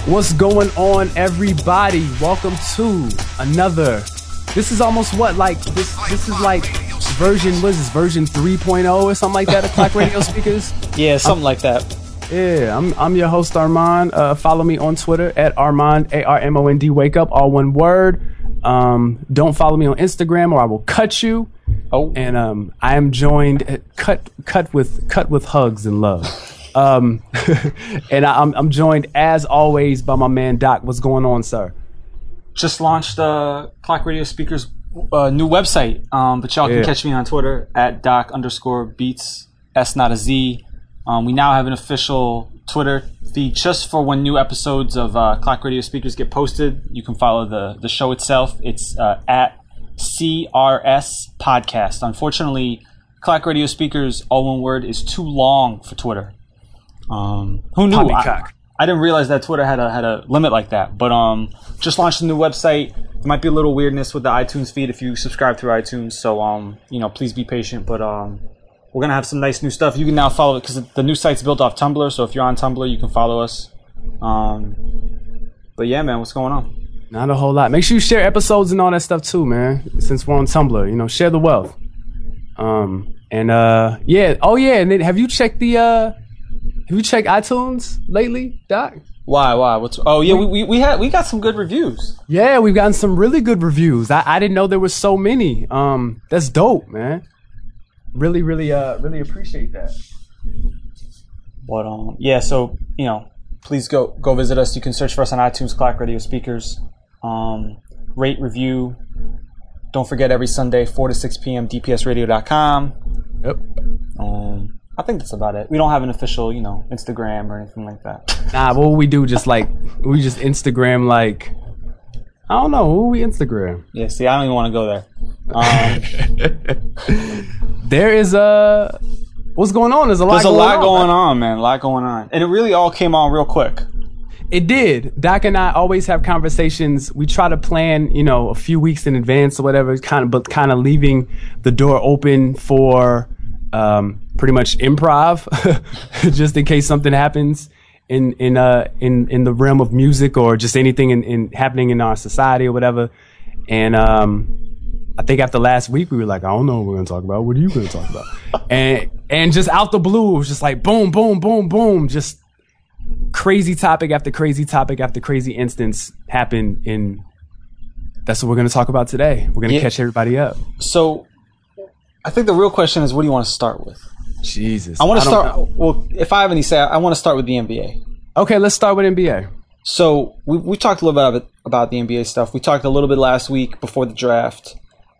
What's going on, everybody? Welcome to another. This is almost what, like this is like version 3.0 or something like that of Clock Radio Speakers? Yeah, something like that. Yeah, I'm your host Armand. Follow me on Twitter at Armand, ARMOND, wake up, all one word. Don't follow me on Instagram or I will cut you. Oh. And I am joined cut with hugs and love. And I'm joined as always by my man Doc. What's going on, sir? Just launched Clock Radio Speakers new website, but y'all can catch me on Twitter at Doc_Beats, S not a Z. We now have an official Twitter feed just for when new episodes of Clock Radio Speakers get posted. You can follow the show itself. It's at CRS Podcast. Unfortunately, Clock Radio Speakers, all one word, is too long for Twitter. Who knew? I didn't realize that Twitter had a limit like that. But just launched a new website. There might be a little weirdness with the iTunes feed if you subscribe through iTunes. So please be patient. But we're gonna have some nice new stuff. You can now follow it because the new site's built off Tumblr. So if you're on Tumblr, you can follow us. But yeah, man, what's going on? Not a whole lot. Make sure you share episodes and all that stuff too, man. Since we're on Tumblr, share the wealth. And then have you checked iTunes lately, Doc? Why? We got some good reviews. Yeah, we've gotten some really good reviews. I didn't know there were so many. That's dope, man. Really appreciate that. But so please go visit us. You can search for us on iTunes, Clock Radio Speakers. Rate, review. Don't forget every Sunday 4 to 6 p.m. DPSradio.com. Yep. I think that's about it. We don't have an official, Instagram or anything like that. Nah, but what we do we just Instagram like, I don't know, who we Instagram? Yeah, see, I don't even want to go there. There is what's going on? There's a lot going on, man. A lot going on. And it really all came on real quick. It did. Doc and I always have conversations. We try to plan, a few weeks in advance or whatever, but kind of leaving the door open for pretty much improv, just in case something happens in the realm of music or just anything in happening in our society or whatever. And I think after last week we were like, I don't know what we're gonna talk about. What are you gonna talk about? and just out the blue, it was just like boom, boom, boom, boom, just crazy topic after crazy topic after crazy instance happened. And that's what we're gonna talk about today. We're gonna catch everybody up. So I think the real question is, what do you want to start with? Jesus. I want to start. Well, if I have any say, I want to start with the NBA. Okay, let's start with NBA. So we talked a little bit about the NBA stuff. We talked a little bit last week before the draft.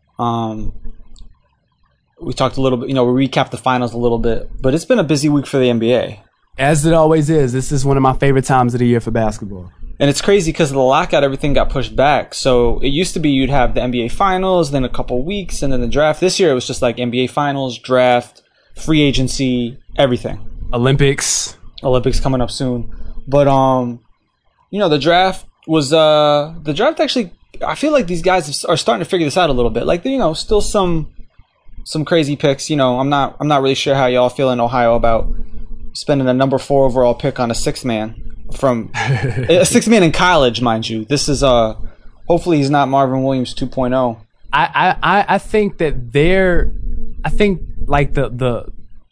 We talked a little bit, we recapped the finals a little bit. But it's been a busy week for the NBA. As it always is. This is one of my favorite times of the year for basketball. And it's crazy because of the lockout, everything got pushed back. So it used to be you'd have the NBA finals, then a couple weeks, and then the draft. This year it was just like NBA finals, draft, free agency, everything. Olympics coming up soon. But the draft was the draft actually. I feel like these guys are starting to figure this out a little bit. Like still some crazy picks. I'm not really sure how y'all feel in Ohio about spending a number 4 overall pick on a 6th man from a 6th man in college, mind you. This is hopefully he's not Marvin Williams 2.0. I think that I think like the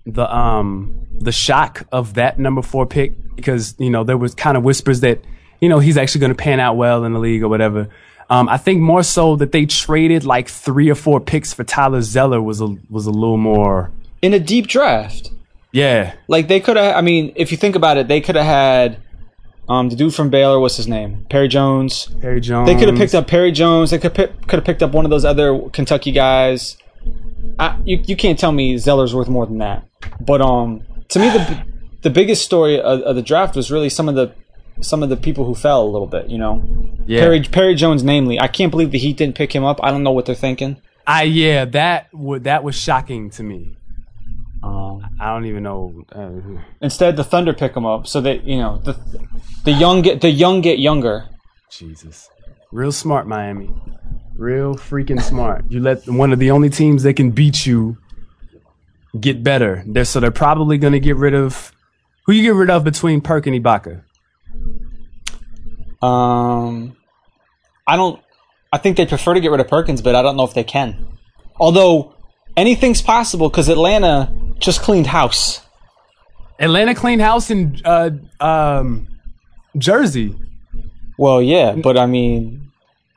shock of that number 4 pick, because there was kind of whispers that he's actually going to pan out well in the league or whatever. I think more so that they traded like 3 or 4 picks for Tyler Zeller was a little more in a deep draft. Yeah, like they could have. I mean, if you think about it, they could have had the dude from Baylor. What's his name? Perry Jones. They could have picked up Perry Jones. They could have picked up one of those other Kentucky guys. You can't tell me Zeller's worth more than that. But to me, the biggest story of the draft was really some of the people who fell a little bit. Yeah. Perry Jones, namely. I can't believe the Heat didn't pick him up. I don't know what they're thinking. That was shocking to me. I don't even know. Instead, the Thunder pick him up, so that the young get younger. Jesus, real smart, Miami. Real freaking smart. You let one of the only teams that can beat you get better. They're probably going to get rid of... Who you get rid of between Perk and Ibaka? I think they prefer to get rid of Perkins, but I don't know if they can. Although anything's possible because Atlanta just cleaned house. Atlanta cleaned house in Jersey. Well, yeah, but I mean,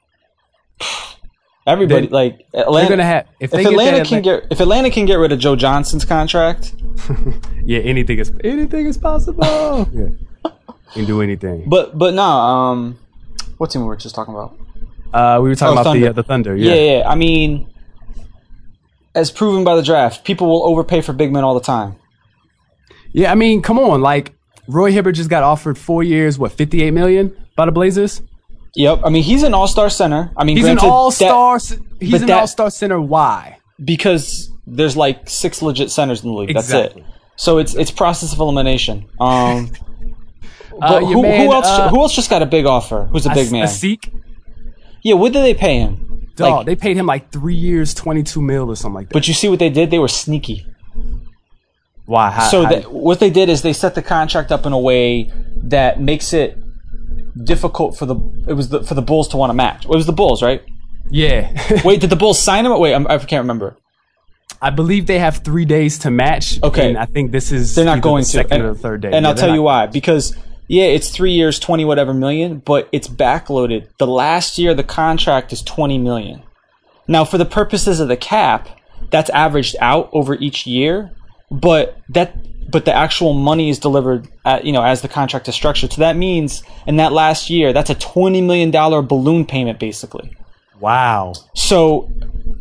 everybody like Atlanta. They're gonna have if Atlanta can get rid of Joe Johnson's contract. Yeah, anything is possible. Yeah, can do anything. But no, what team we were just talking about? We were talking about the Thunder. Yeah. I mean, as proven by the draft, people will overpay for big men all the time. Yeah, I mean, come on, like Roy Hibbert just got offered 4 years, $58 million by the Blazers. Yep, I mean he's an all-star center. I mean he's an all-star. He's an all-star center. Why? Because there's like 6 legit centers in the league. Exactly. That's it. So it's process of elimination. But who else just got a big offer? Who's a big man? Asik? Yeah, what did they pay him? Dog, they paid him like 3 years, $22 million or something like that. But you see what they did? They were sneaky. Why? What they did is they set the contract up in a way that makes it difficult for the Bulls to want to match. It was the Bulls, right? Yeah. Wait, did the Bulls sign him? Wait, I can't remember. I believe they have 3 days to match. Okay, and I think this is they're not going the second or the third day. And I'll tell you why. Because it's 3 years, 20 whatever million, but it's backloaded. The last year of the contract is 20 million. Now, for the purposes of the cap, that's averaged out over each year. But the actual money is delivered as the contract is structured. So that means in that last year, that's a $20 million balloon payment, basically. Wow. So,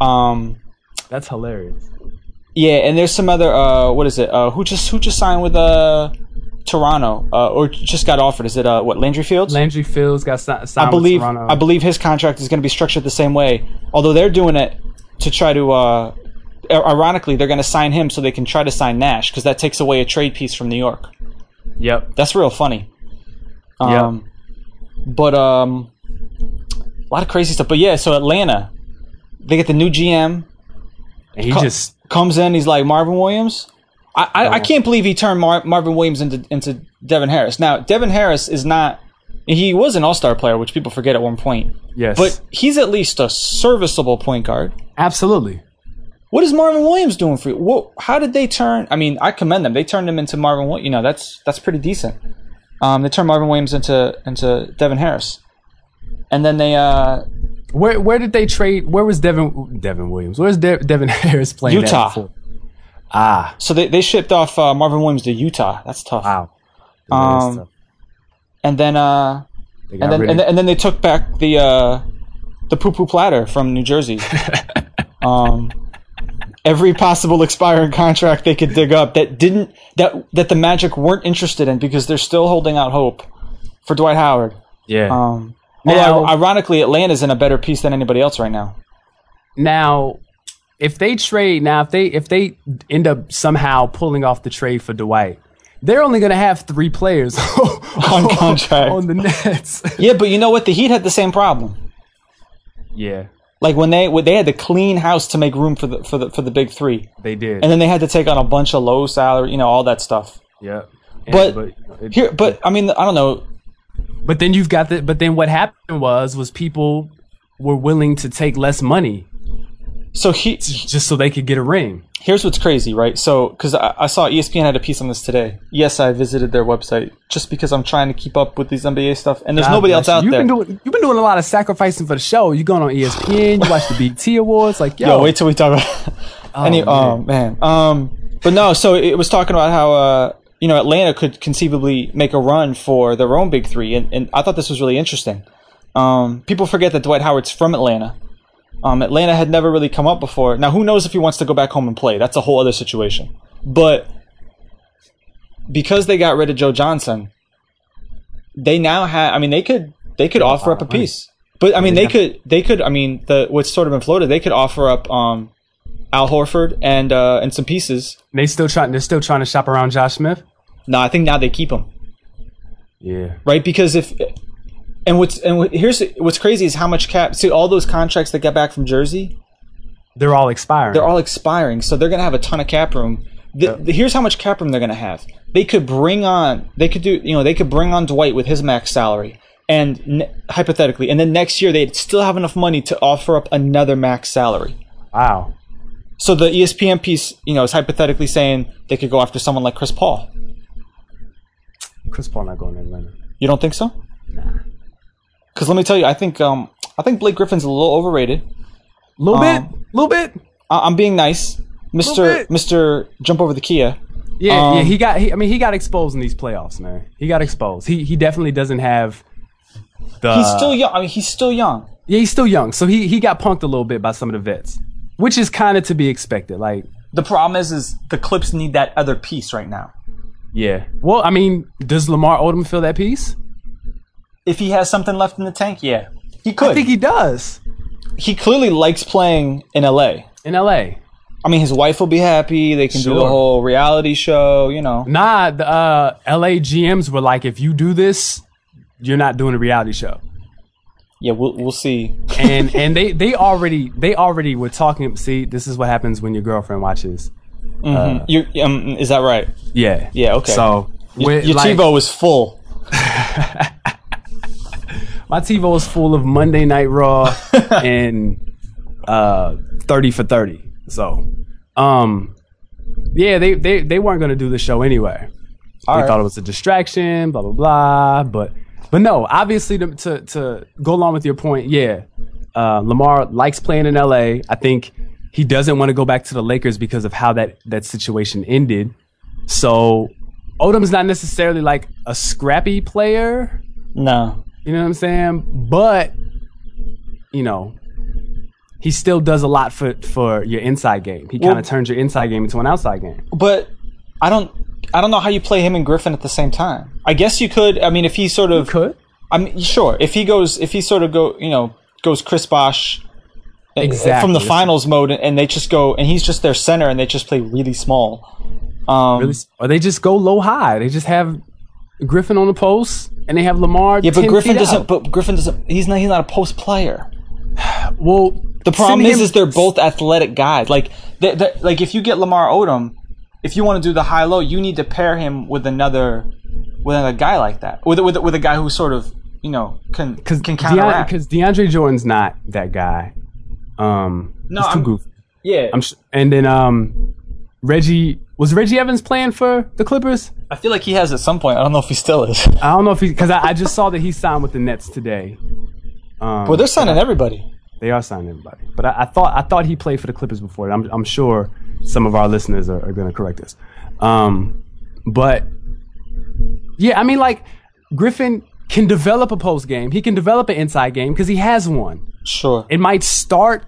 that's hilarious. Yeah, and there's some other what is it? Who just signed with Toronto or just got offered? Is it Landry Fields? Landry Fields got signed with Toronto. I believe his contract is going to be structured the same way. Although they're doing it to try to. Ironically, they're going to sign him so they can try to sign Nash because that takes away a trade piece from New York. Yep, that's real funny. But a lot of crazy stuff. But yeah, so Atlanta, they get the new GM. And he just comes in. He's like Marvin Williams. I can't believe he turned Marvin Williams into Devin Harris. Now Devin Harris is not. He was an all-star player, which people forget at one point. Yes, but he's at least a serviceable point guard. Absolutely. What is Marvin Williams doing for you? How did they turn? I mean, I commend them. They turned him into Marvin Williams. That's pretty decent. They turned Marvin Williams into Devin Harris, and then they. Where did they trade? Where was Devin Williams? Where's Devin Harris playing? Utah. So they shipped off Marvin Williams to Utah. That's tough. Wow. Tough. And then and then they took back the poo-poo platter from New Jersey. Every possible expiring contract they could dig up that the Magic weren't interested in because they're still holding out hope for Dwight Howard. Yeah. Although ironically, Atlanta's in a better piece than anybody else right now. Now, if they end up somehow pulling off the trade for Dwight, they're only going to have 3 players on contract on the Nets. Yeah, but you know what? The Heat had the same problem. Yeah. Like when they had to clean house to make room for the big 3. They did. And then they had to take on a bunch of low salary, all that stuff. Yeah. But I mean, I don't know. But then but then what happened was people were willing to take less money. So just so they could get a ring. Here's what's crazy, right? So, because I saw ESPN had a piece on this today. Yes, I visited their website just because I'm trying to keep up with these NBA stuff, and there's nobody else out there. You've been doing a lot of sacrificing for the show. You going on ESPN, you watch the BET Awards, like yo, wait till we talk about. Man. But no. So it was talking about how Atlanta could conceivably make a run for their own big 3, and I thought this was really interesting. People forget that Dwight Howard's from Atlanta. Atlanta had never really come up before. Now, who knows if he wants to go back home and play? That's a whole other situation. But because they got rid of Joe Johnson, they now have. I mean, they could offer up a piece. But I mean, they could. I mean, what's sort of been floated, they could offer up Al Horford and some pieces. They're still trying to shop around Josh Smith. No, I think now they keep him. Yeah. Right, because here's what's crazy is how much cap. See, all those contracts that got back from Jersey, they're all expiring. So they're going to have a ton of cap room. Here's how much cap room they're going to have. They could bring on Dwight with his max salary. and hypothetically, and then next year they'd still have enough money to offer up another max salary. Wow. So the ESPN piece, is hypothetically saying they could go after someone like Chris Paul. Chris Paul not going to Atlanta. You don't think so? Nah. Because let me tell you, I think Blake Griffin's a little overrated. Little bit. I'm being nice, Mr. Jump over the Kia. Yeah, he got exposed in these playoffs, man. He got exposed. He definitely doesn't have the. He's still young. He's still young. Yeah, he's still young, so he got punked a little bit by some of the vets, which is kind of to be expected. Like, the problem is the Clips need that other piece right now. Yeah. Well, I mean, does Lamar Odom fill that piece? If he has something left in the tank, yeah, he could. I think he does. He clearly likes playing in LA. I mean, his wife will be happy. They can do the whole reality show, Nah, the LA GMs were like, if you do this, you're not doing a reality show. Yeah, we'll see. and they already were talking. See, this is what happens when your girlfriend watches. Mm-hmm. Is that right? Yeah. Yeah. Okay. So your TiVo was full. My TiVo was full of Monday Night Raw and 30 for 30. So, yeah, they weren't going to do the show anyway. They thought it was a distraction, blah, blah, blah. But no, obviously to go along with your point, yeah, Lamar likes playing in LA. I think he doesn't want to go back to the Lakers because of how that situation ended. So Odom's not necessarily like a scrappy player. No. You know what I'm saying? But, he still does a lot for your inside game. He kind of turns your inside game into an outside game. But I don't know how you play him and Griffin at the same time. I guess you could. I mean, if he sort of you could. I mean, sure. If he goes Chris Bosh from the finals mode, and they just go, and he's just their center, and they just play really small. Or they just go low high. They just have Griffin on the post, and they have Lamar. Yeah, but Griffin doesn't. But Griffin doesn't. He's not a post player. Well, the problem is they're both athletic guys. Like if you get Lamar Odom, if you want to do the high low, you need to pair him with another guy like that, with a guy who sort of can counteract. Because DeAndre Jordan's not that guy. He's too goofy. Yeah, and then Reggie Evans playing for the Clippers? I feel like he has at some point. I don't know if he still is. I don't know if because I just saw that he signed with the Nets today. Well, they're signing everybody. They are signing everybody, but I thought he played for the Clippers before. I'm sure some of our listeners are going to correct us. But yeah, I mean, like Griffin can develop a post game. He can develop an inside game because he has one. Sure. It might start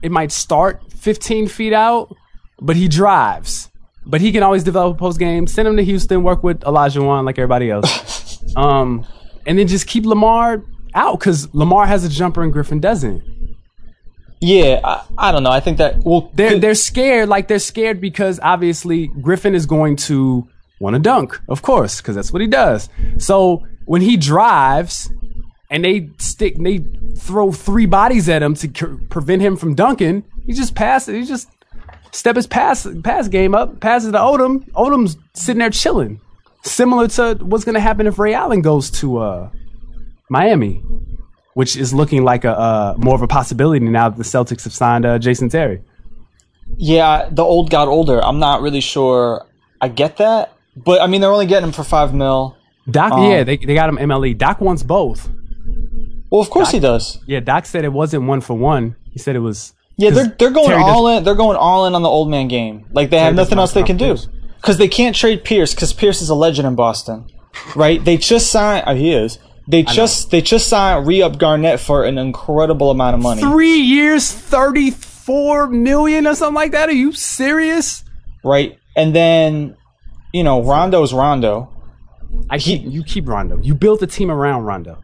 15 feet out, but he drives. But he can always develop a post game. Send him to Houston, work with Olajuwon like everybody else, and then just keep Lamar out because Lamar has a jumper and Griffin doesn't. Yeah, I don't know. I think that they're scared. Like they're scared because obviously Griffin is going to want to dunk, of course, because that's what he does. So when he drives and they throw three bodies at him to prevent him from dunking, he just passes. He just step his pass game up, passes to Odom. Odom's sitting there chilling, similar to what's going to happen if Ray Allen goes to Miami, which is looking like a more of a possibility now that the Celtics have signed Jason Terry. Yeah, the old got older. I'm not really sure I get that, but I mean they're only getting him for $5 million. Doc, they got him MLE. Doc wants both. Well, of course he does. Yeah, Doc said it wasn't 1-for-1. He said it was. Yeah, they're going Terry all in. They're going all in on the old man game. Like they have nothing else they can do because they can't trade Pierce because Pierce is a legend in Boston, right? They just signed. He is. They just signed re-up Garnett for an incredible amount of money. 3 years, $34 million or something like that. Are you serious? Right, and then Rondo's Rondo. You keep Rondo. You built a team around Rondo.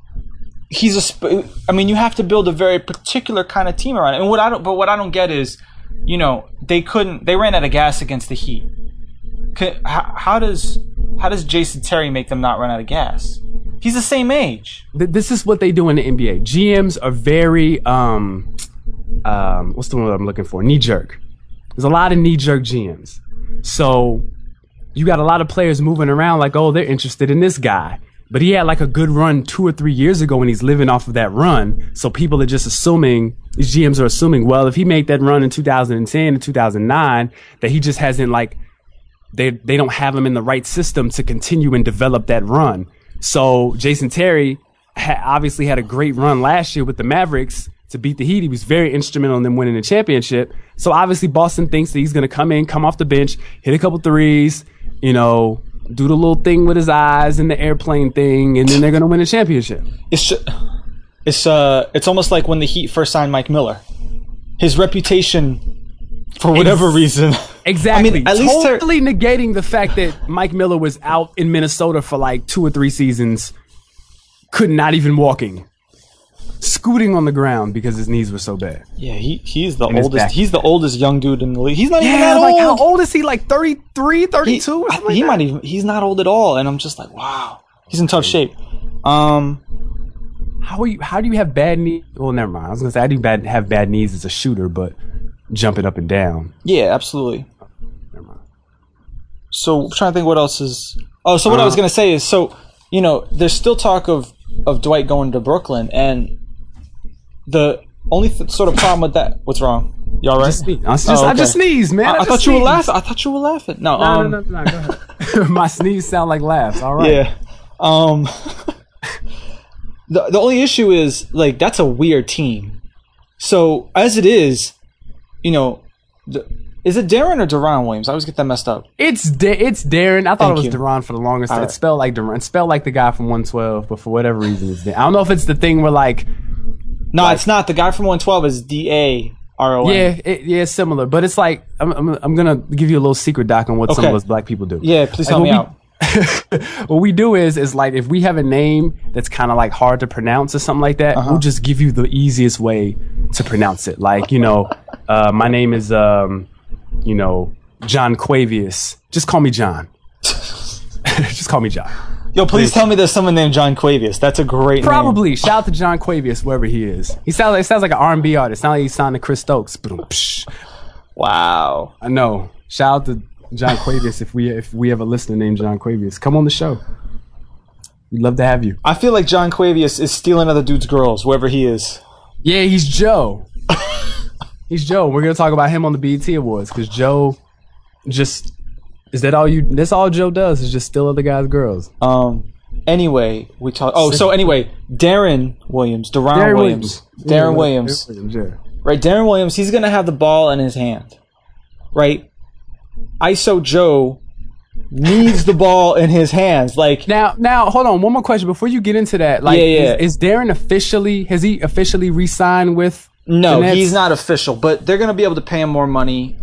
You have to build a very particular kind of team around it. And what I don't get is, they ran out of gas against the Heat. How does Jason Terry make them not run out of gas? He's the same age. This is what they do in the NBA. GMs are very what's the word I'm looking for? Knee jerk. There's a lot of knee jerk GMs. So you got a lot of players moving around like, oh, they're interested in this guy. but he had like a good run 2 or 3 years ago, and he's living off of that run. So people are just assuming, these GMs are assuming, well, if he made that run in 2010 and 2009, that he just hasn't like, they don't have him in the right system to continue and develop that run. So Jason Terry obviously had a great run last year with the Mavericks to beat the Heat. He was very instrumental in them winning the championship. So obviously Boston thinks that he's going to come in, come off the bench, hit a couple threes, you know, do the little thing with his eyes and the airplane thing, and then they're going to win a championship. It's almost like when the Heat first signed Mike Miller. His reputation, for whatever reason. Exactly. I mean, at least totally negating the fact that Mike Miller was out in Minnesota for like 2 or 3 seasons, not even walking, scooting on the ground because his knees were so bad. Yeah, he's the oldest. He's the oldest young dude in the league. He's not even that like old. How old is he? Like 33, 32? He's not old at all. And I'm just like, wow, he's in tough shape. How do you have bad knees? Well, never mind. I was gonna say I do have bad knees as a shooter, but jumping up and down. Yeah, absolutely. Never mind. So I'm trying to think what else is. Oh, so what I was gonna say is, so you know, there's still talk of Dwight going to Brooklyn, and the only sort of problem with that. What's wrong? You all right? I just sneezed, man. I thought you were laughing. I thought you were laughing. No, no. Go ahead. My sneeze sound like laughs. All right. Yeah. The only issue is, like, that's a weird team. So as it is, you know, is it Darren or Deron Williams? I always get that messed up. It's Darren. I thought it was Deron for the longest time. It's spelled like Deron. It's spelled like the guy from 112, but for whatever reason, it's Darren. I don't know if it's the thing where like. No, it's not. The guy from 112 is Daron. Yeah, it's similar, but it's like I'm gonna give you a little secret, Doc, on what some of us black people do. Yeah, please help me out. What we do is like if we have a name that's kind of like hard to pronounce or something like that, we'll just give you the easiest way to pronounce it. Like, you know, my name is you know, John Quavius. Just call me John. Just call me John. Yo, please tell me there's someone named John Quavius. That's a great Probably. name. Shout out to John Quavius, wherever he is. It sounds like an R&B artist. Not like he's signed to Chris Stokes. Wow. I know. Shout out to John Quavius if we have a listener named John Quavius. Come on the show. We'd love to have you. I feel like John Quavius is stealing other dudes' girls, wherever he is. Yeah, he's Joe. He's Joe. We're going to talk about him on the BET Awards because Joe just... That's all Joe does is just steal other guys' girls. Anyway, we talk. Oh, so anyway, Darren Williams. Yeah. Right, Darren Williams, he's going to have the ball in his hand. Right? ISO Joe needs the ball in his hands. Like Now, hold on. One more question before you get into that. Like, is Darren has he officially re-signed with No, he's not official, but they're going to be able to pay him more money.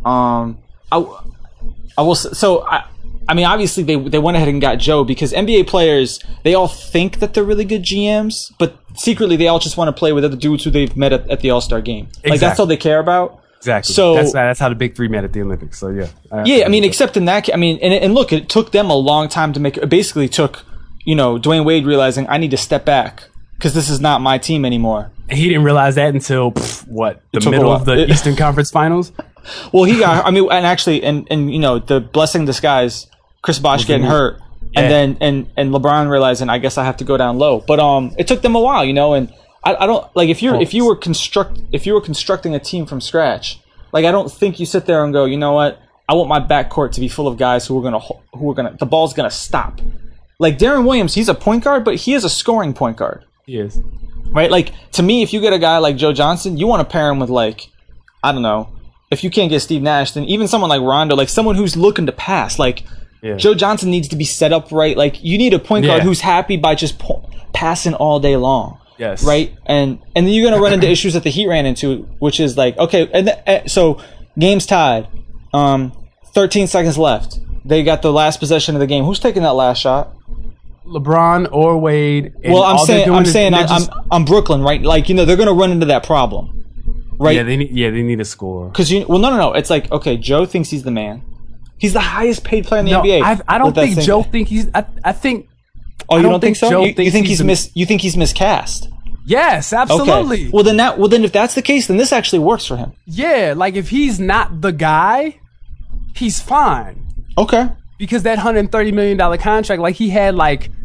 I will. So I mean, obviously they went ahead and got Joe because NBA players, they all think that they're really good GMs, but secretly they all just want to play with other dudes who they've met at the All-Star game. Exactly. Like that's all they care about. Exactly. So that's how the big three met at the Olympics. So yeah. I mean, except in that, I mean, and look, it took them a long time to make. It basically took, you know, Dwayne Wade realizing I need to step back because this is not my team anymore. And he didn't realize that until the middle of the Eastern Conference Finals. Well, he got. I mean, and actually, and you know, the blessing in disguise, Chris Bosh getting hurt, and then and LeBron realizing I guess I have to go down low. But it took them a while, you know, and I don't like if you were constructing a team from scratch, like I don't think you sit there and go, you know what, I want my backcourt to be full of guys who are gonna the ball's gonna stop. Like Darren Williams, he's a point guard, but he is a scoring point guard. He is. Right? Like to me, if you get a guy like Joe Johnson, you want to pair him with like, I don't know. If you can't get Steve Nash, then even someone like Rondo, like someone who's looking to pass, like Joe Johnson needs to be set up right. Like you need a point guard who's happy by just passing all day long. Yes. Right. And then you're going to run into issues that the Heat ran into, which is like, okay. And so game's tied. 13 seconds left. They got the last possession of the game. Who's taking that last shot? LeBron or Wade. Well, I'm Brooklyn, right? Like, you know, they're going to run into that problem. Right? Yeah, they need a score. Because no. It's like, okay, Joe thinks he's the man. He's the highest paid player in the NBA. I don't think Joe think he's. I think. Oh, you don't think so? You think he's miscast? Yes, absolutely. Okay. Well, then if that's the case, then this actually works for him. Yeah, like if he's not the guy, he's fine. Okay. Because that $130 million contract, like he had like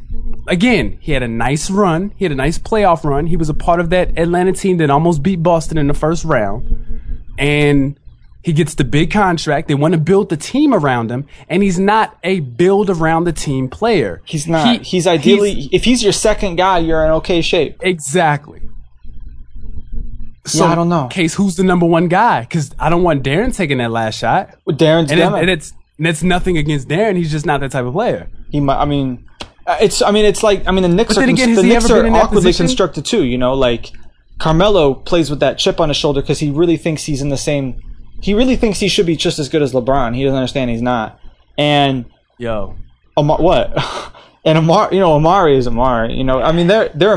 again, he had a nice run. He had a nice playoff run. He was a part of that Atlanta team that almost beat Boston in the first round. And he gets the big contract. They want to build the team around him. And he's not a build around the team player. He's not. He's ideally, if he's your second guy, you're in okay shape. Exactly. So, I don't know. Case, who's the number one guy? Because I don't want Darren taking that last shot. Well, Darren's and it's nothing against Darren. He's just not that type of player. He might. The Knicks are awkwardly constructed too. You know, like Carmelo plays with that chip on his shoulder because he really thinks he's in the same. He really thinks he should be just as good as LeBron. He doesn't understand he's not. And what? And Amari is Amari. You know, I mean, they're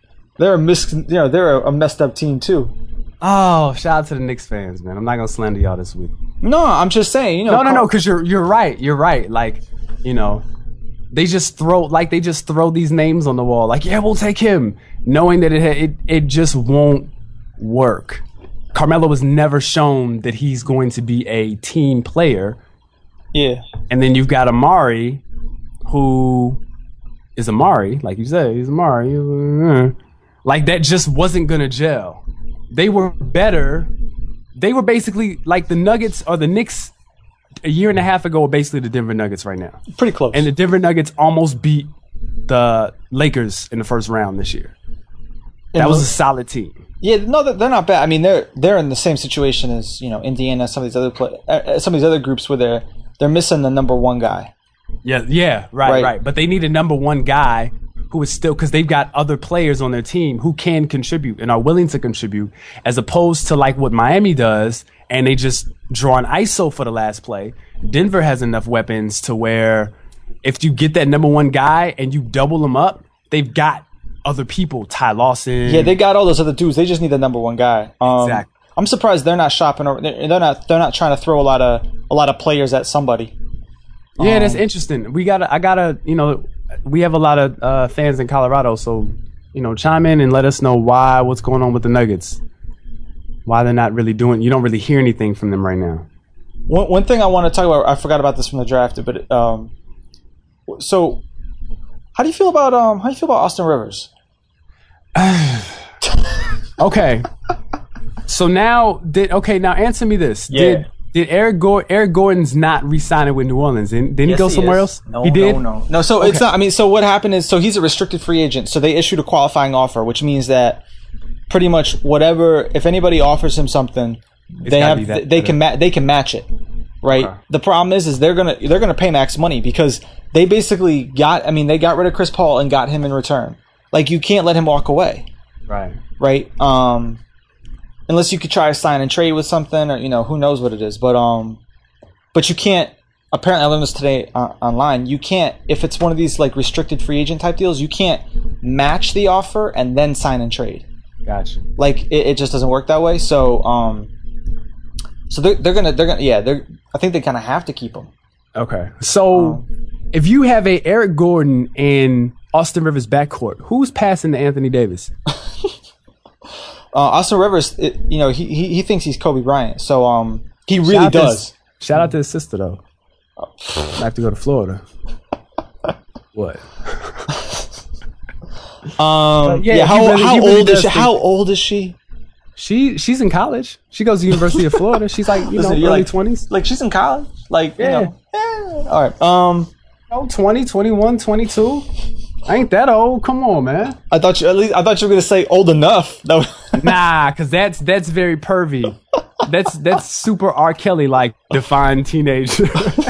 a messed up team too. Oh, shout out to the Knicks fans, man. I'm not gonna slander y'all this week. No, I'm just saying, you know. No, because you're right. You're right. Like, you know, they just throw these names on the wall. Like, yeah, we'll take him, knowing that it just won't work. Carmelo was never shown that he's going to be a team player. Yeah. And then you've got Amari, who is Amari, like you said, he's Amari. Like, that just wasn't gonna gel. They were better. They were basically like the Nuggets or the Knicks a year and a half ago were basically the Denver Nuggets right now. Pretty close. And the Denver Nuggets almost beat the Lakers in the first round this year. That was a solid team. Yeah, no, they're not bad. I mean, they're in the same situation as, you know, Indiana, some of these other groups where they're missing the number one guy. Yeah, right. But they need a number one guy who is still, because they've got other players on their team who can contribute and are willing to contribute, as opposed to like what Miami does, and they just draw an ISO for the last play. Denver has enough weapons to where if you get that number one guy and you double them up, they've got other people, Ty Lawson. Yeah, they got all those other dudes. They just need the number one guy. Exactly. I'm surprised they're not shopping over. They're not trying to throw a lot of players at somebody. Yeah, that's interesting. We have a lot of fans in Colorado, so, you know, chime in and let us know what's going on with the Nuggets. Why they're not really doing. You don't really hear anything from them right now. One thing I want to talk about. I forgot about this from the draft, but so how do you feel about Austin Rivers? Okay. So now answer me this. Yeah. Did Eric Gordon's not re-signing with New Orleans? Didn't he go somewhere else? No, he did? No. So okay. It's not. I mean, so what happened is, so he's a restricted free agent. So they issued a qualifying offer, which means that pretty much whatever, if anybody offers him something, they can match it, right? Okay. The problem is they're gonna pay max money because they basically got rid of Chris Paul and got him in return. Like, you can't let him walk away, right? Unless you could try to sign and trade with something, or, you know, who knows what it is. But you can't. Apparently, I learned this today online. You can't, if it's one of these like restricted free agent type deals, you can't match the offer and then sign and trade. Gotcha. Like, it just doesn't work that way. So I think they kind of have to keep him. Okay. So if you have a Eric Gordon and Austin Rivers backcourt, who's passing to Anthony Davis? Austin Rivers, he thinks he's Kobe Bryant, so he really does. Shout out to his sister, though. I have to go to Florida. What? How old is she? She's in college. She goes to the University of Florida. She's like, early 20s. Like, she's in college? Like, yeah. All right. 20, 21, 22. I ain't that old. Come on, man. I thought you were gonna say old enough. Nah, because that's very pervy. That's super R. Kelly like defined teenager.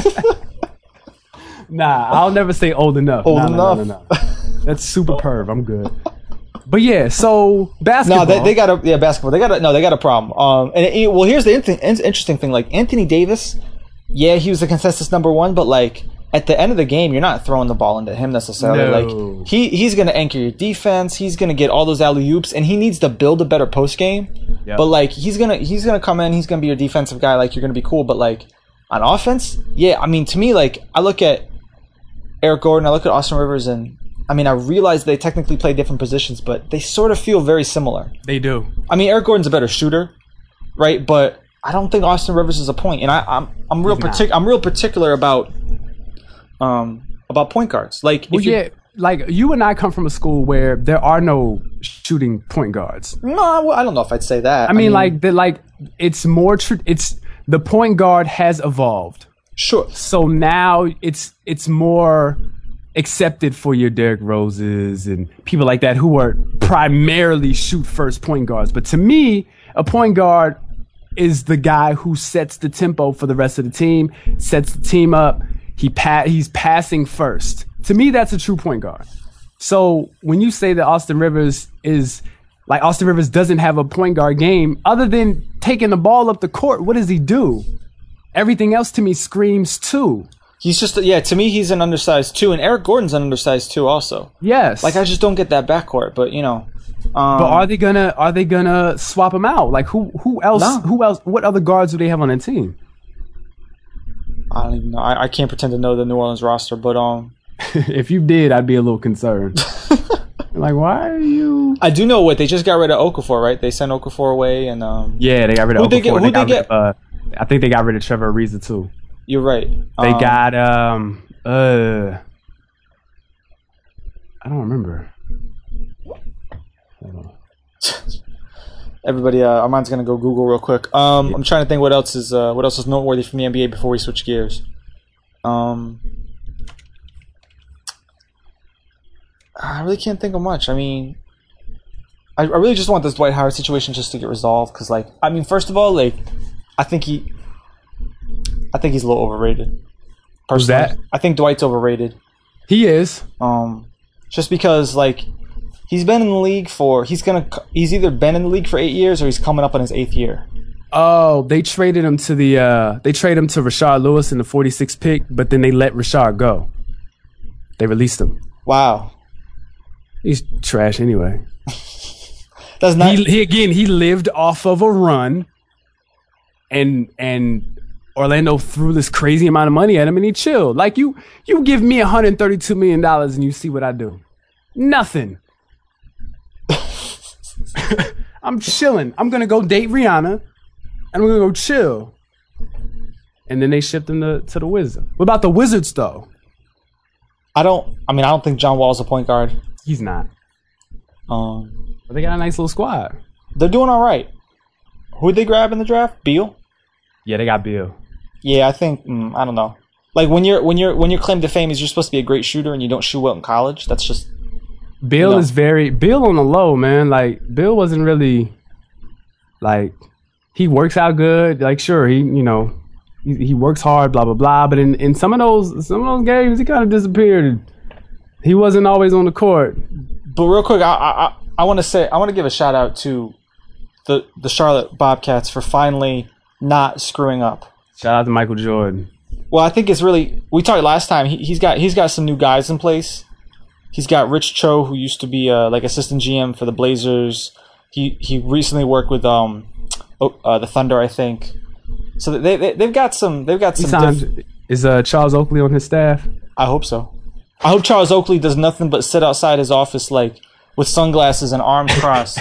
Nah, I'll never say old enough. No. That's super perv. I'm good. But yeah, so basketball. No, they got basketball. They got a problem. Here's the interesting thing. Like, Anthony Davis, yeah, he was the consensus number one, but like, at the end of the game, you're not throwing the ball into him necessarily. No. Like, he's going to anchor your defense. He's going to get all those alley-oops, and he needs to build a better post game. Yep. But like, he's gonna come in. He's going to be your defensive guy. Like, you're going to be cool. But like, on offense, yeah. I mean, to me, like, I look at Eric Gordon, I look at Austin Rivers, and I mean, I realize they technically play different positions, but they sort of feel very similar. They do. I mean, Eric Gordon's a better shooter, right? But I don't think Austin Rivers is a point. And I'm real particular about point guards. Like, like you and I come from a school where there are no shooting point guards. No, I don't know if I'd say that. I mean it's more it's the point guard has evolved. Sure. So now it's more accepted for your Derrick Roses and people like that who are primarily shoot first point guards. But to me, a point guard is the guy who sets the tempo for the rest of the team, sets the team up. He's passing first. To me, that's a true point guard. So when you say that Austin Rivers doesn't have a point guard game, other than taking the ball up the court, what does he do? Everything else to me screams two. He's just, to me, he's an undersized two, and Eric Gordon's an undersized two also. Yes. Like, I just don't get that backcourt, but, but are they gonna swap him out? Like, who else, No. what other guards do they have on the team? I don't even know. I can't pretend to know the New Orleans roster, but, If you did, I'd be a little concerned. Like, why are you? I do know what, they just got rid of Okafor, right? They sent Okafor away, and, Yeah, they got rid of Okafor. Who'd they get? I think they got rid of Trevor Ariza, too. You're right. They got I don't remember. Everybody, Armand's gonna go Google real quick. I'm trying to think what else is noteworthy from the NBA before we switch gears. I really can't think of much. I mean, I really just want this Dwight Howard situation just to get resolved because, like, I mean, first of all, like, I think he's a little overrated. Who's that? I think Dwight's overrated. He is. Just because, like, he's been in the league he's either been in the league for 8 years or he's coming up on his 8th year. Oh, they traded him to Rashard Lewis in the 46th pick, but then they let Rashard go. They released him. Wow. He's trash anyway. That's not. He lived off of a run, and Orlando threw this crazy amount of money at him, and he chilled. Like, you give me $132 million, and you see what I do. Nothing. I'm chilling. I'm gonna go date Rihanna, and I'm gonna go chill. And then they shipped him to the Wizards. What about the Wizards, though? I don't think John Wall's a point guard. He's not. But they got a nice little squad. They're doing all right. Who'd they grab in the draft? Beal? Yeah, they got Beal. Yeah, I think I don't know. Like, when your claim to fame is you're supposed to be a great shooter and you don't shoot well in college, that's just Beal is Beal on the low, man. Like, Beal wasn't really, like, he works out good. Like, sure, he works hard, blah blah blah. But in some of those games, he kind of disappeared. He wasn't always on the court. But real quick, I want to give a shout out to the Charlotte Bobcats for finally not screwing up. Shout out to Michael Jordan. Well, I think it's really, we talked last time. He's got some new guys in place. He's got Rich Cho, who used to be like assistant GM for the Blazers. He recently worked with the Thunder, I think. So they've got some. Is Charles Oakley on his staff? I hope so. I hope Charles Oakley does nothing but sit outside his office, like, with sunglasses and arms crossed.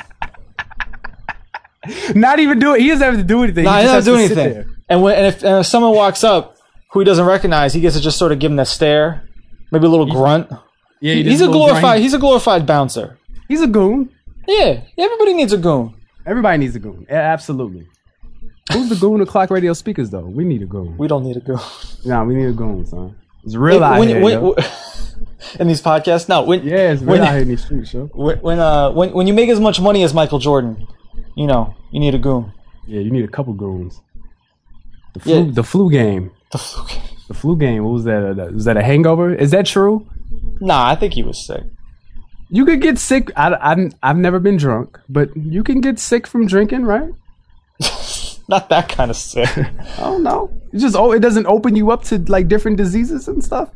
Not even do it. He doesn't have to do anything. No, he doesn't do anything. And if someone walks up who he doesn't recognize, he gets to just sort of give him that stare, maybe a little grunt. Yeah, he's a glorified bouncer. He's a goon. Yeah, everybody needs a goon. Everybody needs a goon. Yeah, absolutely. Who's the goon of Clock Radio speakers, though? We need a goon. We don't need a goon. Nah, we need a goon, son. It's real out here, in these podcasts. No, it's real out here in these streets, yo. When you make as much money as Michael Jordan, you need a goon. Yeah, you need a couple goons. The flu game. The flu game. What was that? Was that a hangover? Is that true? Nah, I think he was sick. You could get sick. I've never been drunk, but you can get sick from drinking, right? Not that kind of sick. I don't know. It doesn't open you up to, like, different diseases and stuff.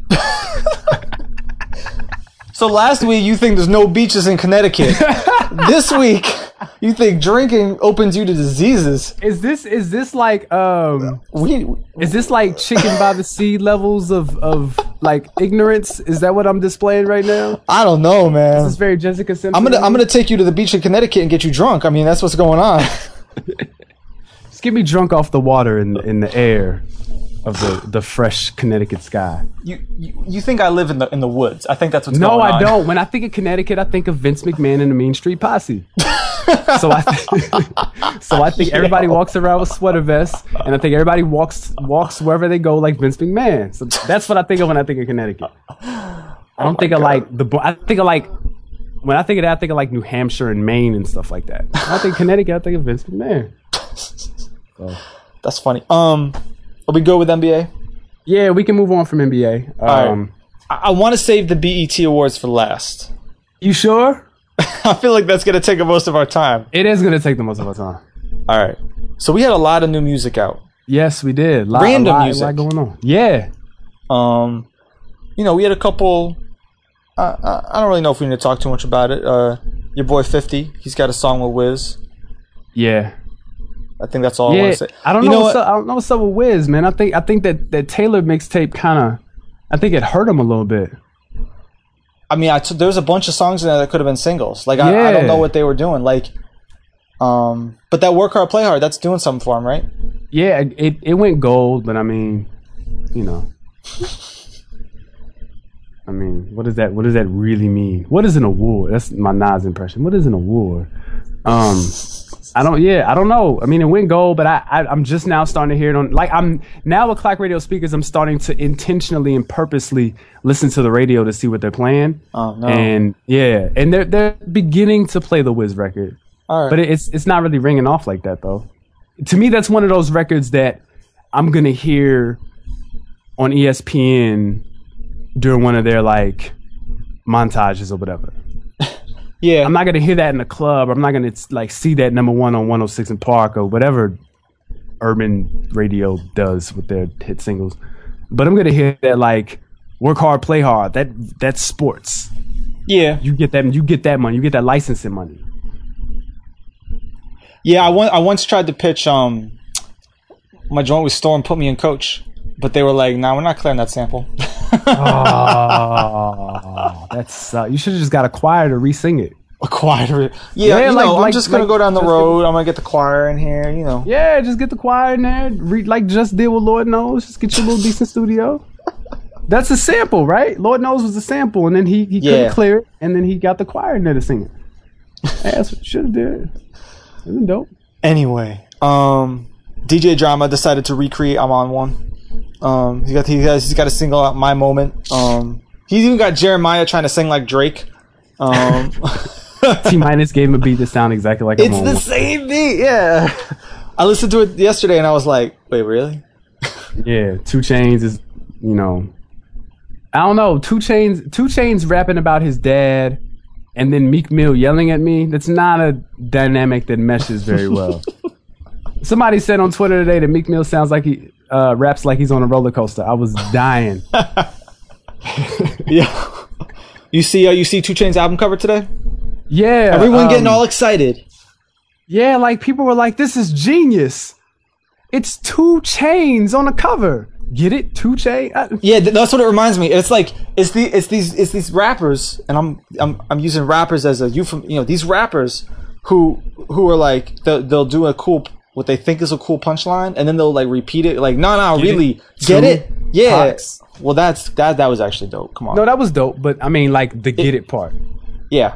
So last week you think there's no beaches in Connecticut. This week you think drinking opens you to diseases. Is this like is this like chicken by the sea levels of like ignorance? Is that what I'm displaying right now? I don't know, man. This is very Jessica Simpson. I'm gonna take you to the beach in Connecticut and get you drunk. I mean, that's what's going on. Just get me drunk off the water in the air. of the fresh Connecticut sky. You think I live in the woods? I think that's what's going on. No, I don't. When I think of Connecticut, I think of Vince McMahon and the Mean Street Posse. So I think everybody walks around with sweater vests, and I think everybody walks wherever they go like Vince McMahon. So that's what I think of when I think of Connecticut. I don't think of like I think of like when I think of that, I think of like New Hampshire and Maine and stuff like that. When I think Connecticut, I think of Vince McMahon. So. That's funny. Are we good with NBA? Yeah, we can move on from NBA. Right. I want to save the BET Awards for last. You sure? I feel like that's going to take up most of our time. It is going to take the most of our time. All right. So we had a lot of new music out. Yes, we did. Random music. A lot going on. Yeah. We had a couple. I don't really know if we need to talk too much about it. Your boy 50, he's got a song with Wiz. Yeah. I think that's all I want to say. I don't know what's up with Wiz, man. I think that Taylor mixtape kind of, I think it hurt him a little bit. I mean, there's a bunch of songs in there that could have been singles. Like I don't know what they were doing. Like, but that Work Hard, Play Hard, that's doing something for him, right? Yeah, it went gold, but I mean, what does that really mean? What is an award? That's my Nas impression. What is an award? I don't know. I mean, it went gold, but I'm just now starting to hear it on. Like, I'm now with Clock Radio speakers. I'm starting to intentionally and purposely listen to the radio to see what they're playing. Oh no! And and they're beginning to play the Wiz record. All right. But it's not really ringing off like that though. To me, that's one of those records that I'm gonna hear on ESPN during one of their like montages or whatever. Yeah, I'm not gonna hear that in the club. I'm not gonna like see that number one on 106 in Park or whatever urban radio does with their hit singles. But I'm gonna hear that like Work Hard, Play Hard. That's sports. Yeah, you get that money. You get that licensing money. Yeah, I once tried to pitch my joint with Storm, Put Me in Coach, but they were like, "Nah, we're not clearing that sample." Oh, that's you should have just got a choir to re-sing it. A choir, I'm just gonna go down the road. I'm gonna get the choir in here, Yeah, just get the choir in there. Just did what Lord Knows. Just get your little decent studio. That's a sample, right? Lord Knows was a sample, and then he couldn't clear it, and then he got the choir in there to sing it. Hey, that's what you should have did. It was dope. Anyway, DJ Drama decided to recreate "I'm on One." He's got to single out "My Moment." He's even got Jeremiah trying to sing like Drake. T-Minus gave him a beat that sounded exactly like it's the same beat. Yeah, I listened to it yesterday and I was like, "Wait, really?" Yeah, 2 Chainz is, I don't know. 2 Chainz rapping about his dad, and then Meek Mill yelling at me. That's not a dynamic that meshes very well. Somebody said on Twitter today that Meek Mill sounds like he raps like he's on a roller coaster. I was dying. Yeah. You see 2 Chainz album cover today? Yeah. Everyone getting all excited. Yeah, like people were like, "This is genius. It's 2 Chainz on the cover." Get it? 2 Chainz? Yeah, that's what it reminds me. It's like it's these rappers, and I'm using rappers as a euphemism. These rappers who are like they'll do what they think is a cool punchline, and then they'll like repeat it. Like, no, really, get it? Yeah. Pox. Well, that was actually dope. Come on. No, that was dope, but I mean, like the get it part. Yeah.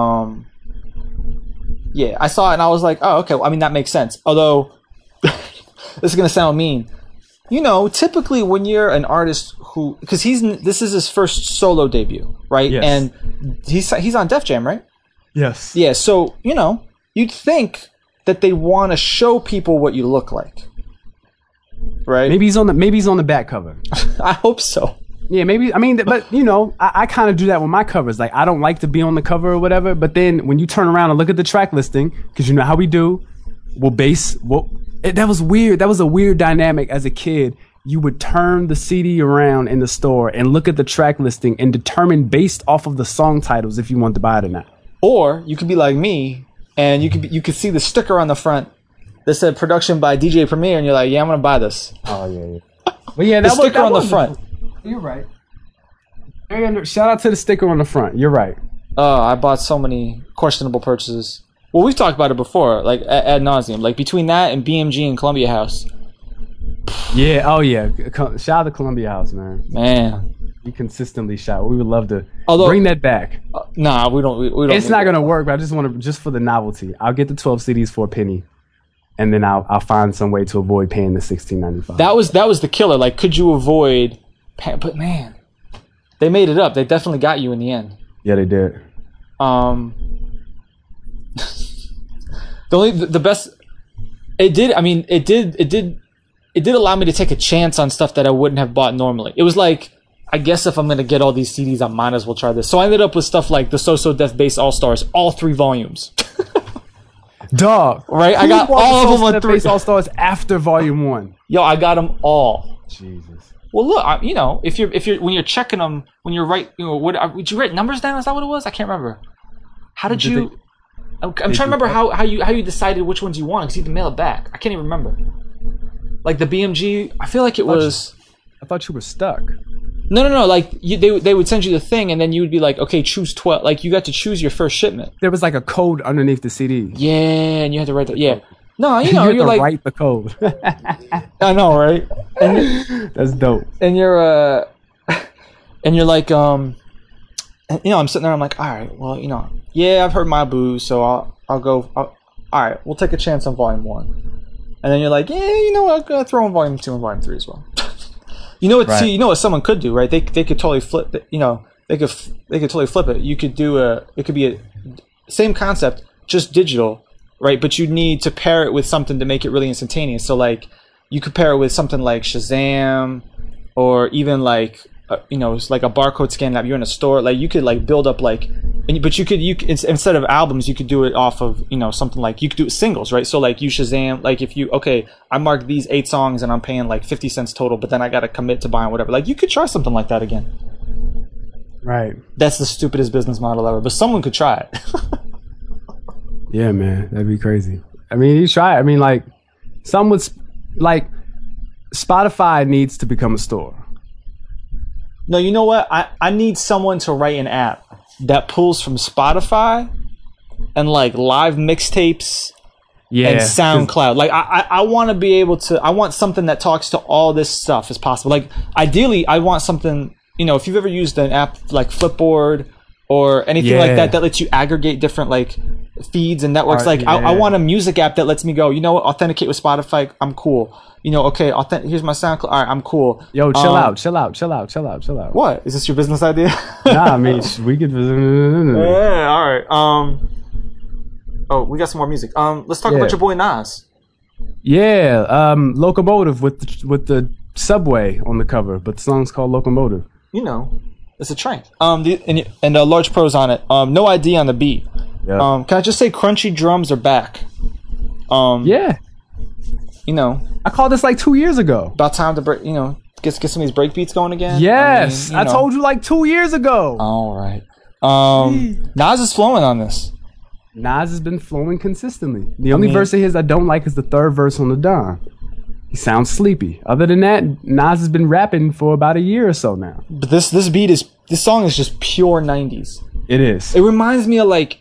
Yeah, I saw it and I was like, oh, okay. I mean, that makes sense. Although, this is gonna sound mean. Typically when you're an artist because this is his first solo debut, right? Yes. And he's on Def Jam, right? Yes. Yeah. So you'd think that they want to show people what you look like, right? Maybe he's on the back cover. I hope so. Yeah, maybe. I mean, but I kind of do that with my covers. Like, I don't like to be on the cover or whatever. But then when you turn around and look at the track listing, because you know how we do, that was weird. That was a weird dynamic as a kid. You would turn the CD around in the store and look at the track listing and determine based off of the song titles if you want to buy it or not. Or you could be like me. And you could see the sticker on the front that said "Production by DJ Premier," and you're like, "Yeah, I'm gonna buy this." Oh yeah. Well, yeah, the sticker on the front. You're right. Shout out to the sticker on the front. You're right. I bought so many questionable purchases. Well, we've talked about it before, like ad nauseum. Like between that and BMG and Columbia House, Yeah. Oh yeah. Shout out to Columbia House, man. Man, We consistently shout. We would love to Although- bring that back. nah, we don't. We don't. It's need not it. gonna work, but I just want to, just for the novelty. I'll get the 12 CDs for a penny, and then I'll find some way to avoid paying the $16.95. That was the killer. Like, could you avoid? But man, they made it up. They definitely got you in the end. Yeah, they did. The best. It did. I mean, it did allow me to take a chance on stuff that I wouldn't have bought normally. It was like, I guess if I'm gonna get all these CDs, I might as well try this. So I ended up with stuff like the So Death Bass All Stars, all 3 volumes. Dog. Right? I Who got bought all the of them on 3. All Stars after Volume 1. Yo, I got them all. Jesus. Well, look, if you're when you're checking them, when you're did you write numbers down? Is that what it was? I can't remember. How did you? I'm trying to remember how you decided which ones you wanted, because you had to mail it back. I can't even remember. Like the BMG, I feel like it was. I thought you were stuck. No. Like they would send you the thing, and then you would be like, okay, choose 12. Like you got to choose your first shipment. There was like a code underneath the CD. Yeah, and you had to write that. Yeah. No, You you're had to like, write the code. I know, right? And That's dope. and you're like, I'm sitting there, I'm like, all right, well, yeah, I've heard my booze, so I'll go. All right, we'll take a chance on Volume 1. And then you're like, yeah, I'm gonna throw in Volume 2 and Volume 3 as well. Right. See, what someone could do, right? They could totally flip it. They could totally flip it. You could do it could be a same concept, just digital, right? But you need to pair it with something to make it really instantaneous. So like, you could pair it with something like Shazam, or even like it's like a barcode scan app. You're in a store, like you could like build up like, but you could instead of albums, you could do it off of something like, you could do it singles, right? So like you Shazam, like if you I marked these 8 songs and I'm paying like 50 cents total, but then I got to commit to buying whatever. Like you could try something like that again. Right. That's the stupidest business model ever, but someone could try it. Yeah, man, that'd be crazy. I mean, you try it. I mean, like, some would like Spotify needs to become a store. No, you know what? I need someone to write an app that pulls from Spotify and like live mixtapes and SoundCloud. Like I want to be able to. I want something that talks to all this stuff as possible. Like ideally, I want something. If you've ever used an app like Flipboard or anything like that lets you aggregate different like feeds and networks. I want a music app that lets me go, authenticate with Spotify. I'm cool. Here's my SoundCloud. All right, I'm cool. Yo, chill out. What? Is this your business idea? Nah, I mean, we could. Yeah, all right. Oh, we got some more music. Let's talk about your boy Nas. Yeah, Locomotive with the subway on the cover, but the song's called Locomotive. It's a train. And Large Pros on it. No ID on the beat. Yep. Can I just say crunchy drums are back? Yeah. I called this like 2 years ago. About time to break. Get some of these break beats going again. Yes, I told you like 2 years ago. All right. Nas is flowing on this. Nas has been flowing consistently. The only verse of his I don't like is the third verse on the Don. He sounds sleepy. Other than that, Nas has been rapping for about a year or so now. But this song is just pure 90s. It is. It reminds me of like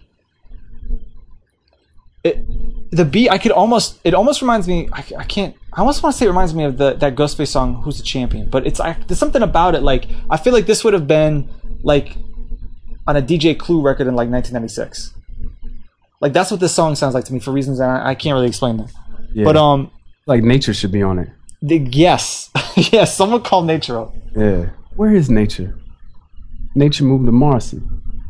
the beat. It almost reminds me. I almost want to say it reminds me of that Ghostface song, "Who's the Champion?" But there's something about it. Like I feel like this would have been like on a DJ Clue record in like 1996. Like that's what this song sounds like to me for reasons that I can't really explain them. Yeah. But like Nature should be on it. Yes, yes. Someone called Nature up. Yeah. Where is Nature? Nature moved to Marcy.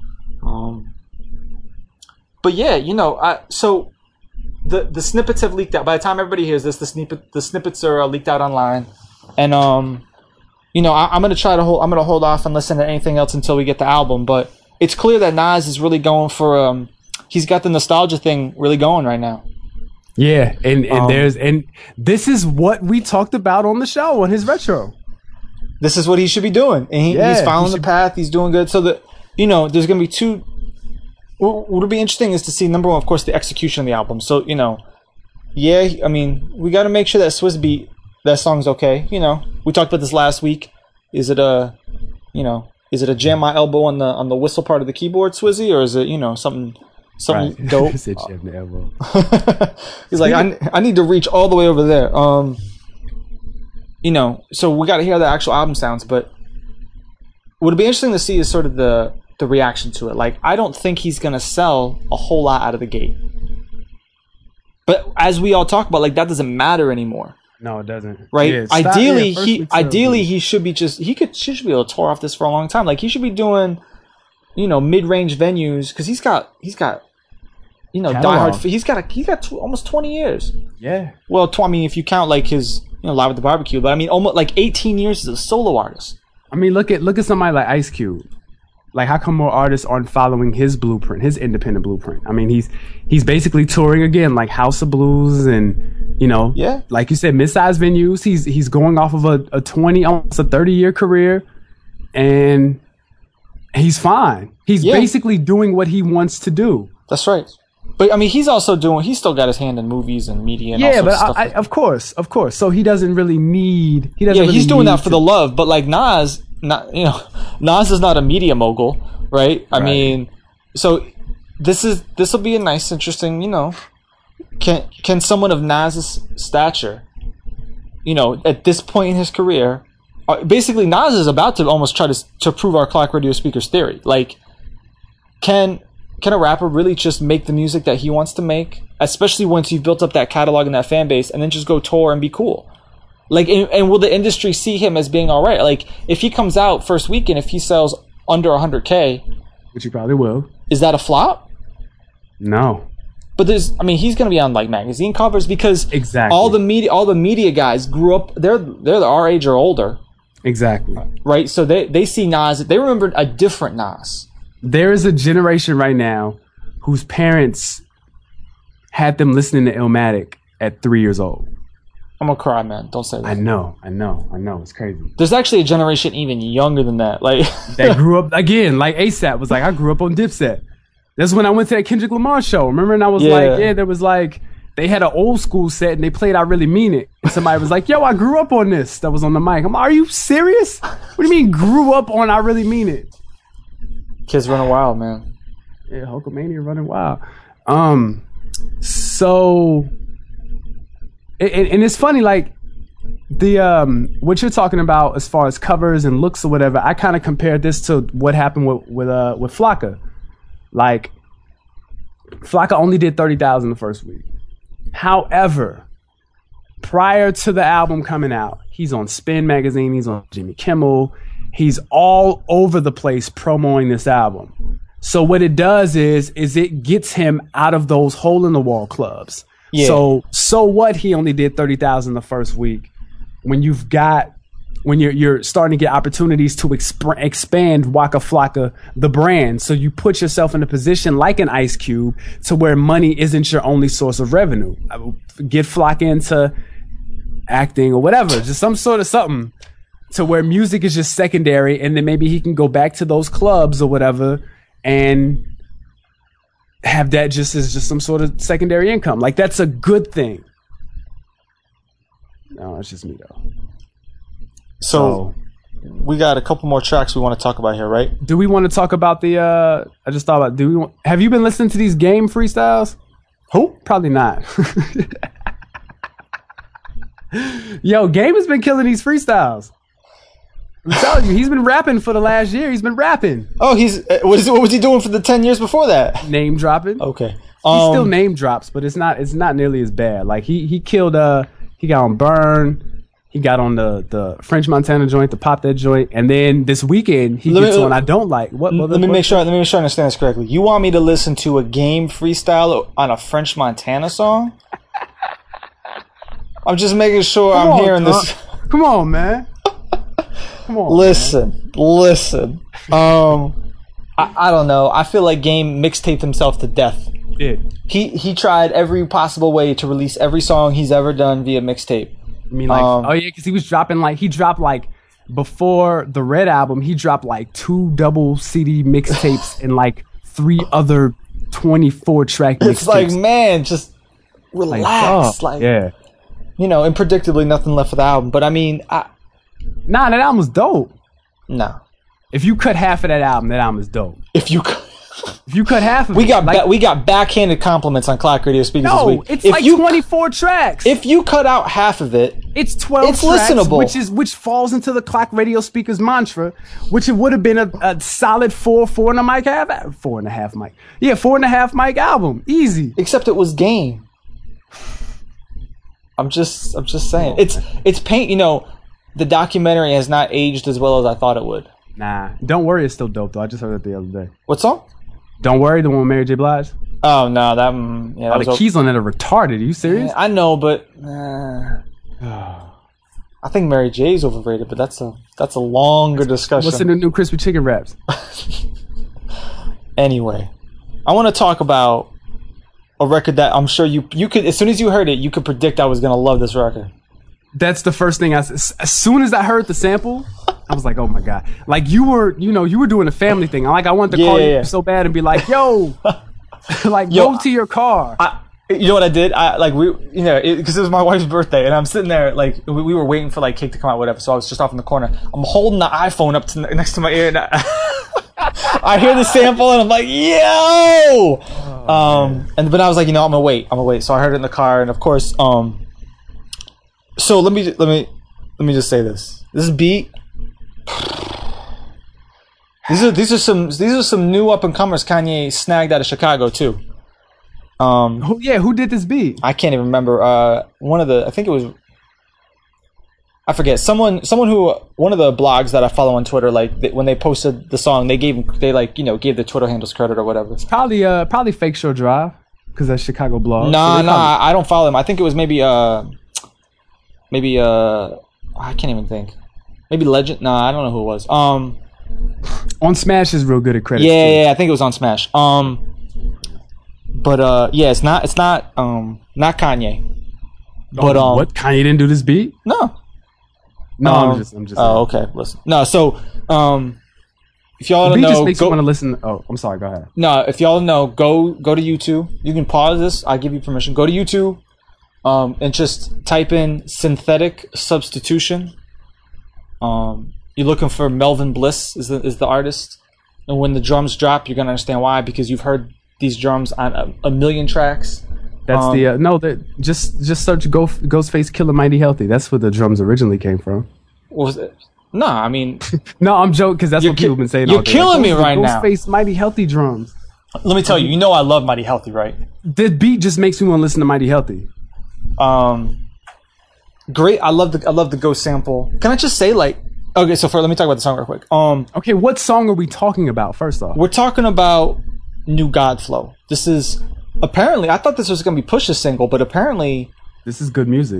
But yeah, so the snippets have leaked out. By the time everybody hears this, the snippets are leaked out online, and I'm gonna hold off and listen to anything else until we get the album. But it's clear that Nas is really going for he's got the nostalgia thing really going right now. Yeah, and this is what we talked about on the show on his retro. This is what he should be doing, and he's following the path. He's doing good. So that there's gonna be two. What would be interesting is to see, number one, of course, the execution of the album. So we got to make sure that Swizz Beat, that song's okay. We talked about this last week. Is it a jam my elbow on the whistle part of the keyboard, Swizzy, or is it something right. dope? It's a jam the elbow. He's like, I need to reach all the way over there. so we got to hear the actual album sounds, but what would be interesting to see is sort of the reaction to it. Like, I don't think he's going to sell a whole lot out of the gate. But as we all talk about, like, that doesn't matter anymore. No, it doesn't. Right? Yeah, ideally, he should be should be able to tour off this for a long time. Like, he should be doing, mid-range venues, because he's got diehard. He's got almost 20 years. Yeah. Well, I mean, if you count like his Live at the Barbecue, but I mean, almost like 18 years as a solo artist. I mean, look at somebody like Ice Cube. Like, how come more artists aren't following his blueprint, his independent blueprint? I mean, he's basically touring again, like House of Blues and, like you said, mid-sized venues. He's going off of a 20, almost a 30-year career, and he's fine. He's basically doing what he wants to do. That's right. But I mean, he's still got his hand in movies and media and all sorts of stuff. Of course. So he doesn't really need. He's doing that for the love. But like Nas, Nas is not a media mogul, right? I mean, so this will be a nice, interesting. Can someone of Nas's stature, at this point in his career, basically Nas is about to almost try to prove our Clock Radio Speakers theory. Like, can a rapper really just make the music that he wants to make, especially once you've built up that catalog and that fan base, and then just go tour and be cool? Like, and will the industry see him as being all right? Like, if he comes out first weekend, if he sells under 100K, which he probably will, is that a flop? No. But he's going to be on like magazine covers because exactly all the media guys grew up. They're our age or older. Exactly. Right. So they see Nas. They remembered a different Nas. There is a generation right now whose parents had them listening to Illmatic at 3 years old. I'm gonna cry, man. Don't say that. I know. It's crazy. There's actually a generation even younger than that, like that grew up again. Like ASAP was like, I grew up on Dipset. That's when I went to that Kendrick Lamar show. Remember? And I was there was like, they had an old school set and they played I Really Mean It. And somebody was like, yo, I grew up on this. That was on the mic. I'm like, are you serious? What do you mean grew up on I Really Mean It? Kids running wild, man. Yeah, Hulkamania running wild. So, and it's funny, like, the what you're talking about as far as covers and looks or whatever, I kind of compared this to what happened with Flocka. Like, Flocka only did 30,000 the first week. However, prior to the album coming out, he's on Spin Magazine, he's on Jimmy Kimmel, he's all over the place promoting this album. So what it does is it gets him out of those hole in the wall clubs. Yeah. So what? He only did 30,000 the first week. When you're starting to get opportunities to expand Waka Flocka, the brand, so you put yourself in a position like an Ice Cube to where money isn't your only source of revenue. Get Flocka into acting or whatever, just some sort of something to where music is just secondary, and then maybe he can go back to those clubs or whatever and have that just as just some sort of secondary income. Like, that's a good thing. No, it's just me though. So we got a couple more tracks we want to talk about here, right? Do we want to talk about the I just thought about, have you been listening to these Game freestyles? Who? Probably not. Yo, Game has been killing these freestyles. I'm telling you, he's been rapping for the last year. He's been rapping. Oh, what was he doing for the 10 years before that? Name dropping. Okay. He still name drops, but it's not nearly as bad. Like, he killed he got on Burn, he got on the French Montana joint, the Pop That joint, and then this weekend he gets on I Don't Like. Let me make sure I understand this correctly. You want me to listen to a Game freestyle on a French Montana song? I'm just making sure I'm hearing this. Come on, man. Come on. Listen. I don't know. I feel like Game mixtaped himself to death. Yeah. He tried every possible way to release every song he's ever done via mixtape. I mean, like, because he was dropping, like, before the Red album, he dropped like 2 double CD mixtapes and like 3 other 24 track mixtapes. It's like, man, just relax. Yeah. And predictably nothing left for the album. But I mean, that album was dope. No. If you cut half of that album is dope. If you cut If you cut half of we it, got we got backhanded compliments on Clock Radio Speakers this week. It's like 24 tracks. If you cut out half of it, it's 12 it's tracks, listenable. which falls into the Clock Radio Speakers mantra, which it would have been a solid 4.5 mic. Yeah, 4.5 mic album. Easy. Except it was Game. I'm just saying. It's paint, the documentary has not aged as well as I thought it would. Nah. Don't Worry is still dope though. I just heard it the other day. What song? Don't Worry, the one with Mary J. Blige. Oh no, that the keys on that are retarded. Are you serious? Yeah, I know, but I think Mary J's overrated, but that's a longer discussion. What's in the new crispy chicken wraps? Anyway, I want to talk about a record that I'm sure you could, as soon as you heard it, you could predict I was gonna love this record. That's the first thing as soon as I heard the sample, I was like, oh my God. Like you were doing a family thing. I wanted to call you so bad and be like, yo, go to your car. You know what I did? Because it was my wife's birthday, and I'm sitting there, we were waiting for, cake to come out, whatever, so I was just off in the corner. I'm holding the iPhone up next to my ear, and I hear the sample, and I'm like, yo! But I was like, I'm gonna wait. So I heard it in the car, and of course, so let me just say this. This beat, these are some new up-and-comers Kanye snagged out of Chicago, too. Who did this beat? I can't even remember. I think it was, I forget. One of the blogs that I follow on Twitter, when they posted the song, they gave the Twitter handles credit or whatever. It's probably Fake Show Drive, because that's Chicago blog. I don't follow them. I think it was maybe I can't even think. Maybe Legend. No, I don't know who it was. On Smash is real good at credits. Yeah, I think it was on Smash. But it's not Kanye. But what? Kanye didn't do this beat? No. I'm just. Oh, okay. Listen. No, so if y'all don't know, just makes you want to listen. Oh, I'm sorry. Go ahead. No, if y'all don't know, go to YouTube. You can pause this. I give you permission. Go to YouTube, and just type in synthetic substitution. You're looking for Melvin Bliss is the artist, and when the drums drop, you're gonna understand why, because you've heard these drums on a million tracks. That's just search Ghostface Killer Mighty Healthy. That's where the drums originally came from. Was it? No, I mean, no, I'm joking, because that's what people have been saying. You're killing me right now. Ghostface Mighty Healthy drums. Let me tell you, I love Mighty Healthy, right? The beat just makes me want to listen to Mighty Healthy. Great. I love the Ghost sample. Can I just say, okay, so let me talk about the song real quick. Okay, what song are we talking about first off? We're talking about New God Flow. This is apparently, I thought this was going to be Push's single, but apparently this is good music.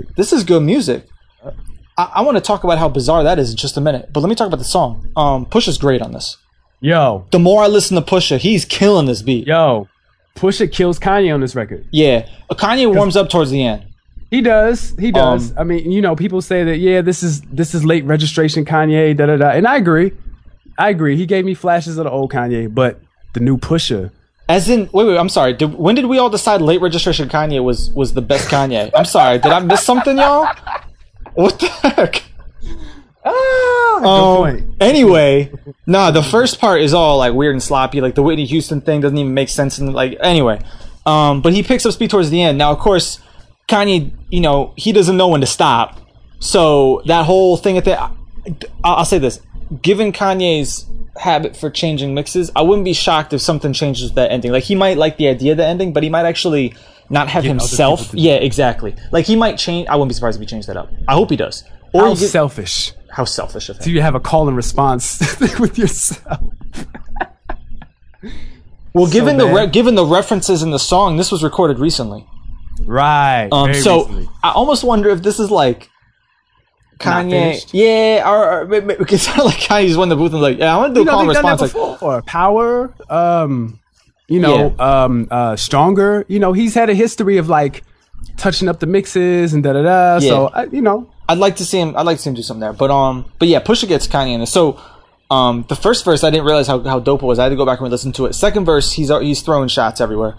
I want to talk about how bizarre that is in just a minute, but let me talk about the song. Pusha's great on this. Yo. The more I listen to Pusha, he's killing this beat. Yo. Pusha kills Kanye on this record. Yeah. Kanye warms up towards the end. He does. I mean, people say that, this is late registration Kanye, da-da-da. And I agree. He gave me flashes of the old Kanye, but the new Pusha. As in, wait, I'm sorry. When did we all decide late registration Kanye was the best Kanye? I'm sorry. Did I miss something, y'all? What the heck? Good point. Anyway, the first part is all weird and sloppy. The Whitney Houston thing doesn't even make sense. And anyway, but he picks up speed towards the end. Now, of course, Kanye, he doesn't know when to stop. So that whole thing I'll say this: given Kanye's habit for changing mixes, I wouldn't be shocked if something changes that ending. He might like the idea of the ending, but he might actually not have himself. Yeah, exactly. He might change. I wouldn't be surprised if he changed that up. I hope he does. Or selfish. How selfish of him. So you have a call and response with yourself. Well, given the references in the song, this was recorded recently. Right. So recently. I almost wonder if this is Kanye, or it's not like Kanye's won the booth and I want to do a call and response. Or Power, Stronger. He's had a history of touching up the mixes and da-da-da. Yeah. So I'd like to see him do something there. But yeah, Pusha gets Kanye in this. So the first verse, I didn't realize how dope it was. I had to go back and listen to it. Second verse, he's throwing shots everywhere.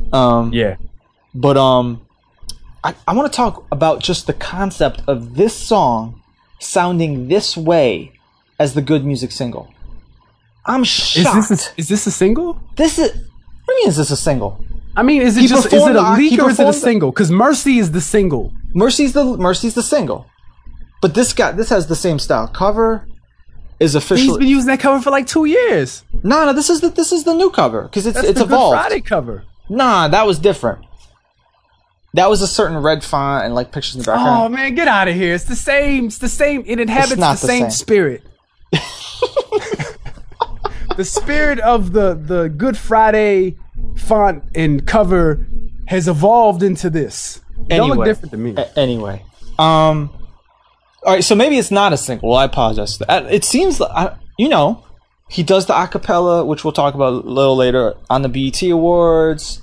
But I want to talk about just the concept of this song sounding this way as the Good Music single. I'm shocked. Is this a single? What do you mean is this a single? I mean, is it a leak or is it a single? Because Mercy is the single. Mercy's the single. But this has the same style. Cover is officially. He's been using that cover for like 2 years. No, this is the new cover because it's the evolved. Good Friday cover. Nah, that was different. That was a certain red font and like pictures in the background. Oh man, get out of here! It's the same. It's the same. It inhabits the same spirit. The spirit of the Good Friday font and cover has evolved into this. Don't look different to me. Anyway, all right. So maybe it's not a single. Well, I apologize. It seems like he does the acapella, which we'll talk about a little later on the BET Awards.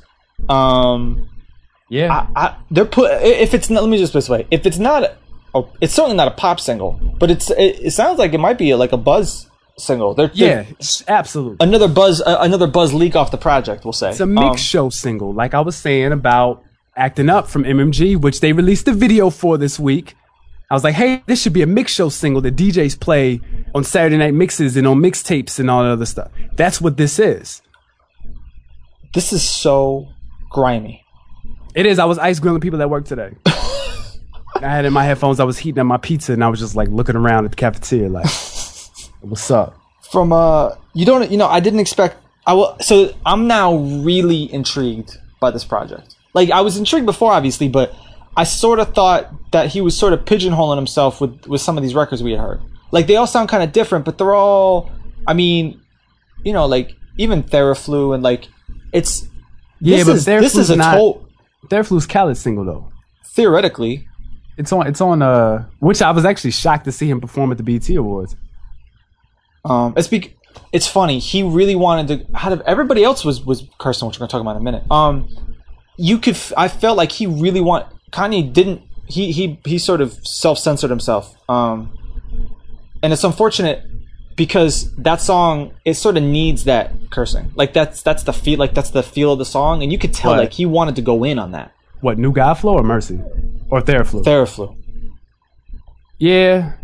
Yeah, they're if it's not. Let me just put it this way: if it's not, it's certainly not a pop single, but it sounds like it might be like a buzz single. Absolutely. Another buzz leak off the project. We'll say it's a mix show single, like I was saying about Acting Up from MMG, which they released a video for this week. I was like, hey, this should be a mix show single that DJs play on Saturday night mixes and on mixtapes and all that other stuff. That's what this is. This is so grimy. It is. I was ice grilling people at work today. I had in my headphones, I was heating up my pizza and I was just like looking around at the cafeteria like, what's up? From, I didn't expect, so I'm now really intrigued by this project. Like I was intrigued before obviously, but I sort of thought that he was sort of pigeonholing himself with some of these records we had heard. Like they all sound kind of different, but they're all, I mean, like even Theraflu and like it's, this is a Theraflu's Khaled single though. Theoretically. It's on which I was actually shocked to see him perform at the BET Awards. It's funny. He really wanted to. Everybody else was cursing, which we're gonna talk about in a minute. I felt like he really Kanye didn't. He sort of self-censored himself. And it's unfortunate because that song it sort of needs that cursing. Like that's the feel. Like that's the feel of the song, and you could tell like he wanted to go in on that. What, New Godflow or Mercy? Or Theraflu? Theraflu. Yeah.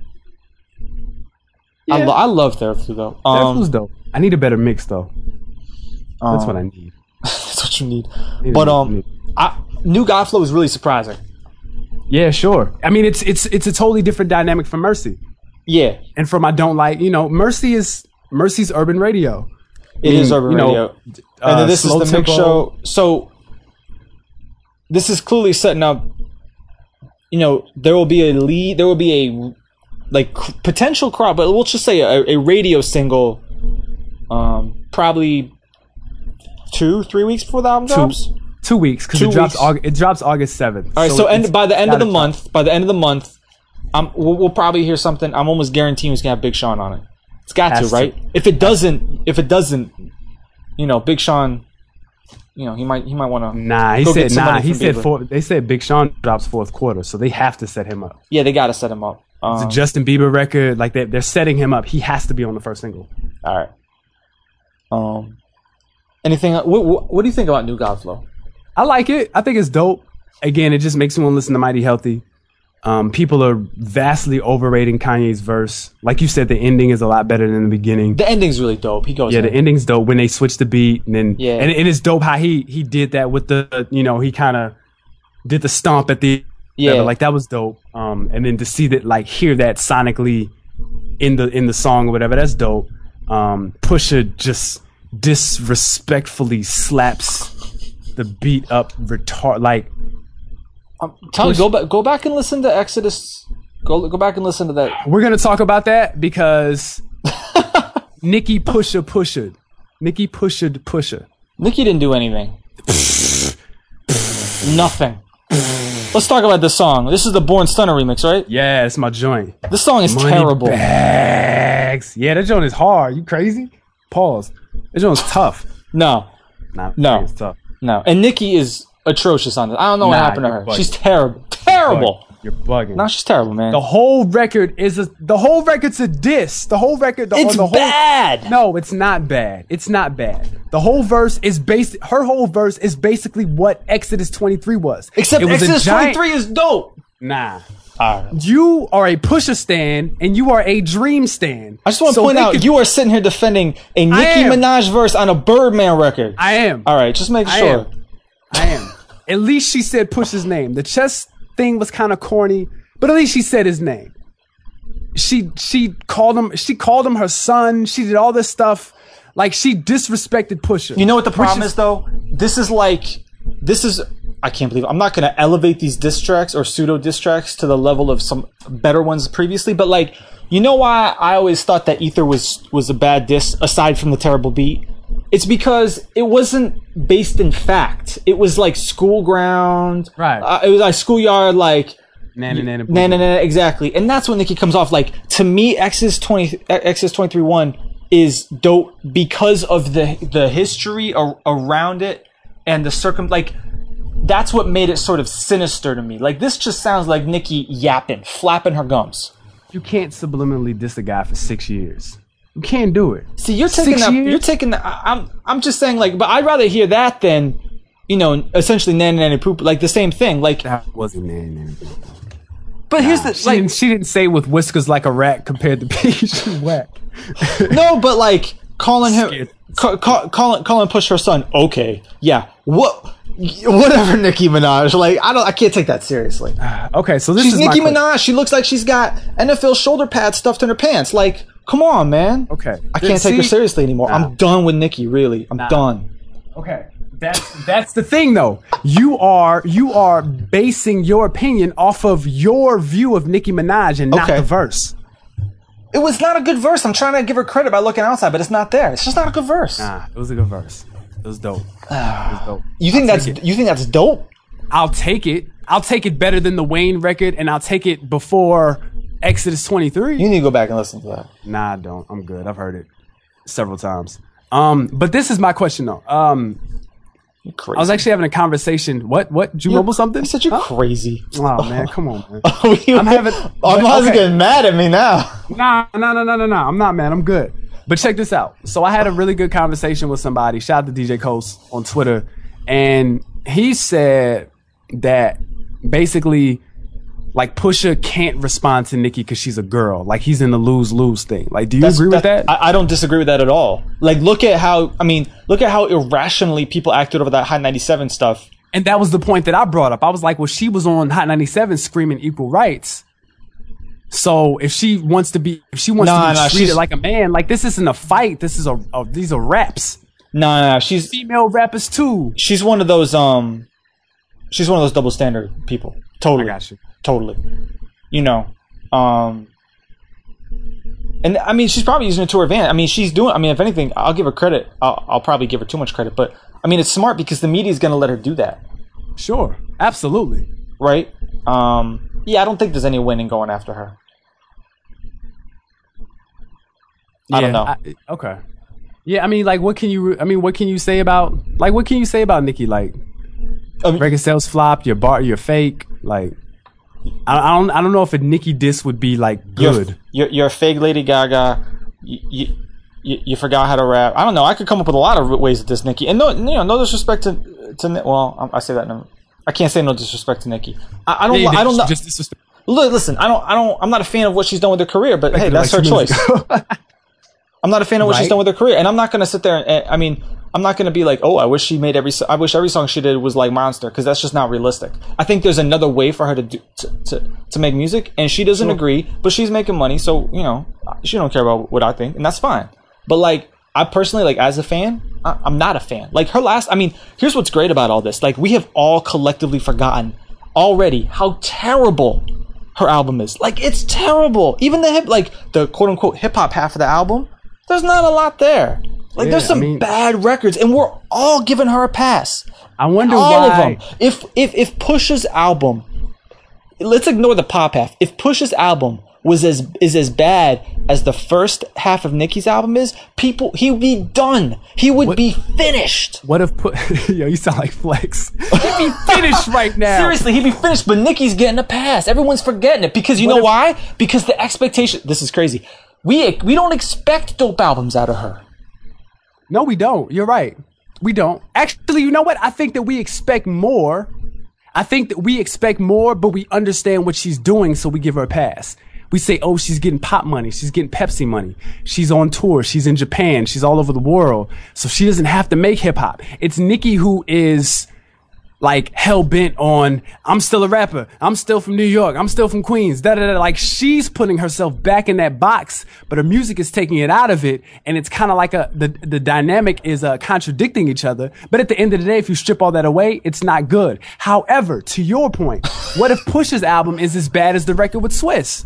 I love Theraflu though. Theraflu's dope. I need a better mix though. That's what I need. That's what you need. But New Godflow is really surprising. Yeah, sure. I mean, it's a totally different dynamic from Mercy. Yeah. And from I Don't Like, Mercy's urban radio. It is urban radio. And then this is the mix show. So this is clearly setting up. There will be a lead. There will be a potential crowd, but we'll just say a radio single. Probably 2-3 weeks before the album drops. 2 weeks because it drops August 7th. All right, so by the end of the month, we'll probably hear something. I'm almost guaranteeing it's gonna have Big Sean on it. It's got to, right? If it doesn't, Big Sean. He might want to. Nah, they said Big Sean drops fourth quarter, so they have to set him up. Yeah, they got to set him up. It's a Justin Bieber record, like they're setting him up. He has to be on the first single. All right. Anything? What do you think about New Godflow? I like it. I think it's dope. Again, it just makes me want to listen to Mighty Healthy. People are vastly overrating Kanye's verse. Like you said, the ending is a lot better than the beginning. The ending's really dope. He goes. Yeah, the ending's dope when they switch the beat, and then and it's dope how he did that with the he kind of did the stomp at the like that was dope. And then to see that hear that sonically in the song or whatever, that's dope. Pusha just disrespectfully slaps the beat up Tell me, go back and listen to Exodus. Go back and listen to that. We're gonna talk about that because Nicki Pusha. Nicki Pusha. Nicki didn't do anything. Nothing. Let's talk about this song. This is the Born Stunner remix, right? Yeah, it's my joint. This song is terrible. Bags. Yeah, that joint is hard. You crazy? Pause. That joint's tough. No. It's tough. No. And Nicki is atrocious on this. I don't know what happened to her. Bugging. She's terrible. Terrible. You're bugging. No, she's terrible, man. The whole record's a diss. The whole record. It's bad. No, it's not bad. It's not bad. The whole verse is her whole verse is basically what Exodus 23 was. Except Exodus 23 is dope. Nah. You are a Pusha stan, and you are a Dream stan. I just want to point out, you are sitting here defending a Nicki Minaj verse on a Birdman record. I am. All right, just make sure. I am. At least she said Pusha's name. The chess thing was kind of corny, but at least she said his name. She called him her son. She did all this stuff. Like, she disrespected Pusha. You know what the problem is, though? This is, I can't believe it. I'm not going to elevate these diss tracks or pseudo diss tracks to the level of some better ones previously, but, like, you know why I always thought that Ether was a bad diss, aside from the terrible beat? It's because it wasn't based in fact. It was like school ground. Right. It was like schoolyard, like... Nana, exactly. And that's when Nicki comes off. Like, to me, Exodus 23:1 is dope because of the history around it and the like, that's what made it sort of sinister to me. Like, this just sounds like Nicki yapping, flapping her gums. You can't subliminally diss a guy for 6 years. You can't do it. See, you're taking that. I'm just saying, like, but I'd rather hear that than, you know, essentially Nanny Poop, like the same thing. Like, that wasn't Nanny Poop. But here's the she didn't say with whiskers like a rat compared to Peach. Whack. No, but like calling him, calling Push her son. Okay, yeah, whatever, Nicki Minaj. Like, I can't take that seriously. Okay, so she's Nicki Minaj. She looks like she's got NFL shoulder pads stuffed in her pants. Like, come on, man. Okay, I can't take her seriously anymore. Nah. I'm done with Nicki. Really, I'm done. Okay. That's the thing, though. You are basing your opinion off of your view of Nicki Minaj and not the verse. It was not a good verse. I'm trying to give her credit by looking outside, but it's not there. It's just not a good verse. Nah, it was a good verse. It was dope. It was dope. You think that's dope? I'll take it. I'll take it better than the Wayne record, and I'll take it before Exodus 23. You need to go back and listen to that. Nah, I don't. I'm good. I've heard it several times. But this is my question, though. Crazy. I was actually having a conversation. What? Did you mumble something? I said you're crazy. Oh man, come on, man. I'm not getting mad at me now. Nah. I'm not mad. I'm good. But check this out. So I had a really good conversation with somebody. Shout out to DJ Coast on Twitter, and he said that basically, like, Pusha can't respond to Nicki because she's a girl. Like, he's in the lose-lose thing. Like, do you agree with that? I don't disagree with that at all. Like, look at how irrationally people acted over that Hot 97 stuff. And that was the point that I brought up. I was like, well, she was on Hot 97 screaming equal rights. So if she wants to be treated like a man, like, this isn't a fight. This is these are raps. No, she's female rappers too. She's one of those double standard people. Totally. I got you. Totally. You know, and I mean, she's probably using it to her advantage. I mean, if anything, I'll give her credit. I'll probably give her too much credit, but I mean, it's smart because the media is going to let her do that. Sure. Absolutely. Right? Yeah, I don't think there's any winning going after her. I don't know. Okay. Yeah, I mean, like, what can you say about Nicki? Like, record sales flopped, you're fake, like, I don't know if a Nicki diss would be like good. You're a fake Lady Gaga. You forgot how to rap. I don't know. I could come up with a lot of ways to diss Nicki. And no disrespect to well, I say that. I can't say no disrespect to Nicki. I don't know. Just disrespect. Listen, I'm not a fan of what she's done with her career, but hey, that's her choice. I'm not a fan of what she's done with her career, and I'm not going to sit there and I'm not going to be like, oh, I wish every song she did was like Monster, because that's just not realistic. I think there's another way for her to make music, and she doesn't agree, but she's making money, so, you know, she don't care about what I think, and that's fine. But, like, I personally, like, as a fan, I'm not a fan. Like, here's what's great about all this. Like, we have all collectively forgotten already how terrible her album is. Like, it's terrible. Even the quote unquote hip hop half of the album, there's not a lot there. Like, there's some bad records, and we're all giving her a pass. I wonder all why. of them. If Pusha's album, let's ignore the pop half. If Pusha's album is as bad as the first half of Nicki's album is, he would be done. He would be finished. What if yo, you sound like Flex. He'd be finished right now. Seriously, he'd be finished, but Nicki's getting a pass. Everyone's forgetting it because why? Because the expectation. This is crazy. We don't expect dope albums out of her. No, we don't. You're right. We don't. Actually, you know what? I think that we expect more. I think that we expect more, but we understand what she's doing, so we give her a pass. We say, oh, she's getting pop money. She's getting Pepsi money. She's on tour. She's in Japan. She's all over the world. So she doesn't have to make hip hop. It's Nicki who is like hell bent on, I'm still a rapper. I'm still from New York. I'm still from Queens. Like she's putting herself back in that box, but her music is taking it out of it. And it's kind of like the dynamic is contradicting each other. But at the end of the day, if you strip all that away, it's not good. However, to your point, what if Pusha's album is as bad as the record with Swiss?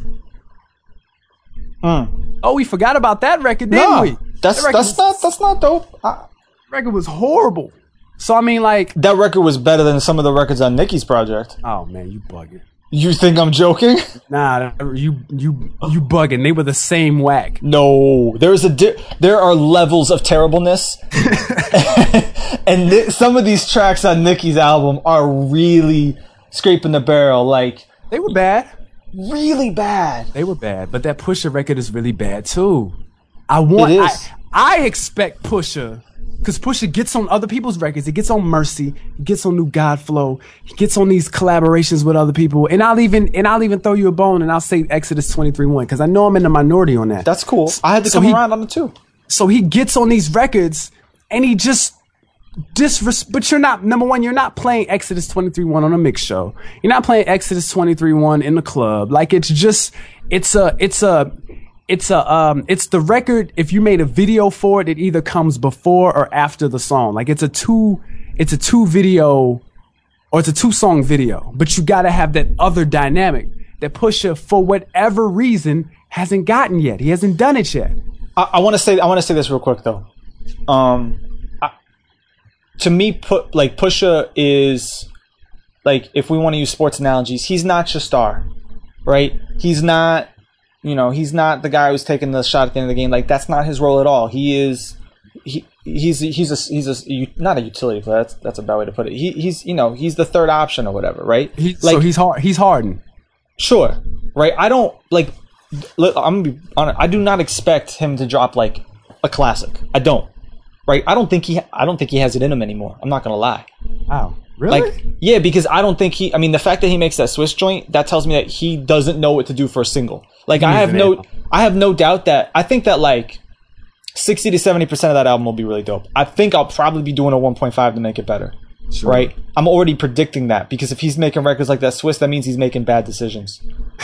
Oh, we forgot about that record, didn't we? That's not dope. Record was horrible. So I mean, like that record was better than some of the records on Nicki's project. Oh man, you bugging. You think I'm joking? Nah, you bugging. They were the same whack. No, there are levels of terribleness, and some of these tracks on Nicki's album are really scraping the barrel. Like they were bad. Really bad. They were bad, but that Pusha record is really bad too. I expect Pusha, because Pusha gets on other people's records. He gets on Mercy. He gets on New God Flow. He gets on these collaborations with other people. And I'll even throw you a bone and I'll say Exodus 23:1 because I know I'm in the minority on that. That's cool. I had to come around on it too. So he gets on these records and he just but you're not, number one, you're not playing Exodus 23:1 on a mix show. You're not playing Exodus 23:1 in the club. Like it's the record. If you made a video for it, it either comes before or after the song. Like it's a two video, or it's a 2-song video, but you gotta have that other dynamic that Pusha, for whatever reason, hasn't gotten yet. He hasn't done it yet. I want to say this real quick though. To me, Pusha is, like, if we want to use sports analogies, he's not your star, right? He's not the guy who's taking the shot at the end of the game. Like, that's not his role at all. He's not a utility player. That's a bad way to put it. He's the third option or whatever, right? So he's Harden. Sure, right? I don't I'm gonna be honest. I do not expect him to drop like a classic. I don't. Right, I don't think he has it in him anymore. I'm not gonna lie. Wow, really? Like, yeah, because I don't think I mean, the fact that he makes that Swiss joint, that tells me that he doesn't know what to do for a single. Like, I have no doubt that I think that like 60 to 70% of that album will be really dope. I think I'll probably be doing a 1.5 to make it better. Sure. Right? I'm already predicting that because if he's making records like that Swiss, that means he's making bad decisions.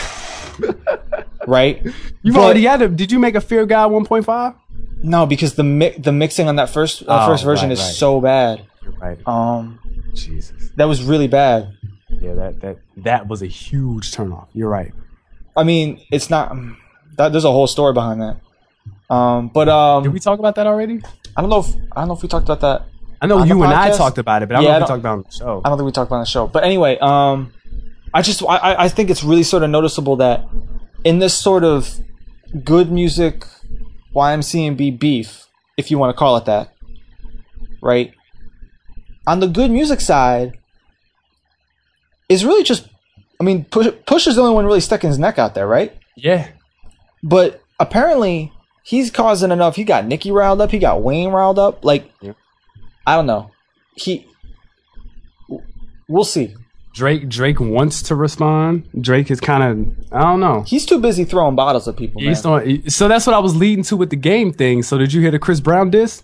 Right? Already had it. Did you make a Fear God 1.5? No, because the mixing on that first version is so bad. You're right. Jesus, that was really bad. Yeah, that was a huge turnoff. You're right. I mean, it's not. There's a whole story behind that. But did we talk about that already? I don't know if we talked about that. I know you and I talked about it, but I don't know if we talked about it on the show. I don't think we talked about it on the show. But anyway, I think it's really sort of noticeable that in this sort of good music YMCMB beef, if you want to call it that, right? On the good music side, is really just, I mean, Pusha's the only one really sticking his neck out there, right? Yeah. But apparently, he's causing enough. He got Nicki riled up. He got Wayne riled up. Like, yeah. I don't know. We'll see. Drake wants to respond. Drake is kind of, I don't know. He's too busy throwing bottles at people, man. So that's what I was leading to with the game thing. So did you hear the Chris Brown diss?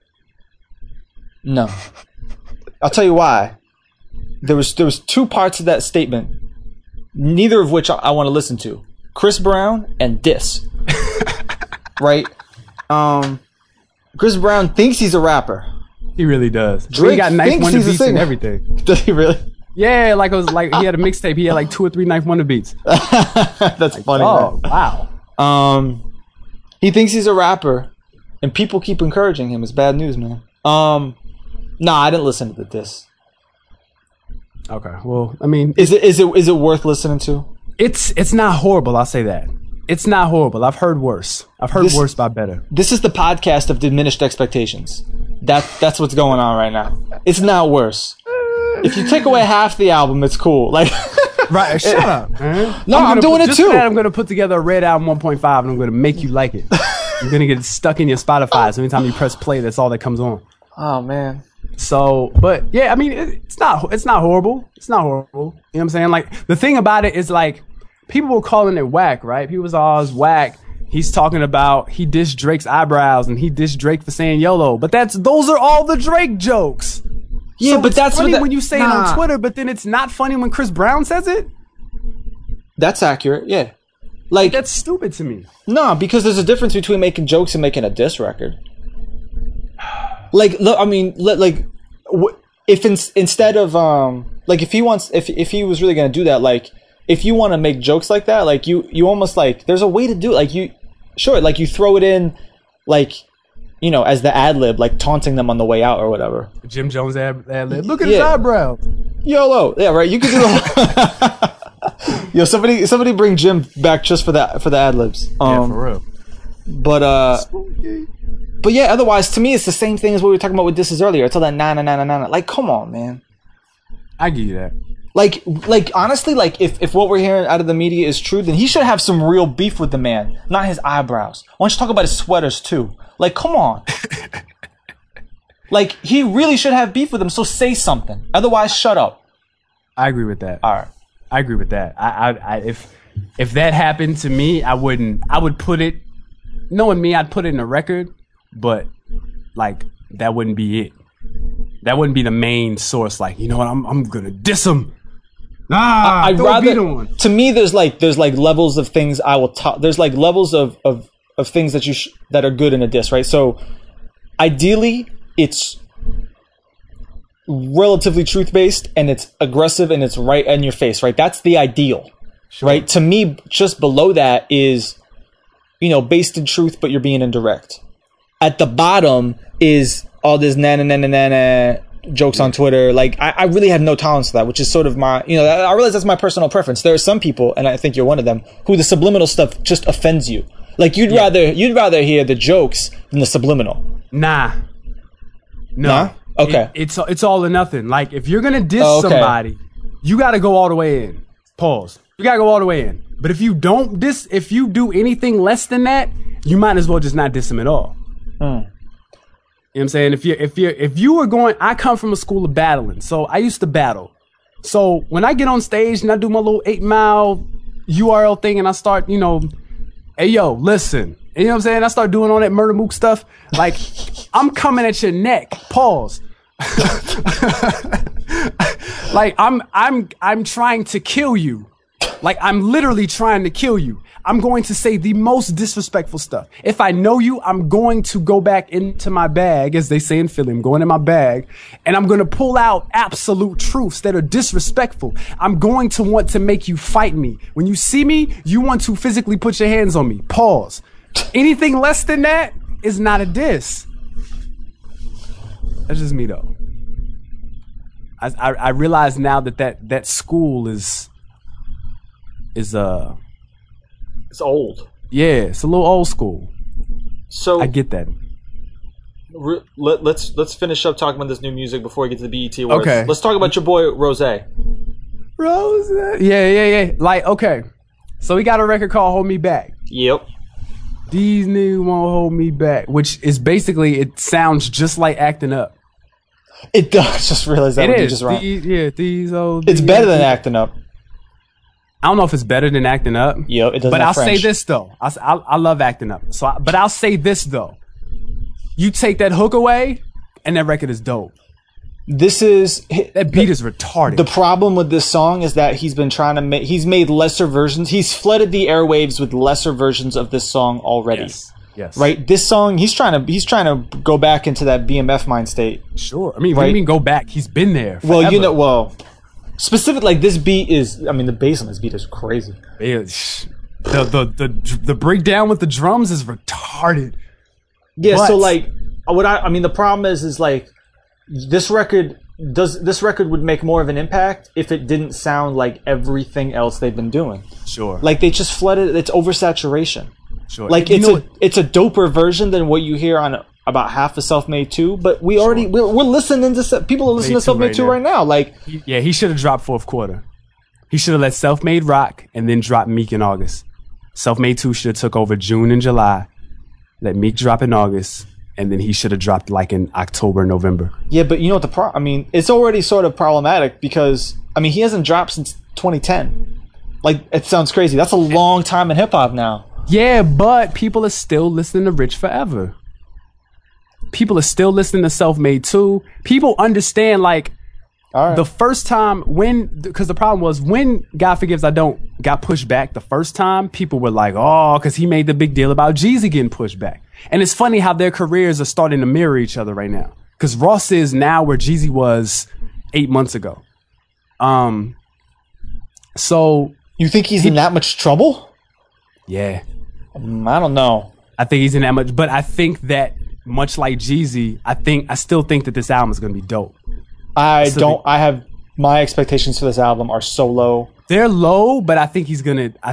No. I'll tell you why. There was 2 parts of that statement, neither of which I want to listen to. Chris Brown and diss. Right? Chris Brown thinks he's a rapper. He really does. Drake he got Knife thinks Wonder he's beats a and singer. everything. Does he really? Yeah, like it was like he had a mixtape. He had like 2 or 3 Knife Wonder beats. That's like, funny. Oh, man. Wow. He thinks he's a rapper, and people keep encouraging him. It's bad news, man. Nah, I didn't listen to the diss. Okay, well, I mean, is it worth listening to? It's not horrible. I'll say that. It's not horrible. I've heard worse. I've heard worse by better. This is the podcast of diminished expectations. That's what's going on right now. It's not worse. If you take away half the album, it's cool. Like, right? Shut up, man. No, I'm doing it too. For that, I'm going to put together a Red Album 1.5, and I'm going to make you like it. You're going to get stuck in your Spotify. So anytime you press play, that's all that comes on. Oh man. So, but yeah, I mean, it's not horrible. It's not horrible. You know what I'm saying? Like, the thing about it is, like, people were calling it whack, right? People was always whack. He's talking about he dissed Drake's eyebrows and he dissed Drake for saying YOLO. But those are all the Drake jokes. Yeah, so but that's funny when you say it on Twitter, but then it's not funny when Chris Brown says it. That's accurate, yeah. Like, that's stupid to me. No, because there's a difference between making jokes and making a diss record. Like, look, I mean, like, if instead of like, if he he was really gonna do that, like, if you want to make jokes like that, like, you almost, like, there's a way to do it. Like, like, you throw it in, like, you know, as the ad lib, like, taunting them on the way out or whatever. Jim Jones ad lib. Look at his eyebrow. YOLO. Yeah, right. You could do the whole. Yo, somebody bring Jim back just for the ad libs. Yeah, for real. But yeah, otherwise, to me, it's the same thing as what we were talking about with disses earlier. It's all that na. Like, come on, man. I give you that. Like honestly, like, if what we're hearing out of the media is true, then he should have some real beef with the man, not his eyebrows. Why don't you talk about his sweaters too? Like, come on. Like, he really should have beef with him. So say something. Otherwise, shut up. I agree with that. All right. I agree with that. If that happened to me, I would put it, knowing me, I'd put it in a record, but, like, that wouldn't be it. That wouldn't be the main source. Like, you know what, I'm gonna diss him. Nah, I'd rather. To me, there's like levels of things I will talk. There's like levels of things that that are good in a diss, right? So, ideally, it's relatively truth-based and it's aggressive and it's right in your face, right? That's the ideal, sure. Right? To me, just below that is, you know, based in truth, but you're being indirect. At the bottom is all this na jokes on Twitter. Like, I really have no tolerance for that, which is sort of my, you know, I realize that's my personal preference. There are some people, and I think you're one of them, who the subliminal stuff just offends you. Like, you'd rather hear the jokes than the subliminal. Nah. Okay. It's all or nothing. Like, if you're gonna diss somebody, you gotta go all the way in. Pause. You gotta go all the way in. But if you do anything less than that, you might as well just not diss them at all. You know what I'm saying? If you were going, I come from a school of battling, so I used to battle. So when I get on stage and I do my little 8-mile URL thing and I start, you know, hey yo, listen. You know what I'm saying? I start doing all that murder mook stuff. Like, I'm coming at your neck. Pause. Like, I'm trying to kill you. Like, I'm literally trying to kill you. I'm going to say the most disrespectful stuff. If I know you, I'm going to go back into my bag, as they say in Philly. I'm going in my bag, and I'm going to pull out absolute truths that are disrespectful. I'm going to want to make you fight me. When you see me, you want to physically put your hands on me. Pause. Anything less than that is not a diss. That's just me, though. I realize now that school is it's old. Yeah, it's a little old school. So I get that. Let's finish up talking about this new music before we get to the BET Awards. Okay. Let's talk about your boy Rose. Yeah. Like, okay. So we got a record called Hold Me Back. Yep. These niggas won't hold me back, which is basically, it sounds just like Acting Up. It does. Just realize that you just wrong. These old. It's better than Acting Up. I don't know if it's better than Acting Up. Yo, it doesn't. But I'll French. say this though. I love Acting Up. But I'll say this though. You take that hook away, and that record is dope. That beat is retarded. The problem with this song is that he's been trying to he's made lesser versions. He's flooded the airwaves with lesser versions of this song already. Yes. Right? This song, he's trying to go back into that BMF mind state. Sure. I mean, what do you mean go back? He's been there forever. Specific, like, this beat is, I mean, the bass on this beat is crazy. The breakdown with the drums is retarded. Yeah, but, so, like, the problem is like, this record would make more of an impact if it didn't sound like everything else they've been doing. Sure. Like, they just flooded, it's oversaturation. Sure. Like, it's a doper version than what you hear on about half of Self-Made 2, but we're listening to people are listening to Self-Made 2 right now. Like, he should have dropped fourth quarter. He should have let Self-Made rock and then drop Meek in August. Self-Made 2 should have took over June and July. Let Meek drop in August, and then he should have dropped like in October, November. Yeah, but you know what I mean, it's already sort of problematic because I mean he hasn't dropped since 2010. Like, it sounds crazy. That's a long time in hip hop now. Yeah, but people are still listening to Rich Forever. People are still listening to Self-Made too. People understand, like, the first time because the problem was when God Forgives I Don't got pushed back the first time, people were like, oh, because he made the big deal about Jeezy getting pushed back. And it's funny how their careers are starting to mirror each other right now. Because Ross is now where Jeezy was 8 months ago. So you think he's in that much trouble? Yeah. I don't know. I think he's in that much, but I think that much like Jeezy, I still think that this album is going to be dope. I have my expectations for this album are so low. They're low, but I think he's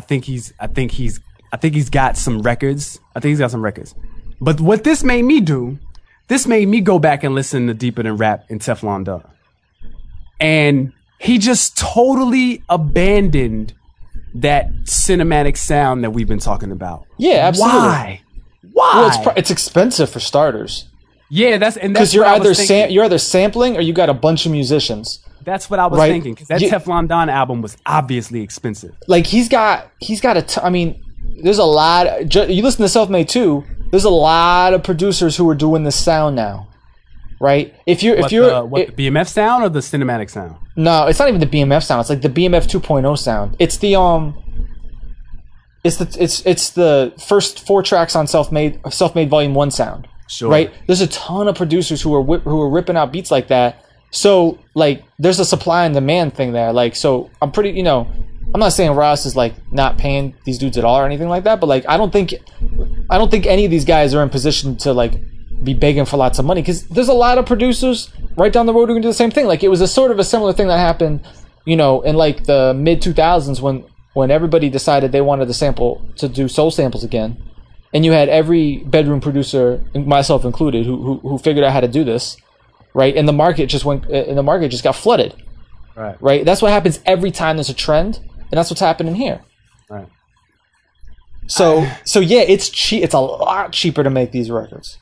got some records. I think he's got some records. But what this made me do, this made me go back and listen to Deeper Than Rap and Teflon Don. And he just totally abandoned that cinematic sound that we've been talking about. Yeah, absolutely. Why? Well, it's expensive for starters. Yeah, that's because you're either sampling or you got a bunch of musicians. That's what I was thinking. Because that Teflon Don album was obviously expensive. Like he's got I mean, there's a lot. You listen to Self-Made too. There's a lot of producers who are doing this sound now, right? The BMF sound or the cinematic sound? No, it's not even the BMF sound. It's like the BMF 2.0 sound. It's the It's the first 4 tracks on Self-Made Volume 1 sound. Sure. Right? There's a ton of producers who are ripping out beats like that. So, like, there's a supply and demand thing there. Like, so I'm pretty, I'm not saying Ross is like not paying these dudes at all or anything like that, but like I don't think any of these guys are in position to like be begging for lots of money because there's a lot of producers right down the road who can do the same thing. Like it was a sort of a similar thing that happened, in like the mid 2000s when everybody decided they wanted to do soul samples again, and you had every bedroom producer, myself included, who figured out how to do this, right? And the market just got flooded, right? That's what happens every time there's a trend, and that's what's happening here, right? So yeah, it's cheap. It's a lot cheaper to make these records.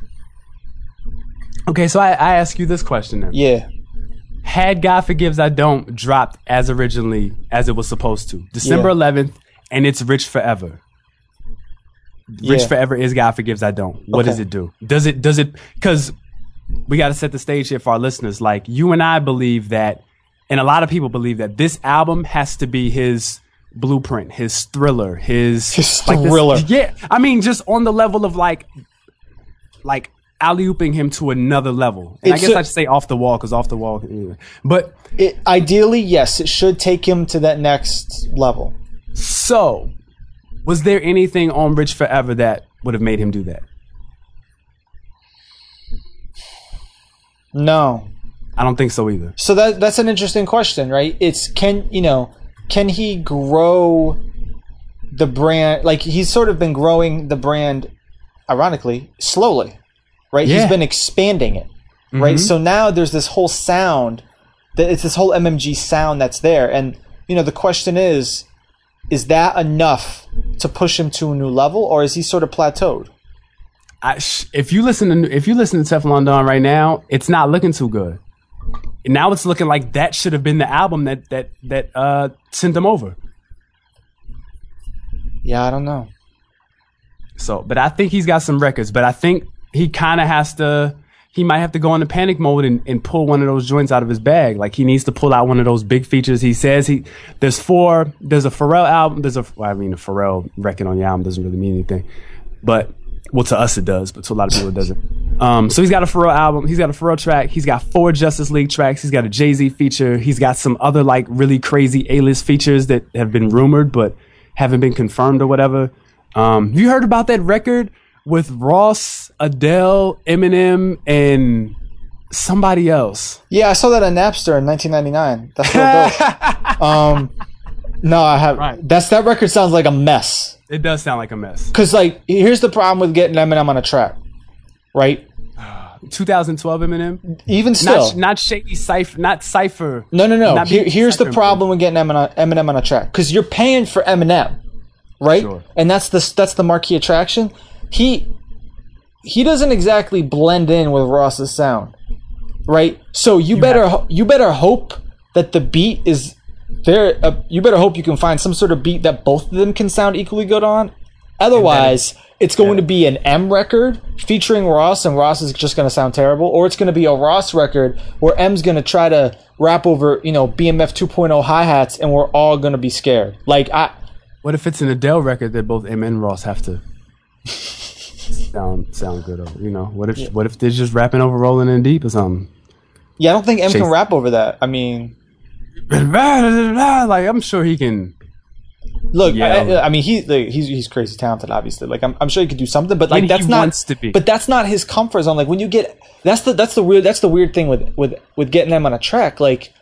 Okay, so I ask you this question then. Yeah. Had God Forgives I Don't dropped as it was supposed to, December 11th, and it's Rich Forever. Rich Forever is God Forgives I Don't. What does it do? Does it, because we got to set the stage here for our listeners. Like, you and I believe that, and a lot of people believe that this album has to be his blueprint, his thriller, his thriller. Yeah. I mean, just on the level of like alley-ooping him to another level. And I guess I should say off the wall, because off the wall, but ideally, yes, it should take him to that next level. So, was there anything on Rich Forever that would have made him do that? No, I don't think so either. So that's an interesting question, right? It's can he grow the brand? Like he's sort of been growing the brand, ironically, slowly. Right, yeah. He's been expanding it, right? Mm-hmm. So now there's this whole sound, it's this whole MMG sound that's there, and the question is that enough to push him to a new level, or is he sort of plateaued? If you listen to Teflon Don right now, it's not looking too good. Now it's looking like that should have been the album that sent them over. Yeah, I don't know. So, but I think he's got some records, but I think he kind of he might have to go into panic mode and pull one of those joints out of his bag. Like he needs to pull out one of those big features. He says there's a Pharrell album. A Pharrell record on your album doesn't really mean anything, but to us it does, but to a lot of people it doesn't. So he's got a Pharrell album. He's got a Pharrell track. He's got 4 Justice League tracks. He's got a Jay-Z feature. He's got some other like really crazy A-list features that have been rumored, but haven't been confirmed or whatever. You heard about that record with Ross, Adele, Eminem, and somebody else? Yeah, I saw that on Napster in 1999. That's real dope. No, I haven't. Right. That record sounds like a mess. It does sound like a mess. Because, like, here's the problem with getting Eminem on a track, right? 2012 Eminem? Even still. Not Shady Cypher, not Cypher. No. Here's the problem with getting Eminem on a track. Because you're paying for Eminem, right? Sure. And that's the marquee attraction. he doesn't exactly blend in with Ross's sound, right? So you better hope that the beat is there. You better hope you can find some sort of beat that both of them can sound equally good on. Otherwise, it's going to be an M record featuring Ross, and Ross is just going to sound terrible, or it's going to be a Ross record where M's going to try to rap over, BMF 2.0 hi-hats, and we're all going to be scared. What if it's an Adele record that both M and Ross have to sound good over? What if they're just rapping over Rolling in Deep or something? Yeah, I don't think M can rap over that. I mean, I'm sure he can. Look, I mean, he's crazy talented. Obviously, I'm sure he could do something, but that's not. Wants to be. But that's not his comfort zone. When you get that's the weird thing with getting them on a track.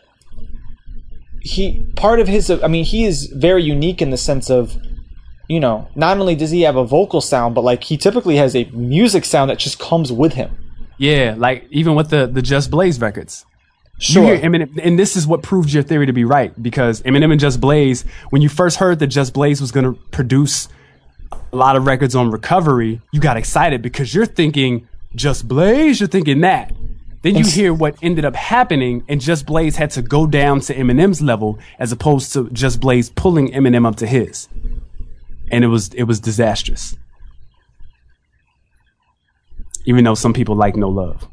He is very unique in the sense of, not only does he have a vocal sound, but he typically has a music sound that just comes with him. Yeah, even with the Just Blaze records. Sure. You hear Eminem, and this is what proves your theory to be right, because Eminem and Just Blaze, when you first heard that Just Blaze was going to produce a lot of records on Recovery, you got excited because you're thinking Just Blaze, you're thinking that. Then you hear what ended up happening, and Just Blaze had to go down to Eminem's level as opposed to Just Blaze pulling Eminem up to his. And it was disastrous. Even though some people like No Love.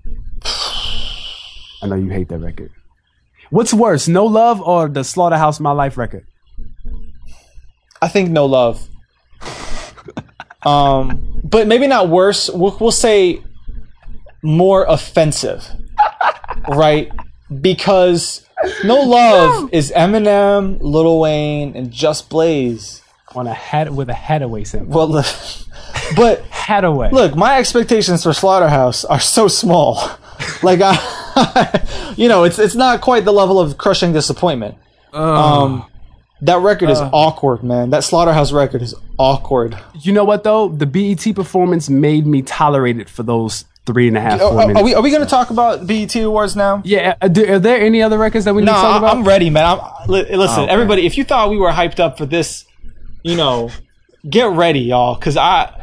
I know you hate that record. What's worse, No Love or the Slaughterhouse My Life record? I think No Love. But maybe not worse. We'll say more offensive, right? Because No Love is Eminem, Lil Wayne, and Just Blaze with a Hadaway sample. Well, but Hadaway. Look, my expectations for Slaughterhouse are so small. It's not quite the level of crushing disappointment. That record is awkward, man. That Slaughterhouse record is awkward. You know what though? The BET performance made me tolerate it for those 3.5, 4 minutes. Are we going to talk about BET Awards now? Yeah. Are there any other records that we need to talk about? I'm ready, man. Listen, everybody. If you thought we were hyped up for this, get ready, y'all, because I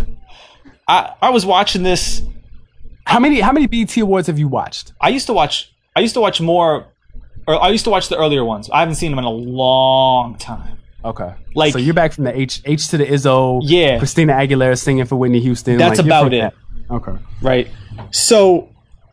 was watching this. How many BET Awards have you watched? I used to watch more, or I used to watch the earlier ones. I haven't seen them in a long time. Okay. So you're back from the H to the Izzo. Yeah. Christina Aguilera singing for Whitney Houston. That's about it. Okay. Right. So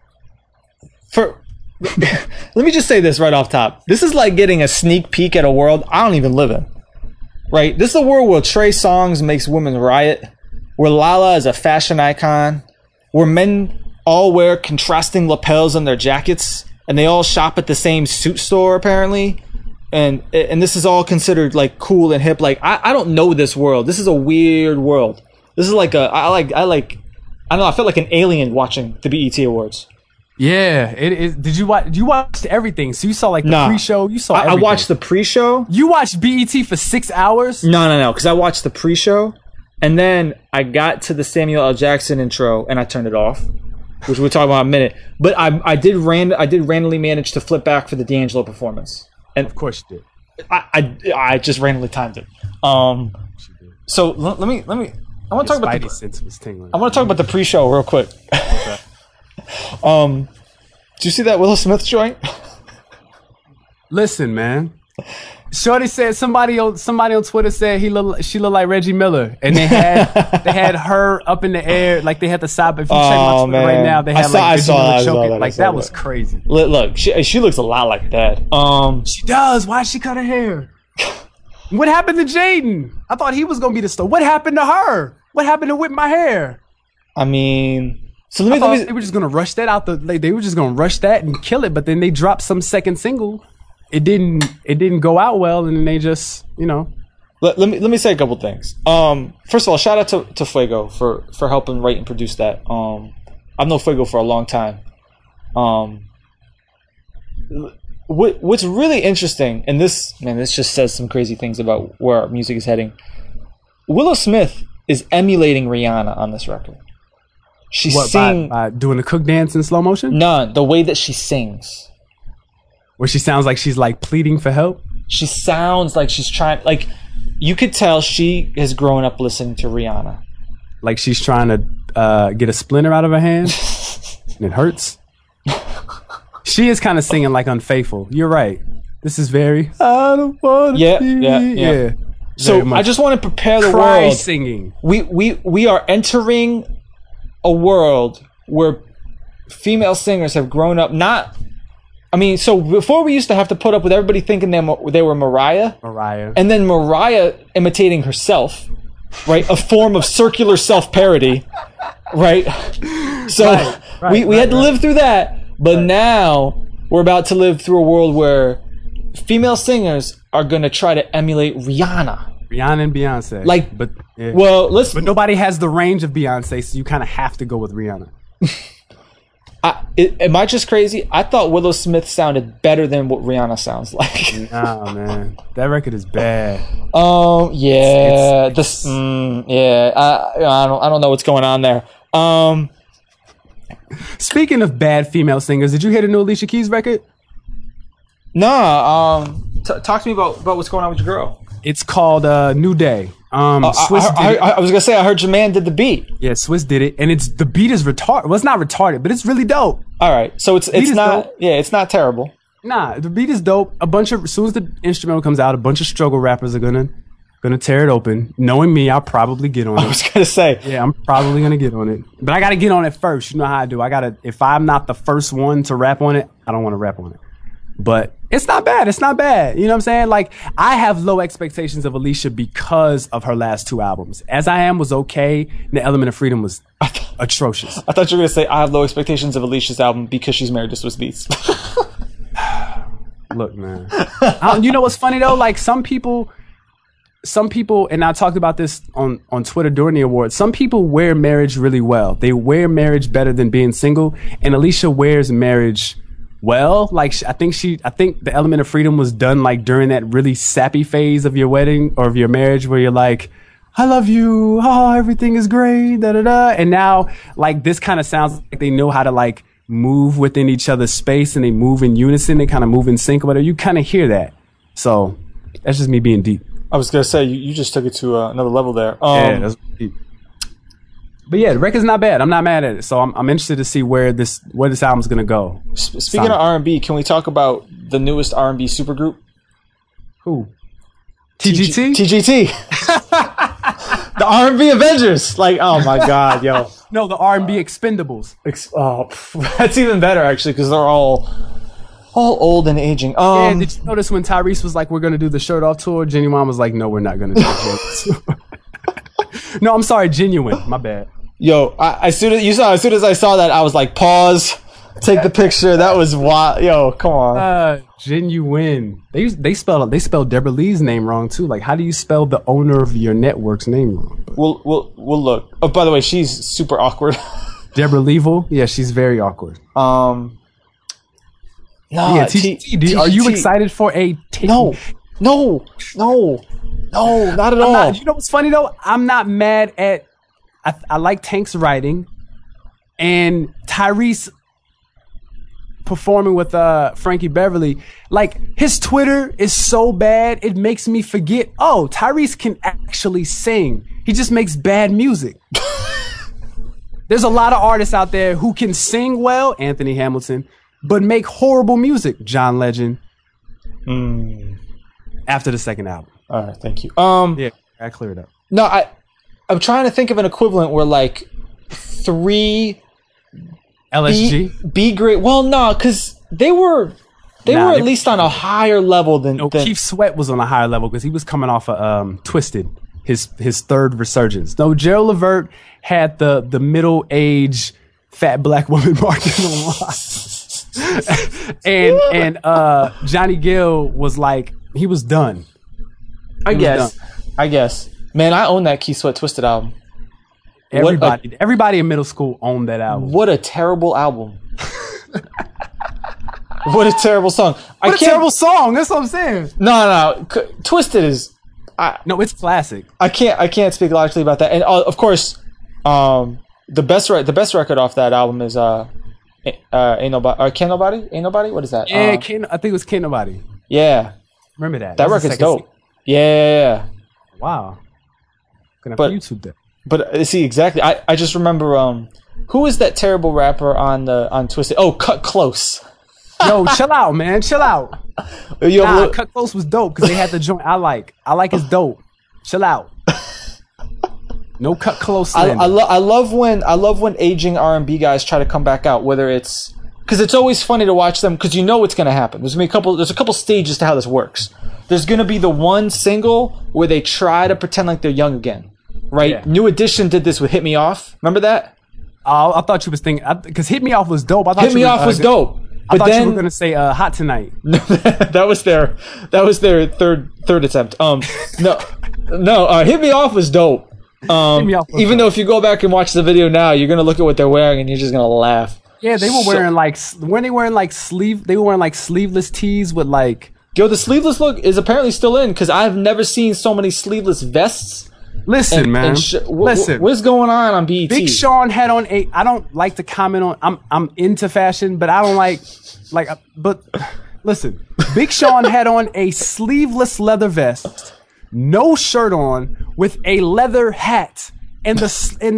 let me just say this right off top. This is like getting a sneak peek at a world I don't even live in. Right? This is a world where Trey Songz makes women riot, where Lala is a fashion icon, where men all wear contrasting lapels on their jackets, and they all shop at the same suit store apparently, and this is all considered cool and hip. I don't know this world. This is a weird world. This is I don't know. I felt like an alien watching the BET Awards. Yeah, it is. Did you watch? You watched everything, so you saw the pre-show. You saw. I watched the pre-show. You watched BET for 6 hours? No, because I watched the pre-show, and then I got to the Samuel L. Jackson intro, and I turned it off, which we'll talk about in a minute. But I did randomly manage to flip back for the D'Angelo performance, and of course you did. I just randomly timed it. So let me. I want to talk about the sense was tingling. I want to talk about the pre-show real quick. Okay. Did you see that Willow Smith joint? Listen, man. Shorty said somebody on Twitter said she looked like Reggie Miller, and they had her up in the air they had the side. If you check my Twitter right now, they had Reggie Miller choking. That was crazy. Look, she looks a lot like that. She does. Why'd she cut her hair? What happened to Jaden? I thought he was gonna be the star. What happened to her? What happened to Whip My Hair? I mean, so they were just gonna rush that out they were just gonna rush that and kill it, but then they dropped some second single. It didn't go out well, and then they just Let me say a couple things. First of all, shout out to Fuego for helping write and produce that. I've known Fuego for a long time. What's really interesting, and this just says some crazy things about where our music is heading. Willow Smith is emulating Rihanna on this record. She's by doing a cook dance in slow motion? No, the way that she sings. Where she sounds like she's pleading for help? She sounds like she's trying, you could tell she has grown up listening to Rihanna. Like she's trying to get a splinter out of her hand, and it hurts. She is kind of singing like Unfaithful. You're right. This is very. I don't want to. Yeah. So I just want to prepare the world. Singing. We are entering a world where female singers have grown up. So before we used to have to put up with everybody thinking they were Mariah, and then Mariah imitating herself, right? A form of circular self-parody, right? So we had to live through that, but now we're about to live through a world where female singers are going to try to emulate Rihanna. Rihanna and Beyonce. But nobody has the range of Beyonce, so you kind of have to go with Rihanna. Am I just crazy? I thought Willow Smith sounded better than what Rihanna sounds like. Nah, man, that record is bad. Yeah, I don't know what's going on there. Speaking of bad female singers, did you hear the new Alicia Keys record? Nah. Talk to me about what's going on with your girl. It's called New Day. Swiss I was gonna say I heard your man did the beat. Yeah, Swiss did it, and the beat is retarded. Well, it's not retarded, but it's really dope. All right, so it's not dope. Yeah, it's not terrible. Nah, the beat is dope. As soon as the instrumental comes out, a bunch of struggle rappers are gonna tear it open. Knowing me, I'll probably get on it. I was gonna say, yeah, I'm probably gonna get on it, but I gotta get on it first. You know how I do. If I'm not the first one to rap on it, I don't want to rap on it. But it's not bad. It's not bad. You know what I'm saying? Like, I have low expectations of Alicia because of her last two albums. As I Am was okay, and The Element of Freedom was atrocious. I thought you were going to say, I have low expectations of Alicia's album because she's married to Swiss Beats. Look, man. You know what's funny, though? Like, some people, and I talked about this on Twitter during the awards, some people wear marriage really well. They wear marriage better than being single, and Alicia wears marriage well. Like, I think The Element of Freedom was done like during that really sappy phase of your wedding or of your marriage where you're like, I love you, oh, everything is great, da da da. And now, like, this kind of sounds like they know how to like move within each other's space and they move in unison, they kind of move in sync or whatever. You kind of hear that. So that's just me being deep. I was gonna say you just took it to another level there. Yeah, that's deep. But yeah, the record's not bad. I'm not mad at it. So I'm interested to see where this album's gonna go. Speaking of R&B, can we talk about the newest R&B supergroup? Who? TGT? TGT. The R&B Avengers. Like, oh my God, yo. No, the R&B Expendables. That's even better actually, because they're all old and aging. Yeah, did you notice when Tyrese was like, "We're gonna do the shirt off tour"? Genuine was like, "No, we're not gonna do the tour." No, I'm sorry, Genuine. My bad. Yo, as soon as I saw that, I was like, pause, take the picture. That was wild. Yo, come on. Genuine. They spelled Deborah Lee's name wrong too. Like, how do you spell the owner of your network's name wrong? We'll look. Oh, by the way, she's super awkward. Deborah Leeville? Yeah, she's very awkward. No, yeah, TGT. Are you excited for a No, not at all. You know what's funny though? I'm not mad at. I like Tank's writing, and Tyrese performing with Frankie Beverly. Like, his Twitter is so bad it makes me forget. Oh, Tyrese can actually sing. He just makes bad music. There's a lot of artists out there who can sing well, Anthony Hamilton, but make horrible music, John Legend. After the second album. All right, thank you. Yeah, I cleared up. No, I'm trying to think of an equivalent where like 3 LSG B grade. Well, no, because they were at least on a higher level than. No, Keith Sweat was on a higher level because he was coming off of Twisted, his third resurgence. No, Gerald Levert had the middle age fat black woman market on and Johnny Gill was like, he was done. I guess. Man, I own that Keith Sweat Twisted album. Everybody in middle school owned that album. What a terrible album. What a terrible song. Terrible song. That's what I'm saying. No. Twisted is... No, it's classic. I can't speak logically about that. And of course, the best record off that album is Ain't Nobody, or Can't Nobody? Ain't Nobody? What is that? Yeah, I think it was Can't Nobody. Yeah. Remember that. That record's dope. Yeah. Wow. Gonna have to YouTube that. But see, exactly. I just remember who is that terrible rapper on Twisted? Oh, Cut Close. Yo, chill out, man. Chill out. Cut Close was dope because they had the joint I like. I like his dope. Chill out. No Cut Close. I love when aging R&B guys try to come back out, whether it's because it's always funny to watch them because you know what's going to happen. There's a couple stages to how this works. There's going to be the one single where they try to pretend like they're young again, right? Yeah. New Edition did this with "Hit Me Off." Remember that? I thought you was thinking because "Hit Me Off" was dope. I thought "Hit Me Off" was dope. I thought you were going to say "Hot Tonight." that was their third attempt. No, "Hit Me Off" was dope. Even though if you go back and watch the video now, you're gonna look at what they're wearing and you're just gonna laugh. Yeah, they were wearing they were wearing sleeveless tees with like. Yo, the sleeveless look is apparently still in because I've never seen so many sleeveless vests. Listen, man. Listen, what's going on BET? Big Sean had on I don't like to comment on. I'm into fashion, but I don't like. But listen, Big Sean had on a sleeveless leather vest, no shirt on, with a leather hat, and the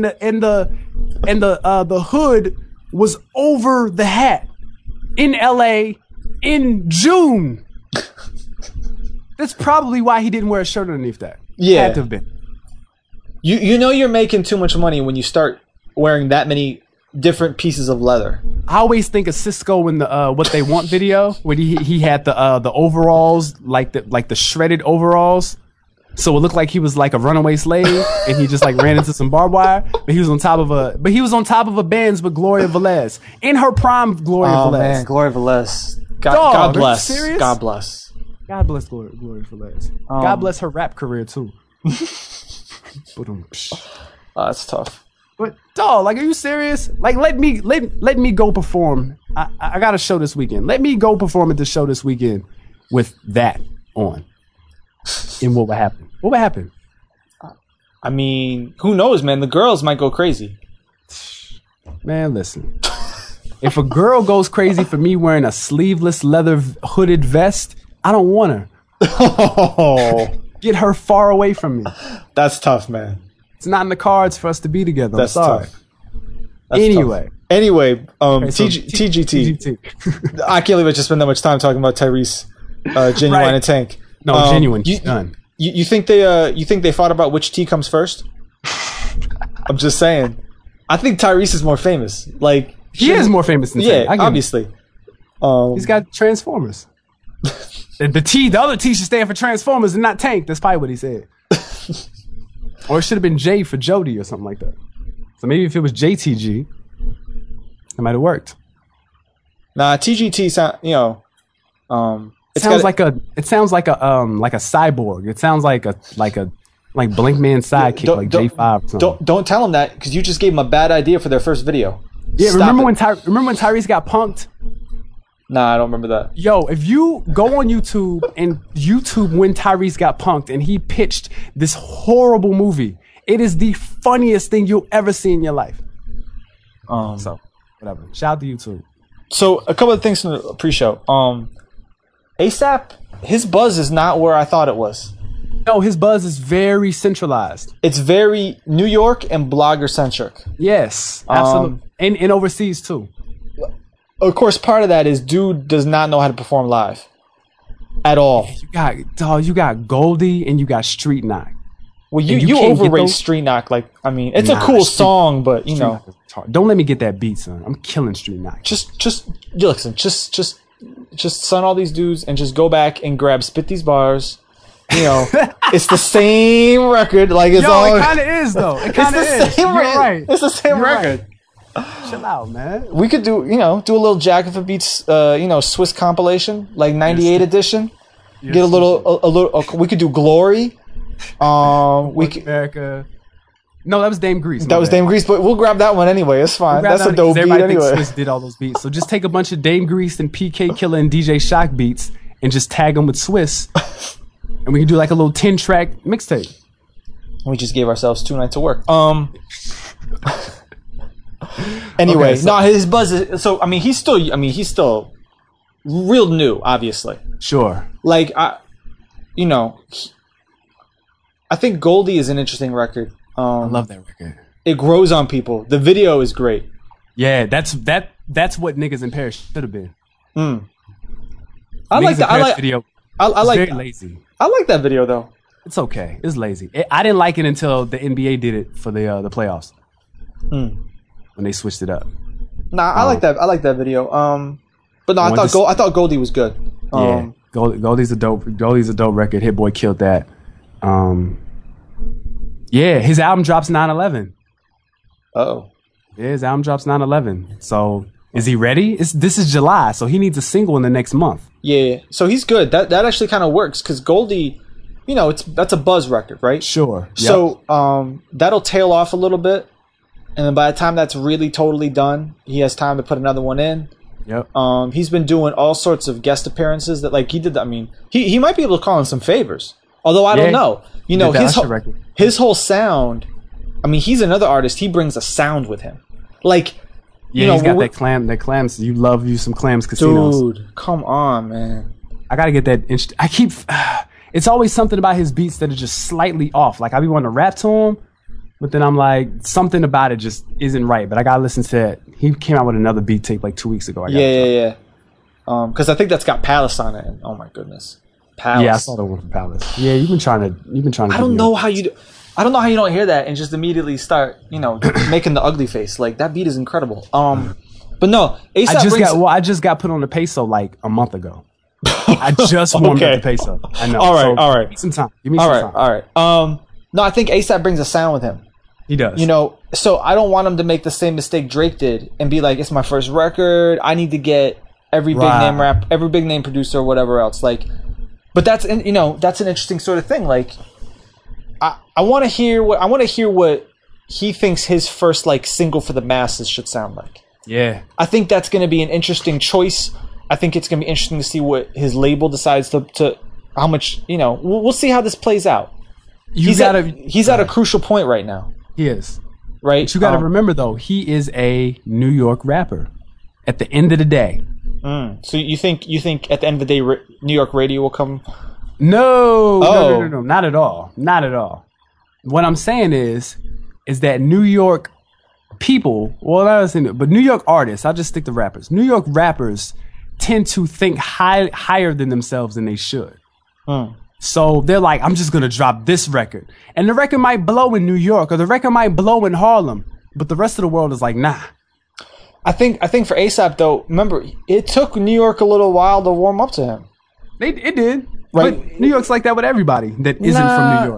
hood was over the hat in LA in June. That's probably why he didn't wear a shirt underneath that. Yeah, had to have been. You know you're making too much money when you start wearing that many different pieces of leather. I always think of Cisco in the What They Want video when he had the overalls like the shredded overalls. So it looked like he was like a runaway slave, and he just like ran into some barbed wire. But he was on top of a Benz with Gloria Velez in her prime. Gloria Velez. Oh man, Gloria Velez. God bless. Serious? God bless. God bless Gloria Velez. God bless her rap career too. That's tough. But dog, like, are you serious? Like, let me go perform. I got a show this weekend. Let me go perform at the show this weekend with that on. And what would happen? What would happen? I mean, who knows, man? The girls might go crazy. Man, listen. If a girl goes crazy for me wearing a sleeveless leather hooded vest, I don't want her. Oh. Get her far away from me. That's tough, man. It's not in the cards for us to be together. That's I'm sorry. Tough. That's anyway. Tough. TGT. I can't believe I just spent that much time talking about Tyrese, Genuine right. and Tank. No, Genuine. Done. You think they fought about which T comes first? I'm just saying. I think Tyrese is more famous. Like he is more famous than Tank. Yeah, obviously. He's got Transformers. The other T should stand for Transformers and not Tank. That's probably what he said. Or it should have been J for Jody or something like that. So maybe if it was JTG, it might have worked. Nah, TGT sound, it sounds like a cyborg. It sounds like Blinkman sidekick, like J5 or something. Don't tell him that because you just gave him a bad idea for their first video. Yeah, remember when Tyrese got punked? Nah, I don't remember that. Yo, if you go on YouTube and YouTube when Tyrese got punked and he pitched this horrible movie, it is the funniest thing you'll ever see in your life. So, whatever. Shout out to YouTube. So, a couple of things from the pre-show. ASAP, his buzz is not where I thought it was. No, his buzz is very centralized. It's very New York and blogger-centric. Yes, absolutely. And overseas, too. Of course, part of that is dude does not know how to perform live at all. You got Goldie and you got Street Knock. Well, you overrate Street Knock. Like, I mean, it's a cool song, but you know, don't let me get that beat, son. I'm killing Street Knock. Just son all these dudes and just go back and grab Spit These Bars. You know, it's the same record. Like it kind of is though. It kind of is. You're right. It's the same record. Right. Chill out, man. We could do a little Jack of a Beats, Swiss compilation, like 98 edition. Get a little. We could do Glory. America. No, that was Dame Grease. That was Dame Grease, but we'll grab that one anyway. It's fine. That's a dope beat anyway. Swiss did all those beats, so just take a bunch of Dame Grease and PK Killer and DJ Shock beats and just tag them with Swiss, and we can do like a little 10-track mixtape. We just gave ourselves 2 nights of work. Anyway, okay, so, his buzz is, so I mean he's still real new, obviously. Sure. Like I think Goldie is an interesting record I love that record. It grows on people. The video is great. Yeah, that's what Niggas in Paris should have been. I like that video. I like very lazy. I like that video though. It's okay. It's lazy. I didn't like it until the NBA did it for the playoffs. When they switched it up. Nah, I like that. I like that video. But no, I thought Goldie was good. Yeah, Goldie's a dope record. Hit Boy killed that. Yeah, his album drops 9/11. Oh. Yeah, his album drops 9/11. So is he ready? This is July, so he needs a single in the next month. Yeah, so he's good. That actually kind of works because Goldie, that's a buzz record, right? Sure. Yep. So that'll tail off a little bit, and then by the time that's really totally done, he has time to put another one in. Yep. He's been doing all sorts of guest appearances that he did. I mean, he might be able to call in some favors. Although I don't know. His whole sound. I mean, he's another artist. He brings a sound with him. He's got that clams. You love you some Clams Casinos. Dude, come on, man. I gotta get that. It's always something about his beats that are just slightly off. Like I be wanting to rap to him, but then I'm like, something about it just isn't right. But I gotta listen to it. He came out with another beat tape like 2 weeks ago. Yeah. Because I think that's got Palace on it. And, oh my goodness, Palace. Yeah, I saw the one from Palace. Yeah, you've been trying to. I don't know how you don't hear that and just immediately start, making the ugly face. Like that beat is incredible. But no, I just got put on the peso like a month ago. I just warmed up the peso. I know. All right. Give me some time. All right. No, I think ASAP brings a sound with him. He does. So I don't want him to make the same mistake Drake did and be like, it's my first record. I need to get every big name producer or whatever else. But that's an interesting sort of thing. Like, I want to hear what he thinks his first single for the masses should sound like. Yeah, I think that's going to be an interesting choice. I think it's going to be interesting to see what his label decides to how much. We'll see how this plays out. He's at a crucial point right now. He is. Right. But you got to remember though, he is a New York rapper. At the end of the day. So you think at the end of the day, New York radio will come? No, not at all. Not at all. What I'm saying is that New York people, but New York artists, I'll just stick to rappers. New York rappers tend to think higher than themselves than they should. So they're like, I'm just going to drop this record. And the record might blow in New York or the record might blow in Harlem, but the rest of the world is like, nah. I think for ASAP though, remember, it took New York a little while to warm up to him. It did. Right. But New York's like that with everybody that isn't from New York.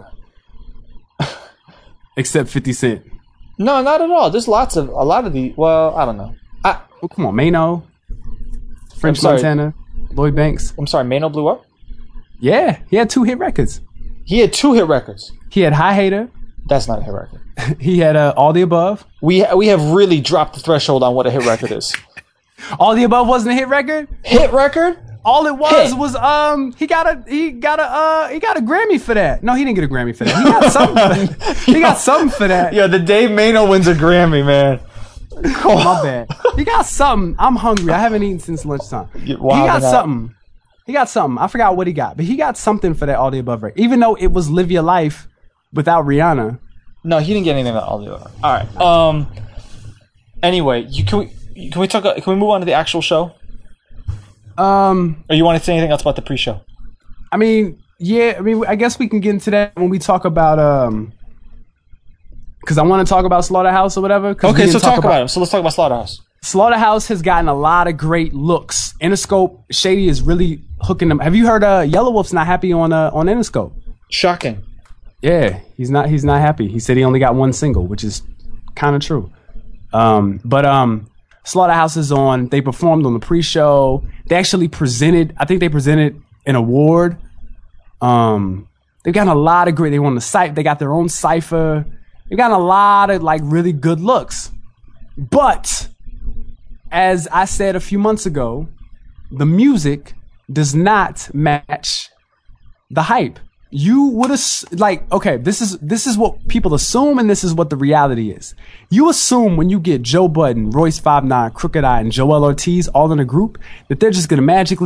Except 50 Cent. No, not at all. There's I don't know. Come on, Mano, French Montana, Lloyd Banks. I'm sorry, Mano blew up? Yeah, he had 2 hit records. He had 2 hit records. He had High Hater. That's not a hit record. He had All the Above. We have really dropped the threshold on what a hit record is. All the Above wasn't a hit record? Hit record? All it was he got a Grammy for that. No, he didn't get a Grammy for that. He got something. He got something for that. Yeah, the day Mano wins a Grammy, man. My bad. He got something. I'm hungry. I haven't eaten since lunchtime. He got something. He got something. I forgot what he got, but he got something for that All the Above record. Even though it was Live Your Life without Rihanna. No, he didn't get anything about All the Above. All right. Anyway, can we move on to the actual show? Or you want to say anything else about the pre-show? I mean, I guess we can get into that when we talk about because I want to talk about Slaughterhouse or whatever. Okay, so talk about it. So let's talk about Slaughterhouse. Slaughterhouse has gotten a lot of great looks. Interscope, Shady is really hooking them. Have you heard Yellow Wolf's not happy on Interscope? Shocking. Yeah, he's not happy. He said he only got 1 single, which is kind of true. But Slaughterhouse is on. They performed on the pre-show. They actually presented an award. They've gotten a lot of great. They won the site. They got their own cipher. They've gotten a lot of really good looks. But as I said a few months ago, the music does not match the hype. You would this is what people assume, and this is what the reality is. You assume when you get Joe Budden, Royce 5'9", Crooked Eye, and Joel Ortiz all in a group that they're just gonna magically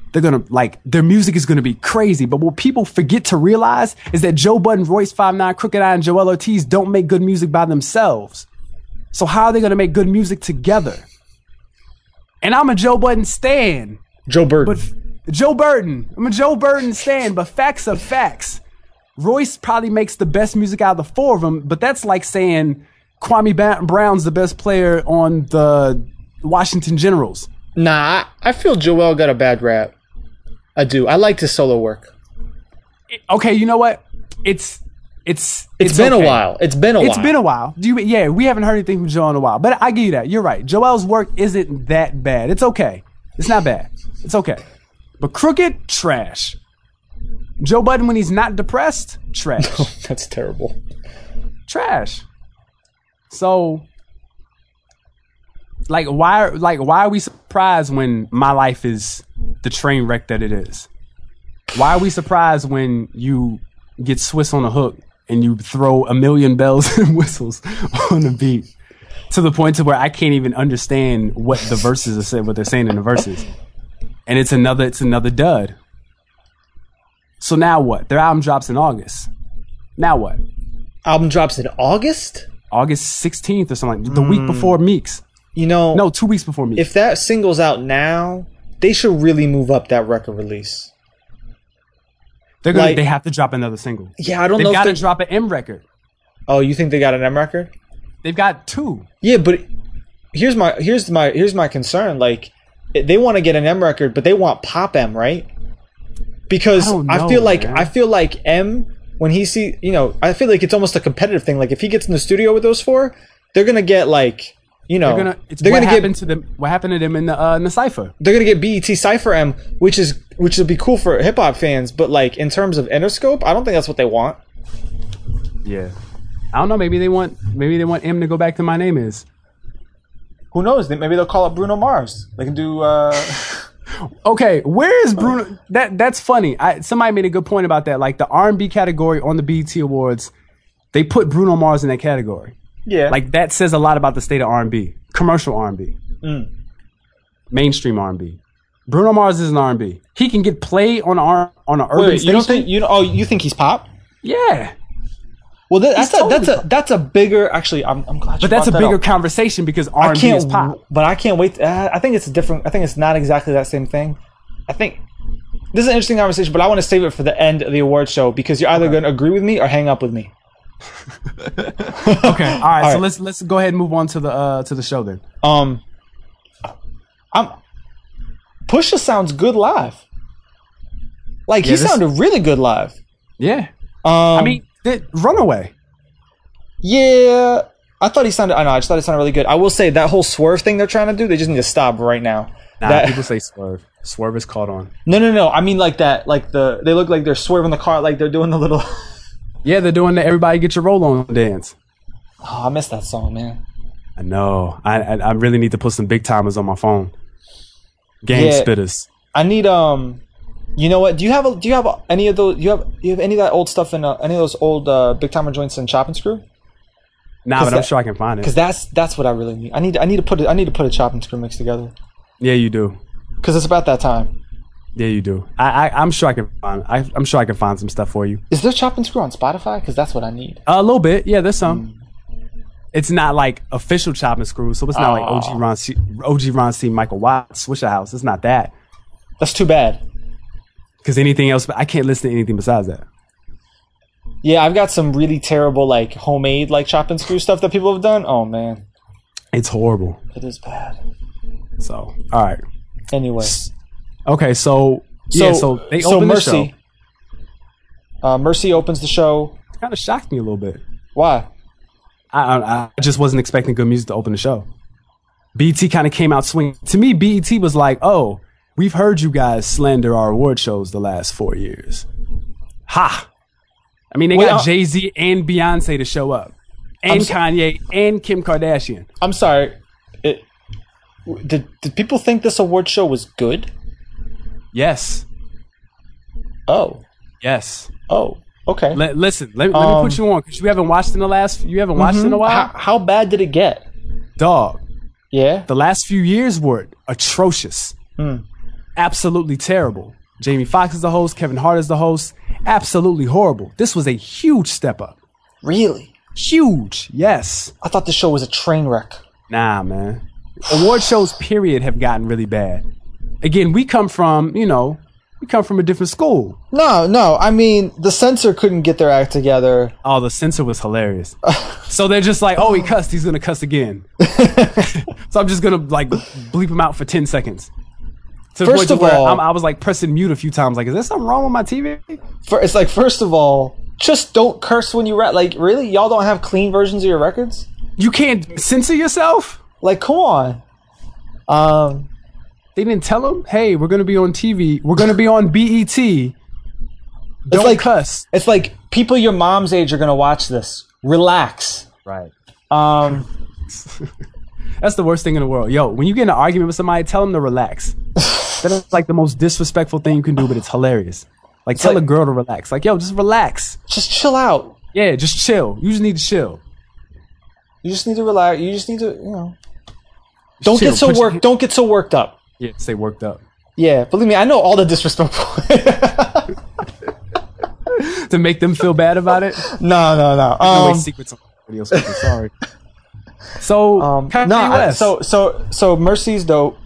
they're gonna like their music is gonna be crazy. But what people forget to realize is that Joe Budden, Royce 5'9", Crooked I, and Joell Ortiz don't make good music by themselves. So how are they gonna make good music together? And I'm a Joe Budden stan. Joe Burden. But Joe Burden. I'm a Joe Burden stan, but facts are facts. Royce probably makes the best music out of the four of them, but that's like saying Kwame Brown's the best player on the Washington Generals. Nah, I feel Joel got a bad rap. I do. I liked his solo work. Okay, you know what? It's been a while. It's been a while. We haven't heard anything from Joel in a while. But I give you that. You're right. Joel's work isn't that bad. It's okay. It's not bad. It's okay. But Crooked, trash. Joe Budden, when he's not depressed, trash. Oh, that's terrible. Trash. So, why are we surprised when my life is the train wreck that it is? Why are we surprised when you get Swiss on a hook and you throw a million bells and whistles on the beat to the point to where I can't even understand what the verses are saying, what they're saying in the verses, and it's another dud. So now what? Their album drops in August. Now what? Album drops in August? August 16th or something, the week before Meeks. No, 2 weeks before Meeks. If that single's out now, they should really move up that record release. They have to drop another single. Yeah, I don't know. They've got to drop an M record. Oh, you think they got an M record? They've got 2. Yeah, but here's my concern. Like, they want to get an M record, but they want pop M, right? Because I feel like M, when he I feel like it's almost a competitive thing. Like, if he gets in the studio with those four, they're gonna get what happened to them in the Cypher. They're gonna get BET Cypher M, which would be cool for hip hop fans. But like in terms of Interscope, I don't think that's what they want. Yeah, I don't know. Maybe they want M to go back to My Name Is. Who knows? Maybe they'll call up Bruno Mars. They can do. Okay, where is Bruno? That's funny. Somebody made a good point about that. Like the R&B category on the BET Awards, they put Bruno Mars in that category. Yeah, like that says a lot about the state of R&B, commercial R&B, mainstream R&B. Bruno Mars is an R&B. He can get played on an urban station. You think he's pop? Yeah. Well, that's a bigger. Actually, I'm glad. But that's a bigger conversation because R&B is pop. But I can't wait. I think it's different. I think it's not exactly that same thing. I think this is an interesting conversation, but I want to save it for the end of the award show because you're either going to agree with me or hang up with me. Okay. All right. So let's go ahead and move on to the show then. Pusha sounds good live. Like he sounded really good live. Yeah. I mean. Runaway. Yeah, I thought he sounded. I just thought he sounded really good. I will say that whole swerve thing they're trying to do, they just need to stop right now. People say swerve. Swerve is caught on. No. I mean like that. Like they look like they're swerving the car, like they're doing the little. Yeah, they're doing the everybody get your roll on dance. Oh, I missed that song, man. I know. I really need to put some big timers on my phone. Gang spitters. I need You know what? Do you have any of those? Do you have any of that old stuff in any of those old big timer joints in Chop and Screw? Nah, but I'm sure I can find it. Because that's what I really need. I need to put a Chop and Screw mix together. Yeah, you do. Because it's about that time. Yeah, you do. I'm sure I can find. I'm sure I can find some stuff for you. Is there Chop and Screw on Spotify? Because that's what I need. A little bit. Yeah, there's some. It's not like official Chop and Screw, so it's not like OG Ron C, Michael Watts, Swisher House. It's not that. That's too bad. Because anything else, I can't listen to anything besides that. Yeah, I've got some really terrible, like, homemade, like, Chop and Screw stuff that people have done. Oh, man. It's horrible. It is bad. So, all right. Anyway. Okay, so they open the show. Mercy opens the show. It kind of shocked me a little bit. Why? I just wasn't expecting good music to open the show. BET kind of came out swinging. To me, BET was like, oh, we've heard you guys slander our award shows the last 4 years. Ha! I mean, they got Jay-Z and Beyonce to show up. And Kanye and Kim Kardashian. I'm sorry. Did people think this award show was good? Yes. Oh. Yes. Oh. Okay. Listen, let me put you on because you haven't watched in a while. How bad did it get? Dog. Yeah. The last few years were atrocious. absolutely terrible. Jamie Foxx is the host. Kevin Hart is the host. Absolutely horrible. This was a huge step up. Really? Huge. Yes. I thought the show was a train wreck. Nah, man. Award shows, period, have gotten really bad. Again, we come from a different school. No. I mean, the censor couldn't get their act together. Oh, the censor was hilarious. So they're just like, oh, he cussed. He's going to cuss again. So I'm just going to like bleep him out for 10 seconds. First of all, I was like pressing mute a few times. Like, is there something wrong with my TV? It's like, first of all, just don't curse when you rap. Like, really? Y'all don't have clean versions of your records? You can't censor yourself? Like, come on. They didn't tell him, hey, we're going to be on TV. We're going to be on BET. Don't cuss. It's like people your mom's age are going to watch this. Relax. Right. That's the worst thing in the world. Yo, when you get in an argument with somebody, tell them to relax. That's like the most disrespectful thing you can do, but it's hilarious. Like, tell a girl to relax. Like, yo, just relax. Just chill out. Yeah, just chill. You just need to chill. You just need to relax. You just need to, Don't get so worked up. Yeah, stay worked up. Yeah, believe me, I know all the disrespectful. To make them feel bad about it? No. No secrets on radio. Sorry. So, Kanye West. So Mercy's dope.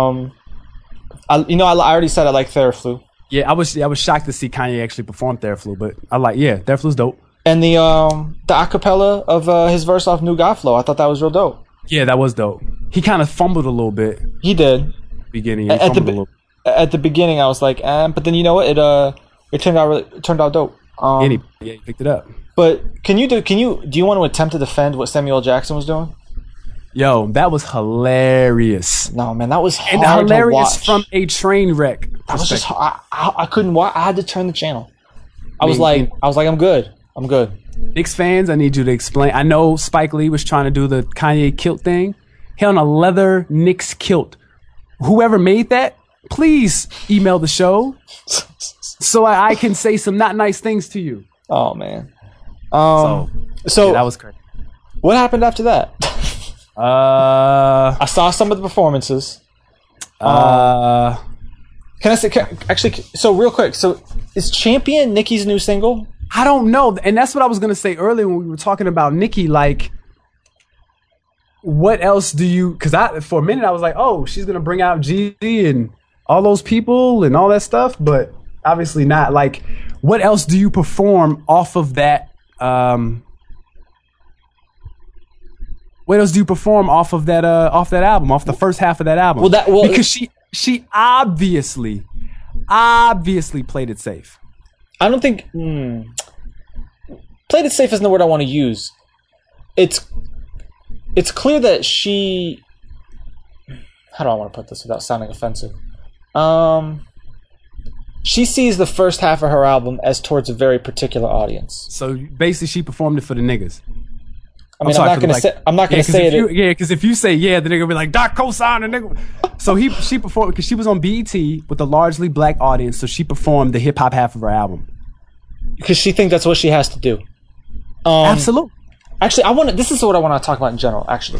I already said I like Theraflu. Yeah, I was shocked to see Kanye actually perform Theraflu, but Theraflu's dope. And the acapella of his verse off New God Flow, I thought that was real dope. Yeah, that was dope. He kind of fumbled a little bit. He did. Beginning at the beginning, I was like, but then you know what? It turned out dope. He picked it up. But do you want to attempt to defend what Samuel Jackson was doing? Yo, that was hilarious. No, man, that was hard and hilarious to watch. From a train wreck. That was just I couldn't watch. I had to turn the channel. I was like, I'm good. Knicks fans, I need you to explain. I know Spike Lee was trying to do the Kanye kilt thing. He on a leather Knicks kilt. Whoever made that, please email the show so I can say some not nice things to you. Oh man. So that was crazy. What happened after that? I saw some of the performances. Can I say so real quick? So is Champion Nicki's new single? I don't know, and that's what I was gonna say earlier when we were talking about Nicki. Like, what else do you? Because for a minute I was like, oh, she's gonna bring out Jeezy and all those people and all that stuff, but obviously not. Like, what else do you perform off of that? What else do you perform off of that album, off the first half of that album? Because she obviously played it safe. I don't think played it safe isn't the word I want to use. It's clear that she. How do I want to put this without sounding offensive? She sees the first half of her album as towards a very particular audience. So basically, she performed it for the niggas. I mean, I'm not gonna say it. Yeah, because if you say the nigga will be like, Doc co-sign the nigga. So she performed because she was on BET with a largely black audience. So she performed the hip hop half of her album because she thinks that's what she has to do. Absolutely. Actually, this is what I want to talk about in general. Actually,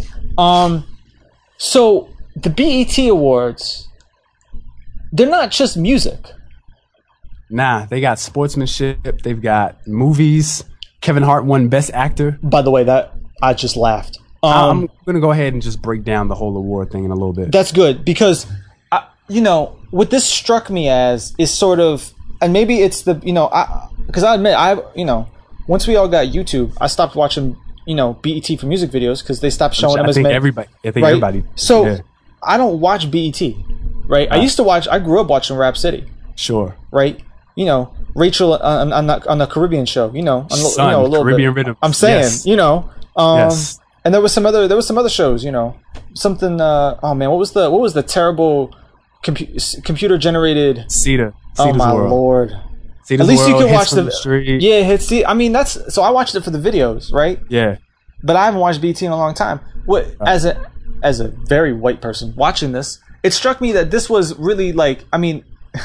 so the BET Awards, they're not just music. Nah, they got sportsmanship. They've got movies. Kevin Hart won Best Actor. By the way, that I just laughed. I'm going to go ahead and just break down the whole award thing in a little bit. That's good because, what this struck me as is sort of, and maybe it's the, because I admit, once we all got YouTube, I stopped watching, BET for music videos because they stopped showing them as many. Everybody. So yeah. I don't watch BET, right? I grew up watching Rap City. Sure. Right? Rachel on the Caribbean show, a little Caribbean bit. Rhythm. I'm saying, yes. Yes. And there was some other shows, something. Oh man, what was the terrible computer generated? Cedar's oh my World. Lord! Cedar's At least World, you can watch the street. Yeah, hits. I mean, so I watched it for the videos, right? Yeah. But I haven't watched BT in a long time. As a very white person watching this, it struck me that this was really like, I mean.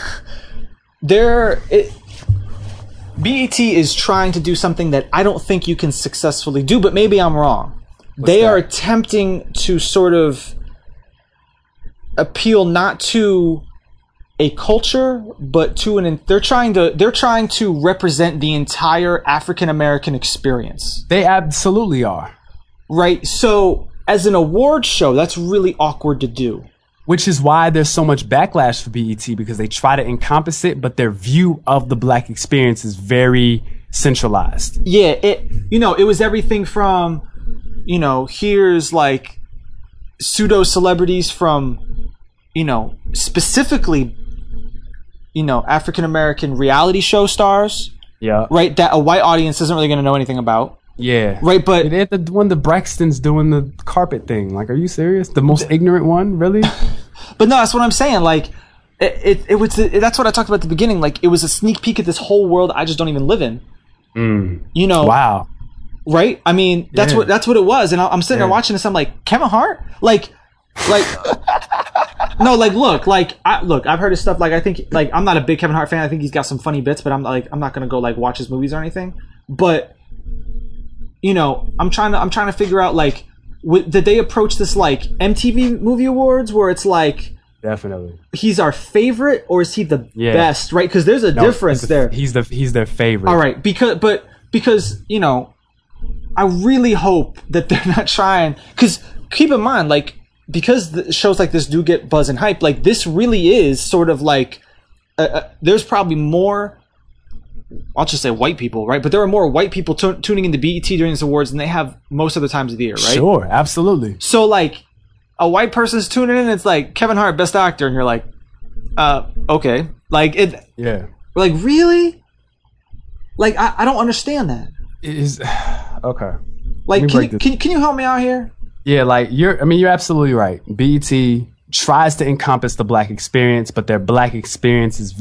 BET is trying to do something that I don't think you can successfully do, but maybe I'm wrong. They are attempting to sort of appeal not to a culture, but they're trying to represent the entire African American experience. They absolutely are. Right. So as an award show, that's really awkward to do. Which is why there's so much backlash for BET, because they try to encompass it, but their view of the Black experience is very centralized. Yeah, it was everything from, here's like pseudo celebrities from, specifically, African American reality show stars. Yeah. Right. That a white audience isn't really going to know anything about. Yeah. Right. But when the Braxton's doing the carpet thing, like, are you serious? The most ignorant one, really? But no, that's what I'm saying. Like, it was. That's what I talked about at the beginning. Like, it was a sneak peek at this whole world I just don't even live in. Wow. Right? I mean, that's what it was. And I'm sitting there watching this. I'm like, Kevin Hart? Like, no, like, look, I've heard his stuff. Like, I think, like, I'm not a big Kevin Hart fan. I think he's got some funny bits, but I'm not gonna go like watch his movies or anything. But, I'm trying to figure out, like, did they approach this like MTV Movie Awards, where it's like, definitely he's our favorite, or is he the best? Right? Because there's a difference there. He's their favorite. All right, because I really hope that they're not trying. Because keep in mind, like, because the shows like this do get buzz and hype, like, this really is sort of like there's probably more, I'll just say white people, right? But there are more white people tuning into BET during these awards than they have most of the times of the year, right? Sure, absolutely. So, like, a white person's tuning in, and it's like, Kevin Hart, best actor, and you're like, okay. Like, it... Yeah. Like, really? Like, I don't understand that. It is... Okay. Like, can you help me out here? Yeah, like, you're absolutely right. BET tries to encompass the Black experience, but their Black experience is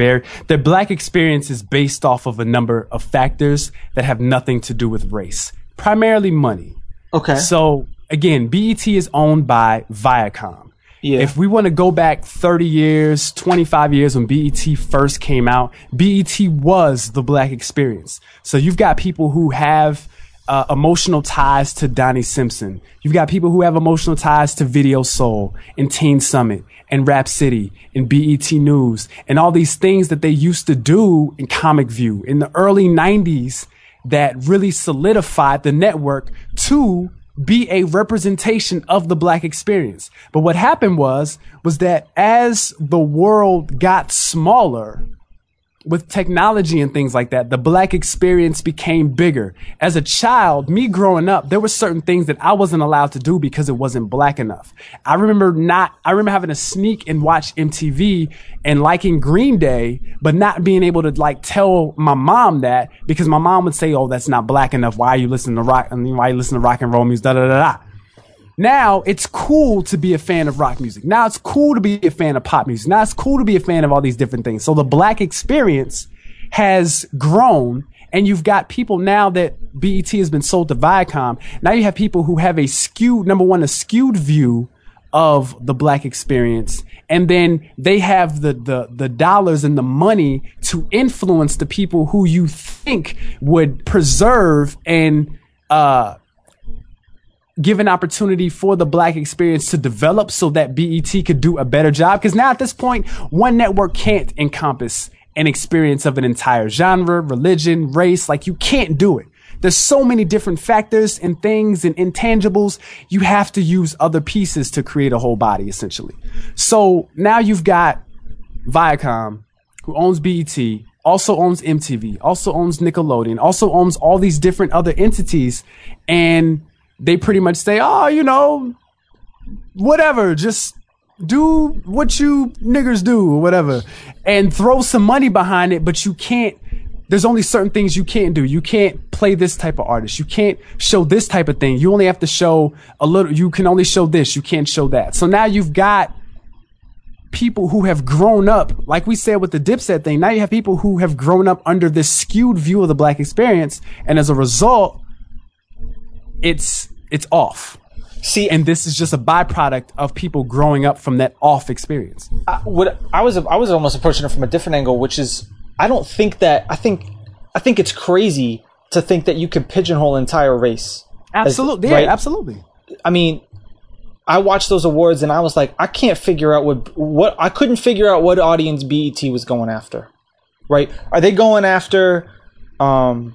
based off of a number of factors that have nothing to do with race, primarily money. Okay. So again, BET is owned by Viacom. Yeah. If we want to go back 30 years, 25 years when BET first came out, BET was the Black experience. So you've got people who have emotional ties to Donnie Simpson. You've got people who have emotional ties to Video Soul and Teen Summit and Rap City and BET News and all these things that they used to do in Comic View in the early 90s that really solidified the network to be a representation of the Black experience. But what happened was that as the world got smaller, with technology and things like that, the Black experience became bigger. As a child, me growing up, there were certain things that I wasn't allowed to do because it wasn't Black enough. I remember having to sneak and watch MTV and liking Green Day, but not being able to like tell my mom that, because my mom would say, "Oh, that's not Black enough. Why are you listening to rock? I mean, why are you listening to rock and roll music? Da da da da." Now it's cool to be a fan of rock music. Now it's cool to be a fan of pop music. Now it's cool to be a fan of all these different things. So the Black experience has grown, and you've got people now that BET has been sold to Viacom. Now you have people who have a skewed view of the Black experience, and then they have the dollars and the money to influence the people who you think would preserve and give an opportunity for the Black experience to develop so that BET could do a better job. Because now at this point, one network can't encompass an experience of an entire genre, religion, race. Like, you can't do it. There's so many different factors and things and intangibles. You have to use other pieces to create a whole body, essentially. So now you've got Viacom, who owns BET, also owns MTV, also owns Nickelodeon, also owns all these different other entities, and they pretty much say, "Oh, whatever, just do what you niggers do," or whatever, and throw some money behind it, but you can't, there's only certain things you can't do. You can't play this type of artist. You can't show this type of thing. You only have to show a little, you can only show this, you can't show that. So now you've got people who have grown up, like we said with the Dipset thing, now you have people who have grown up under this skewed view of the Black experience, and as a result, it's off. See, and this is just a byproduct of people growing up from that off experience. I was almost approaching it from a different angle, which is, I think it's crazy to think that you could pigeonhole an entire race. Absolutely, right? Absolutely. I mean, I watched those awards and I was like, I can't figure out what I couldn't figure out what audience BET was going after. Right? Are they going after the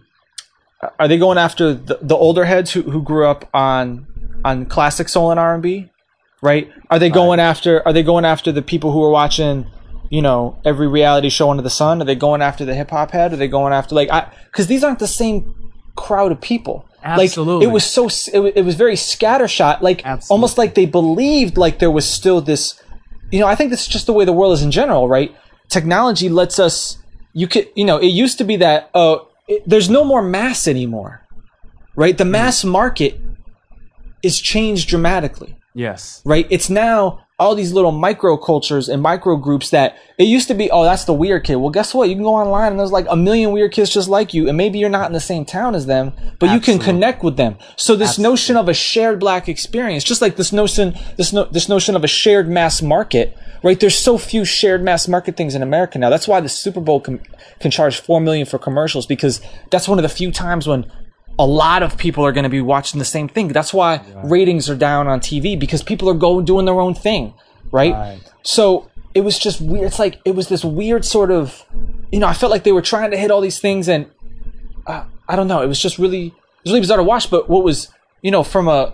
older heads who grew up on classic soul and R&B? Right? Are they going after the people who are watching, you know, every reality show under the sun? Are they going after the hip hop head? Are they going after because these aren't the same crowd of people. Absolutely. Like it was very scattershot, like Absolutely. Almost like they believed like there was still this, you know, I think that's just the way the world is in general, right? Technology lets us, it used to be that there's no more mass anymore, right? The mass market is changed dramatically. Yes. Right? It's now all these little micro cultures and micro groups that it used to be, oh, that's the weird kid. Well, guess what? You can go online and there's like a million weird kids just like you. And maybe you're not in the same town as them, but you can connect with them. So this notion of a shared black experience, just like this notion of a shared mass market, right? There's so few shared mass market things in America now. That's why the Super Bowl can charge $4 million for commercials, because that's one of the few times when a lot of people are going to be watching the same thing. That's why ratings are down on TV, because people are doing their own thing, right? So it was just weird. It's like it was this weird sort of, you know, I felt like they were trying to hit all these things, and I don't know. It was just really bizarre to watch. But what was, you know, from a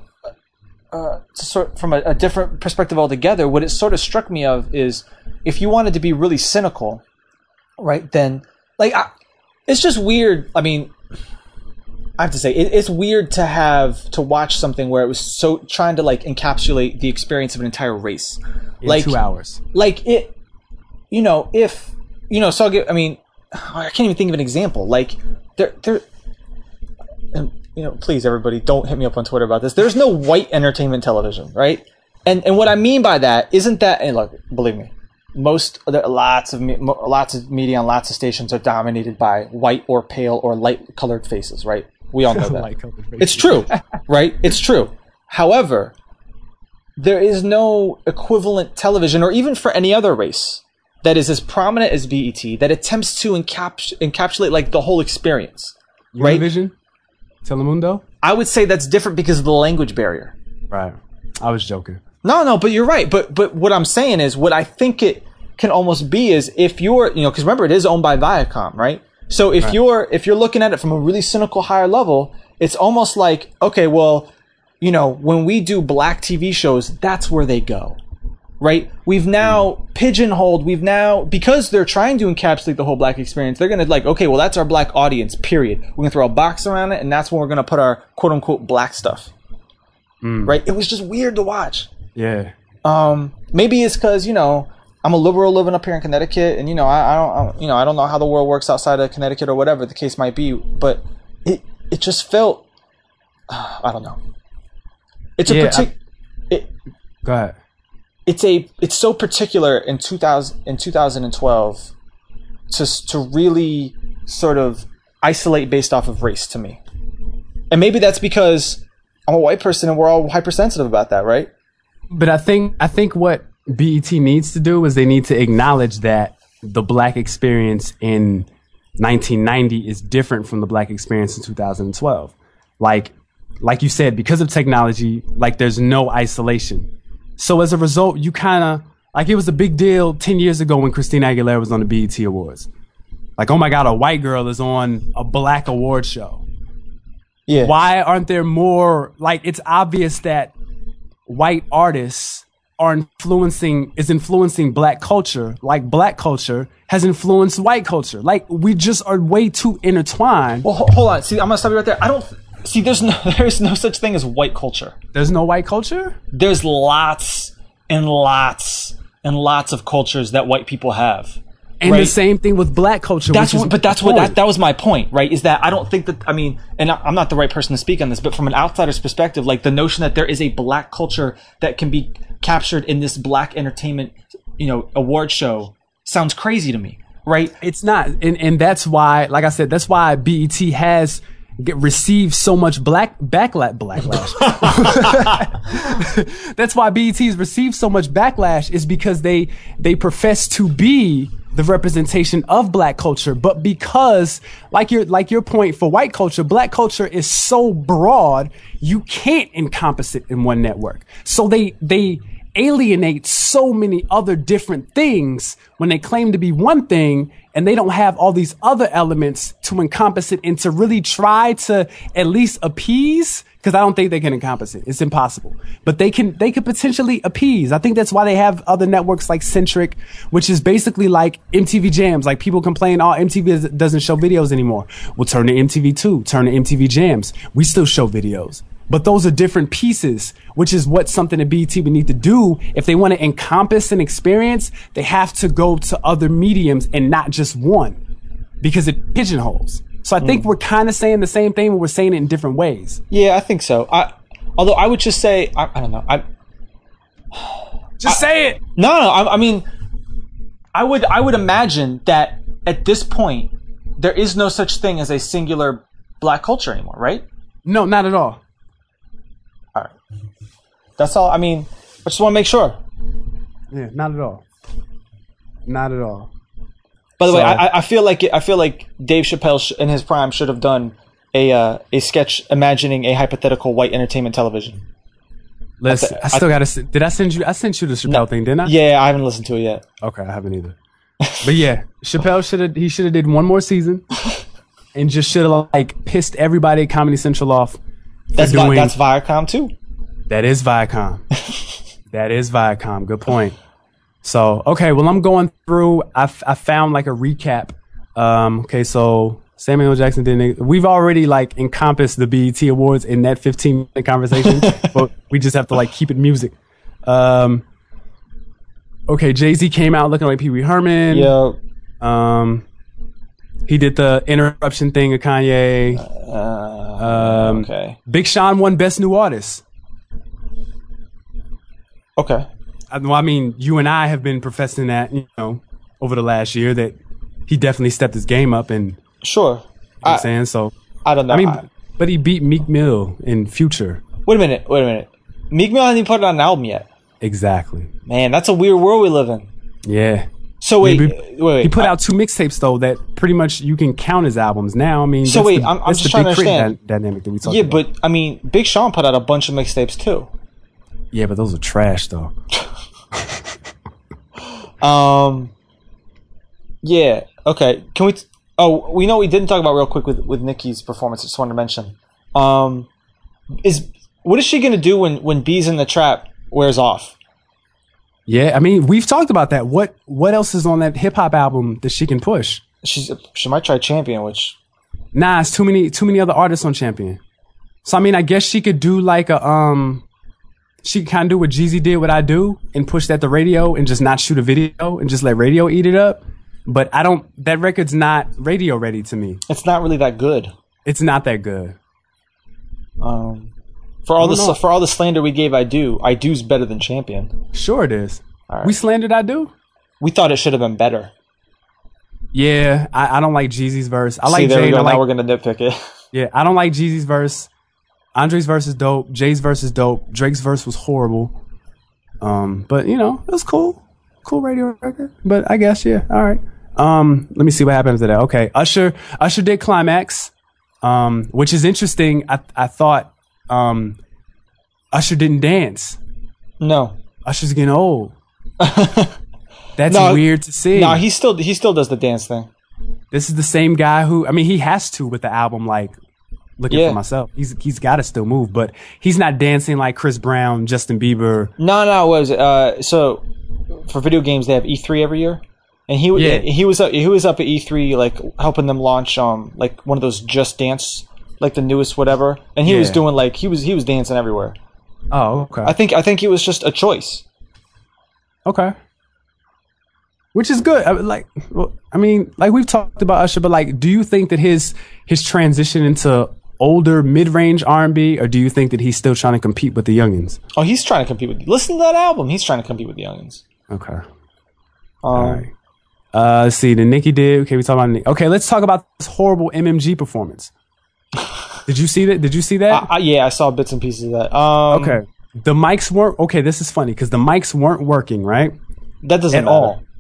different perspective altogether, what it sort of struck me of is, if you wanted to be really cynical, right? Then it's just weird. I mean, I have to say, it's weird to watch something where it was so trying to like encapsulate the experience of an entire race in 2 hours. Like it, you know, if, you know, so I can't even think of an example. Like there, and, you know, please everybody don't hit me up on Twitter about this. There's no white entertainment television, right? And what I mean by that isn't that, and look, believe me, lots of media on lots of stations are dominated by white or pale or light colored faces, right? We all know that. It's true, right? It's true. However, there is no equivalent television, or even for any other race, that is as prominent as BET, that attempts to encapsulate like the whole experience. Right? Univision? Telemundo? I would say that's different because of the language barrier. Right. I was joking. No, but you're right. But what I'm saying is, what I think it can almost be is, if you're, you know, because remember, it is owned by Viacom, right? So if you're looking at it from a really cynical higher level, it's almost like, okay, well, you know, when we do black TV shows, that's where they go, right? We've now pigeonholed, because they're trying to encapsulate the whole black experience, they're going to like, okay, well, that's our black audience, period. We're going to throw a box around it, and that's when we're going to put our quote unquote black stuff, right? It was just weird to watch. Yeah. Maybe it's because, you know, I'm a liberal living up here in Connecticut, and, you know, I don't know how the world works outside of Connecticut or whatever the case might be, but it just felt, I don't know. Go ahead. It's so particular in 2012 to really sort of isolate based off of race to me. And maybe that's because I'm a white person and we're all hypersensitive about that, right? But I think what BET needs to do is they need to acknowledge that the black experience in 1990 is different from the black experience in 2012. Like you said, because of technology, like there's no isolation. So as a result, you kind of, like, it was a big deal 10 years ago when Christina Aguilera was on the BET Awards. Like, oh my God, a white girl is on a black award show. Yeah. Why aren't there more, like, it's obvious that white artists are influencing black culture, like black culture has influenced white culture. Like, we just are way too intertwined. Well, hold on. See, I'm going to stop you right there. There's no such thing as white culture. There's no white culture? There's lots and lots and lots of cultures that white people have. And right? The same thing with black culture. That was my point, right? Is that I don't think that, I mean, and I'm not the right person to speak on this, but from an outsider's perspective, like the notion that there is a black culture that can be captured in this black entertainment, you know, award show sounds crazy to me, right? It's not. And that's why, like I said, that's why BET has received so much backlash. That's why BET has received so much backlash, is because they profess to be the representation of black culture, but because like your point for white culture, black culture is so broad, you can't encompass it in one network. So they alienate so many other different things when they claim to be one thing, and they don't have all these other elements to encompass it and to really try to at least appease, because I don't think they can encompass it. It's impossible. But they could potentially appease. I think that's why they have other networks like Centric, which is basically like MTV Jams. Like people complain, MTV doesn't show videos anymore. We'll turn to MTV2, turn to MTV Jams. We still show videos. But those are different pieces, which is what something that BET would need to do. If they want to encompass an experience, they have to go to other mediums and not just one, because it pigeonholes. So I think we're kind of saying the same thing, but we're saying it in different ways. Yeah, I think so. Although I would just say, I don't know. Say it. No. I mean, I would imagine that at this point, there is no such thing as a singular black culture anymore, right? No, not at all. All right. That's all. I mean, I just want to make sure. Yeah, not at all. Not at all. By the way, I feel like Dave Chappelle in his prime should have done a sketch imagining a hypothetical white entertainment television. Listen, I still gotta. Did I send you? I sent you the Chappelle thing, didn't I? Yeah, I haven't listened to it yet. Okay, I haven't either. But yeah, Chappelle should have did one more season, and just should have like pissed everybody at Comedy Central off. That's Viacom too. That is Viacom. That is Viacom. Good point. So, okay, well, I'm going through, I found like a recap. Okay, so Samuel L. Jackson didn't, we've already like encompassed the BET Awards in that 15-minute conversation, but we just have to like keep it music. Okay, Jay-Z came out looking like Pee Wee Herman. Yo. He did the interruption thing of Kanye. Okay. Big Sean won Best New Artist. Okay. I mean, you and I have been professing that, over the last year, that he definitely stepped his game up. And sure, you know what I'm saying, so I don't know. I mean, but he beat Meek Mill in Future. Wait a minute. Meek Mill hasn't even put out an album yet. Exactly. Man, that's a weird world we live in. Yeah. So wait. He put out 2 mixtapes though that pretty much you can count as albums now. I mean, so wait, I'm just trying to understand dynamic that we talked about. Yeah, but I mean, Big Sean put out a bunch of mixtapes too. Yeah, but those are trash though. Yeah. Okay. Can we? We know we didn't talk about real quick with Nicki's performance. I just wanted to mention. What is she gonna do when Bees in the Trap wears off? Yeah, I mean, we've talked about that. What else is on that hip hop album that she can push? She might try Champion, which. Nah, it's too many other artists on Champion. So I mean, I guess she could do like a she can kind of do what Jeezy did, what I do, and push that to radio and just not shoot a video and just let radio eat it up. But that record's not radio ready to me. It's not really that good. It's not that good. For all the slander we gave I Do's better than Champion. Sure it is. Right. We slandered I Do? We thought it should have been better. Yeah, I don't like Jeezy's verse. I like See, there Jay. we go. Now we're going to nitpick it. Yeah, I don't like Jeezy's verse. Andre's verse is dope. Jay's verse is dope. Drake's verse was horrible. But it was cool. Cool radio record. But I guess, yeah. All right. Let me see what happens to that. Okay. Usher did Climax, which is interesting. I thought, Usher didn't dance. No. Usher's getting old. That's weird to see. No, he still does the dance thing. This is the same guy who, I mean, he has to with the album, like, Looking for Myself. He's got to still move, but he's not dancing like Chris Brown, Justin Bieber. No, it was so for video games they have E3 every year, and he was up at E3 like helping them launch like one of those Just Dance, like the newest whatever, and he was doing like he was dancing everywhere. Oh, okay. I think it was just a choice. Okay. Which is good. Like we've talked about Usher, but like, do you think that his transition into older mid-range R&B, or do you think that he's still trying to compete with the youngins? Oh, he's trying to compete listen to that album. He's trying to compete with the youngins. Okay. All right. Let's see. The Nicki did. Okay, we talk about Nicki. Okay, let's talk about this horrible MMG performance. Did you see that? Yeah, I saw bits and pieces of that. Okay. The mics weren't. Okay, this is funny because the mics weren't working, right? That doesn't at all.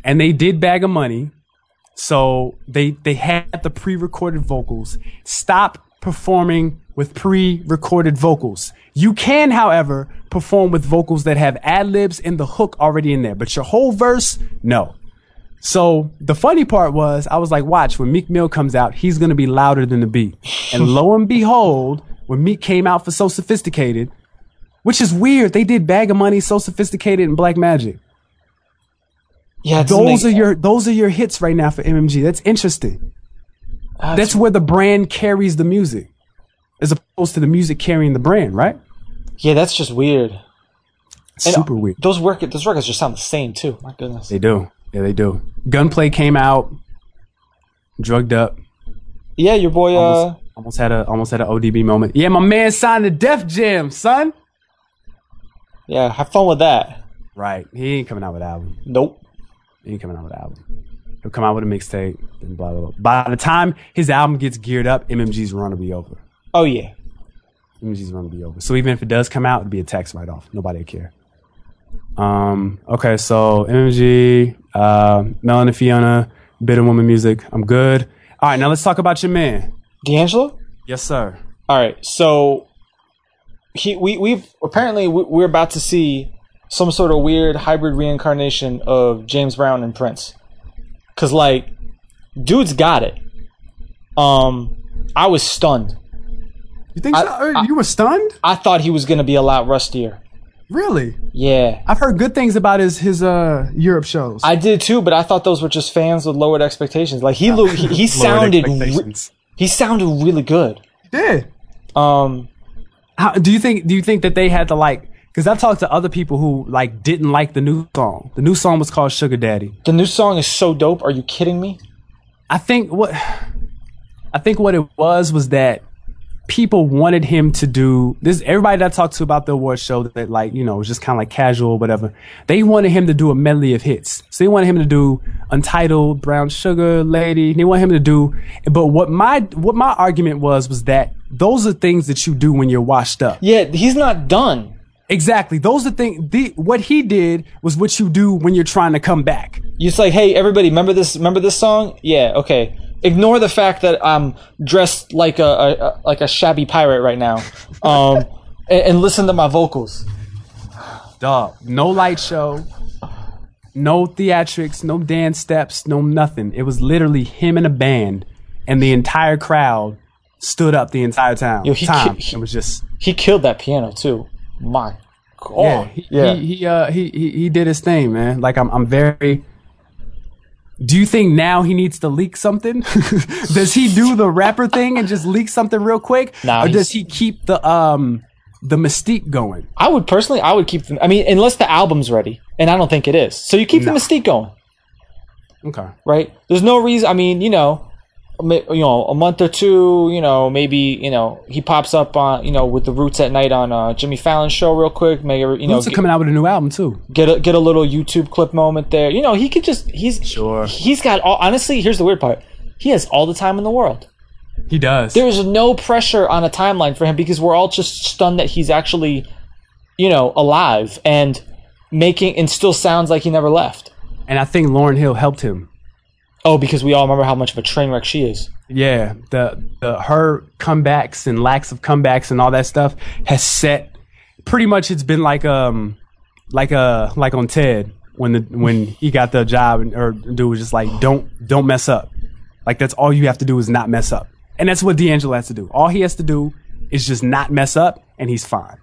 and they did Bag of Money. So they had the pre-recorded vocals. Stop performing with pre-recorded vocals. You can, however, perform with vocals that have ad-libs and the hook already in there, but your whole verse, no. So the funny part was, I was like, watch, when Meek Mill comes out, he's going to be louder than the beat. And lo and behold, when Meek came out for So Sophisticated, which is weird, they did Bag of Money, So Sophisticated, and Black Magic. Yeah, those are your hits right now for MMG. That's interesting. That's where the brand carries the music, as opposed to the music carrying the brand, right? Yeah, that's just weird. Super weird. Those records just sound the same too. My goodness. They do. Yeah, they do. Gunplay came out, drugged up. Yeah, your boy. Almost had a ODB moment. Yeah, my man signed the Def Jam, son. Yeah, have fun with that. Right. He ain't coming out with an album. Nope. He ain't coming out with an album. He'll come out with a mixtape and blah, blah, blah. By the time his album gets geared up, MMG's run will be over. Oh, yeah. MMG's run will be over. So even if it does come out, it'll be a text right off. Nobody will care. Okay, so MMG, Mel and Fiona, Bitter Woman Music. I'm good. All right, now let's talk about your man. D'Angelo? Yes, sir. All right, so we're about to see some sort of weird hybrid reincarnation of James Brown and Prince. Cause like, dude's got it. I was stunned. You think so? You were stunned? I thought he was gonna be a lot rustier. Really? Yeah. I've heard good things about his Europe shows. I did too, but I thought those were just fans with lowered expectations. Like he sounded he sounded really good. He did. Do you think that they had to like? Because I've talked to other people who like didn't like the new song. The new song was called Sugar Daddy. The new song is so dope. Are you kidding me? I think what it was that people wanted him to do this. Everybody that I talked to about the award show that like, you know, was just kind of like casual or whatever. They wanted him to do a medley of hits. So they wanted him to do Untitled, Brown Sugar, Lady. They want him to do, but what my argument was that those are things that you do when you're washed up. Yeah, he's not done. Exactly. Those are things. What he did was what you do when you're trying to come back. It's like, hey, everybody, remember this song? Yeah, okay. Ignore the fact that I'm dressed like a shabby pirate right now, and listen to my vocals. Dog. No light show, no theatrics, no dance steps, no nothing. It was literally him and a band, and the entire crowd stood up the entire time. It was just he killed that piano too. My God. He did his thing, man. Like I'm very. Do you think now he needs to leak something? Does he do the rapper thing and just leak something real quick, or does he keep the mystique going? I would keep them. I mean, unless the album's ready, and I don't think it is. So you keep the mystique going. Okay. Right. There's no reason. I mean, a month or two, maybe, he pops up on, with the Roots at Night on Jimmy Fallon's show real quick. Maybe, Roots are coming out with a new album too. Get a little YouTube clip moment there. He could just he's got all. Honestly, here's the weird part. He has all the time in the world. He does. There's no pressure on a timeline for him because we're all just stunned that he's actually, alive and making and still sounds like he never left. And I think Lauryn Hill helped him. Oh, because we all remember how much of a train wreck she is. Yeah, her comebacks and lacks of comebacks and all that stuff has set. Pretty much, it's been like on Ted when he got the job and dude was just like, don't mess up. Like that's all you have to do is not mess up, and that's what D'Angelo has to do. All he has to do is just not mess up, and he's fine.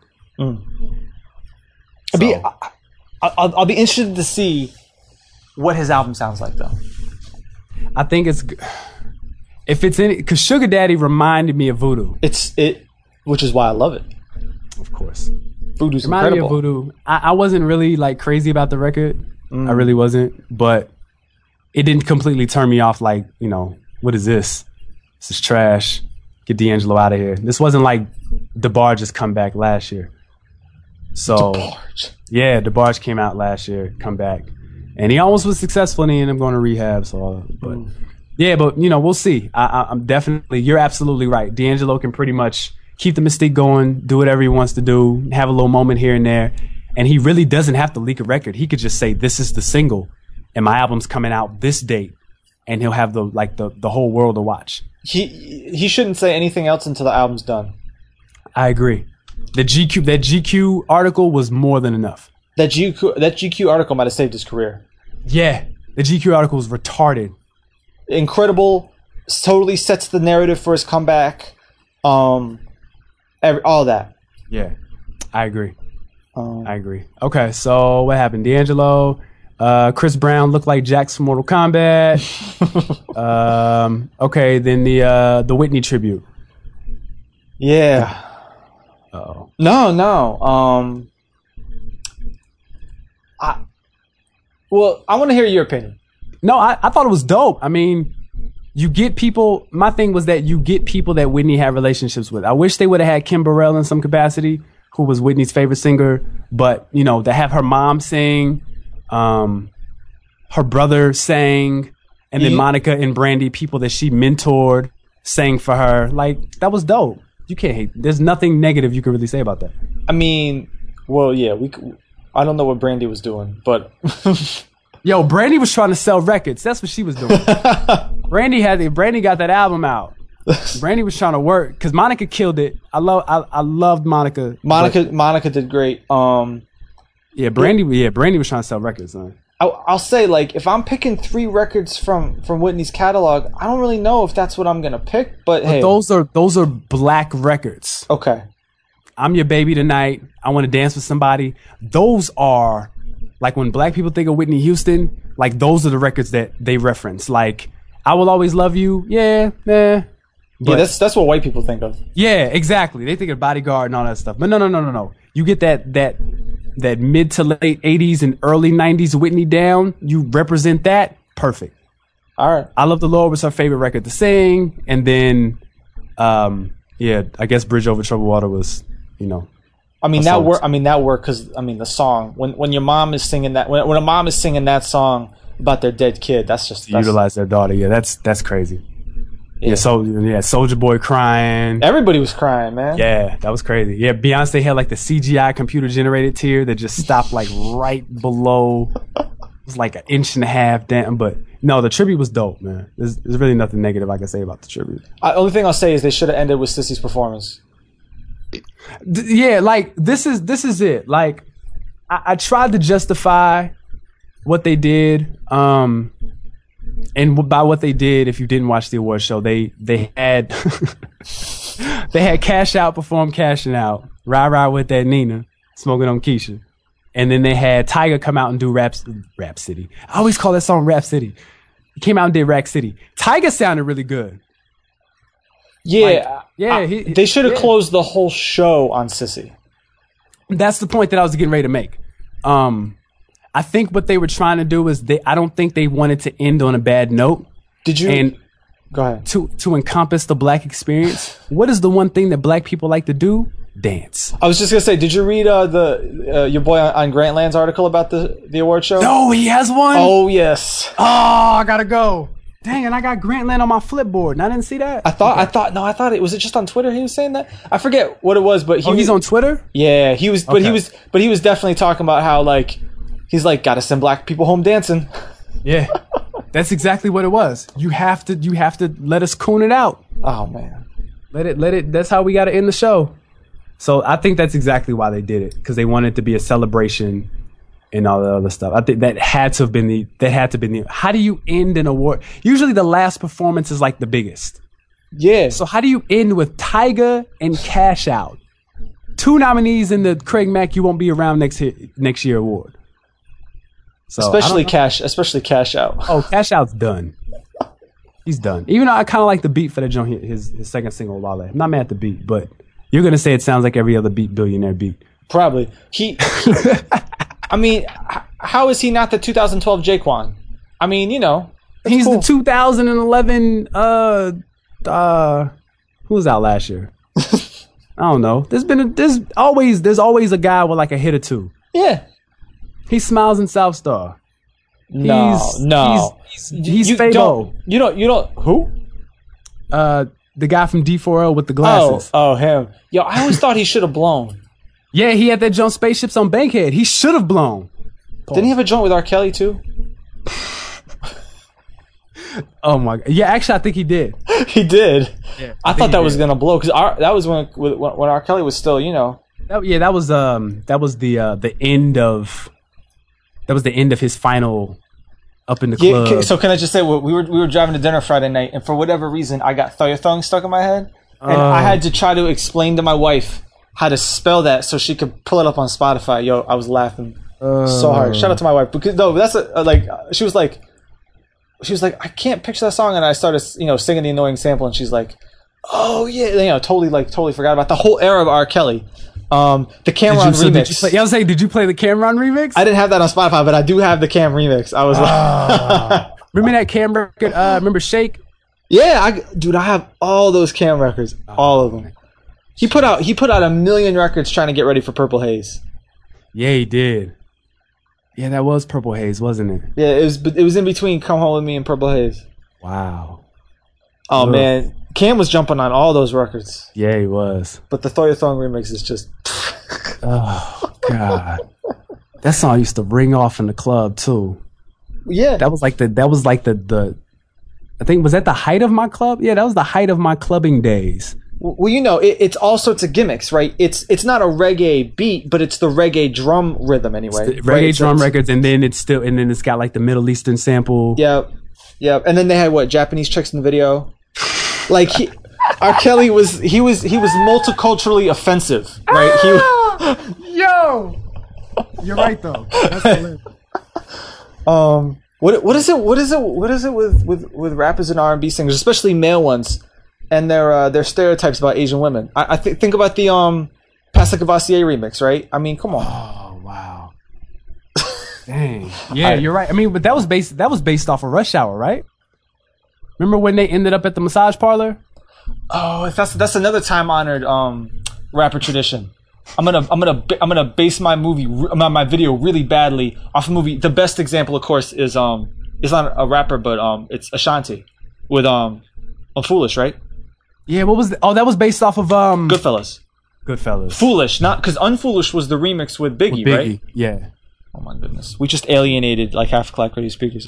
I'll be interested to see what his album sounds like though. I think if it's in it, because Sugar Daddy reminded me of Voodoo. Which is why I love it. Of course, Voodoo's reminded incredible. Me of Voodoo. I wasn't really like crazy about the record. I really wasn't, but it didn't completely turn me off. Like, what is this? This is trash. Get D'Angelo out of here. This wasn't like DeBarge just come back last year. So yeah, DeBarge came out last year, come back. And he almost was successful, and he ended up going to rehab. So, but we'll see. I'm definitely. You're absolutely right. D'Angelo can pretty much keep the mystique going, do whatever he wants to do, have a little moment here and there, and he really doesn't have to leak a record. He could just say, "This is the single," and my album's coming out this date, and he'll have the whole world to watch. He shouldn't say anything else until the album's done. I agree. That GQ article was more than enough. That GQ article might have saved his career. Yeah, the GQ article was retarded. Incredible. Totally sets the narrative for his comeback. All that. Yeah, I agree. Okay, so what happened? D'Angelo, Chris Brown looked like Jax from Mortal Kombat. Okay, then the Whitney tribute. Yeah. Uh-oh. No. I want to hear your opinion. No, I thought it was dope. I mean, you get people. My thing was that you get people that Whitney had relationships with. I wish they would have had Kim Burrell in some capacity, who was Whitney's favorite singer. But, you know, to have her mom sing, her brother sang, and then Monica and Brandy, people that she mentored, sang for her. Like, that was dope. You can't hate. There's nothing negative you can really say about that. I mean, well, yeah, I don't know what Brandy was doing, but yo, Brandy was trying to sell records. That's what she was doing. Brandy got that album out. Brandy was trying to work because Monica killed it. I loved Monica. Monica did great. Brandy was trying to sell records. Huh? I'll say, like, if I'm picking 3 records from Whitney's catalog, I don't really know if that's what I'm gonna pick. But hey, those are black records. Okay. I'm Your Baby Tonight. I Want to Dance with Somebody. Those are, like, when black people think of Whitney Houston, like, those are the records that they reference. Like, I Will Always Love You. Yeah. But, yeah, that's what white people think of. Yeah, exactly. They think of Bodyguard and all that stuff. But no. You get that mid to late 80s and early 90s Whitney down. You represent that. Perfect. All right. I Love the Lord was her favorite record to sing. And then, I guess Bridge Over Troubled Water was, you know. That worked because the song when your mom is singing that when a mom is singing that song about their dead kid, that's utilize their daughter. Yeah, that's crazy. Yeah, Soulja Boy crying. Everybody was crying, man. Yeah, that was crazy. Yeah, Beyonce had like the CGI computer generated tear that just stopped like right below. It was like 1.5 inches down. But no, the tribute was dope, man. There's really nothing negative I can say about the tribute. Only thing I'll say is they should have ended with Sissy's performance. Yeah, like this is it. Like I tried to justify what they did. And by what they did, if you didn't watch the award show, they had they had Cash Out perform Cashing Out, Ride with that Nina, Smoking on Keisha, and then they had Tyga come out and do Rap City. I always call that song Rap City. He came out and did Rack City. Tyga sounded really good. Yeah, they should have closed the whole show on Sissy. That's the point that I was getting ready to make. I think what they were trying to do is I don't think they wanted to end on a bad note. Did you? And go ahead. To encompass the black experience, what is the one thing that black people like to do? Dance. I was just gonna say, did you read your boy on Grantland's article about the award show? No, he has one. Oh yes. Oh, I gotta go. Dang, and I got Grantland on my Flipboard, and I didn't see that. I thought it was just on Twitter. He was saying that. I forget what it was, but he's on Twitter. Yeah, he was, but he was definitely talking about how like. He's like, gotta send black people home dancing. Yeah, that's exactly what it was. You have to let us coon it out. Oh man, let it. That's how we got to end the show. So I think that's exactly why they did it, because they wanted it to be a celebration and all the other stuff. I think that had to have been the. How do you end an award? Usually the last performance is like the biggest. Yeah. So how do you end with Tyga and Cash Out, 2 nominees in the Craig Mack You Won't Be Around Next Year award? So, especially Cash Out. Oh, Cash Out's done. He's done. Even though I kind of like the beat for that joint, his second single, Wale. I'm not mad at the beat, but you're going to say it sounds like every other billionaire beat. Probably. I mean, how is he not the 2012 Jaquan? I mean, you know. He's cool. The 2011, who was out last year? I don't know. There's always a guy with like a hit or two. Yeah. He smiles in South Star. No. He's Fabo. You don't. Who? The guy from D4L with the glasses. Oh, him. Yo, I always thought he should have blown. Yeah, he had that joint Spaceships on Bankhead. He should have blown. Didn't he have a joint with R. Kelly too? Oh my god! Yeah, actually, I think he did. He did. Yeah, I thought that was gonna blow because that was when R. Kelly was still, you know. That was the end of his final up in the club. Yeah, so can I just say we were driving to dinner Friday night, and for whatever reason, I got Thoya Thong stuck in my head, and I had to try to explain to my wife how to spell that so she could pull it up on Spotify. Yo, I was laughing so hard. Shout out to my wife because that's she was like, I can't picture that song, and I started singing the annoying sample, and she's like, oh yeah, totally forgot about the whole era of R. Kelly. The Cameron remix. I was saying, did you play the Cameron remix? I didn't have that on Spotify, but I do have the Cam remix. I was like, remember that Cam record? Remember Shake? Yeah, I have all those Cam records, all of them. He put out a million records trying to get ready for Purple Haze. Yeah, he did. Yeah, that was Purple Haze, wasn't it? Yeah, it was in between Come Home With Me and Purple Haze. Wow. Oh man, Cam was jumping on all those records. Yeah, he was. But the Thoya Thong remix is just. Oh god, that song used to ring off in the club too. Yeah, that was like the. I think, was that the height of my club? Yeah, that was the height of my clubbing days. Well, it's all sorts of gimmicks, right? It's not a reggae beat, but it's the reggae drum rhythm anyway. Reggae drum records, and then it's got like the Middle Eastern sample. Yep. And then they had Japanese chicks in the video. Like R. Kelly was multiculturally offensive, right? Yo, you're right though. That's hilarious. What is it with rappers and R&B singers, especially male ones, and their stereotypes about Asian women? I think about the Pastor Cavassier remix, right? I mean, come on. Oh wow. Dang. Yeah, you're right. I mean, but that was based off of Rush Hour, right? Remember when they ended up at the massage parlor? Oh, that's another time honored rapper tradition. I'm gonna base my video really badly off a movie. The best example, of course, is not a rapper, but it's Ashanti with Foolish, right? Yeah, what was that was based off of Goodfellas. Foolish, not because Unfoolish was the remix with Biggie, right? Yeah. Oh my goodness, we just alienated like half Clack Radio speakers.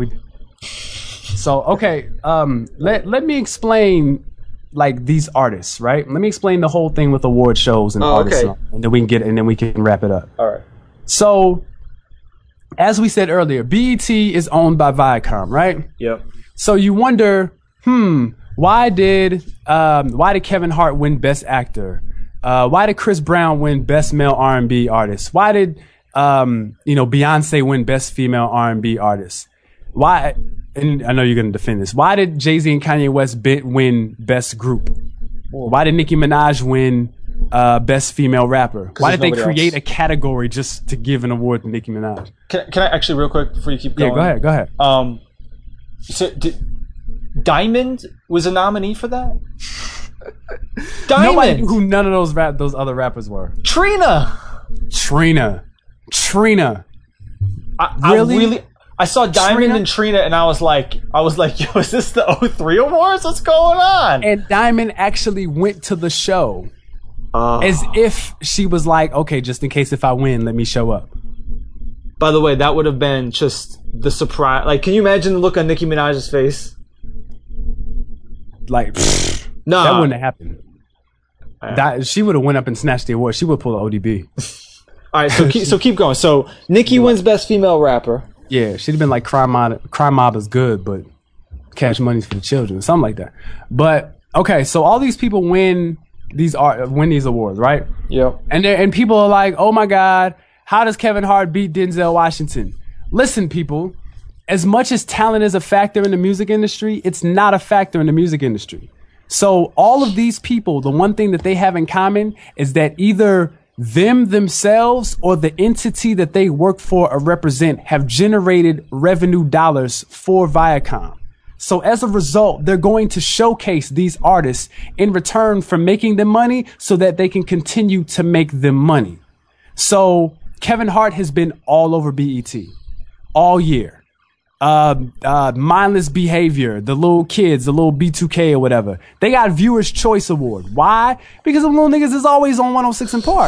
So okay, let me explain like these artists, right? Let me explain the whole thing with award shows and artists, and then we can wrap it up. All right. So, as we said earlier, BET is owned by Viacom, right? Yep. So you wonder, why did Kevin Hart win Best Actor? Why did Chris Brown win Best Male R&B Artist? Why did Beyonce win Best Female R&B Artist? Why? And I know you're going to defend this. Why did Jay-Z and Kanye West win Best Group? Why did Nicki Minaj win Best Female Rapper? Why did they create a category just to give an award to Nicki Minaj? Can I actually real quick before you keep going? Yeah, go ahead. So Diamond was a nominee for that? Diamond. Nobody knew who none of those other rappers were. Trina. Really? I saw Diamond and Trina, and I was like, yo, is this the 03 Awards? What's going on? And Diamond actually went to the show as if she was like, okay, just in case if I win, let me show up. By the way, that would have been just the surprise. Like, can you imagine the look on Nicki Minaj's face? Like, no, that wouldn't have happened. She would have went up and snatched the award. She would pull the ODB. All right, so keep going. So Nicki wins Best Female Rapper. Yeah, she'd have been like Crime Mob is good, but Cash Money's for the children, something like that. But okay, so all these people win these awards, right? Yep. And people are like, oh my God, how does Kevin Hart beat Denzel Washington? Listen, people, as much as talent is a factor in the music industry, it's not a factor in the music industry. So all of these people, the one thing that they have in common is that either themselves or the entity that they work for or represent have generated revenue dollars for Viacom. So as a result, they're going to showcase these artists in return for making them money so that they can continue to make them money. So Kevin Hart has been all over BET all year. Mindless Behavior, the little kids, the little B2K or whatever. They got Viewers Choice Award. Why? Because them little niggas is always on 106 in Park.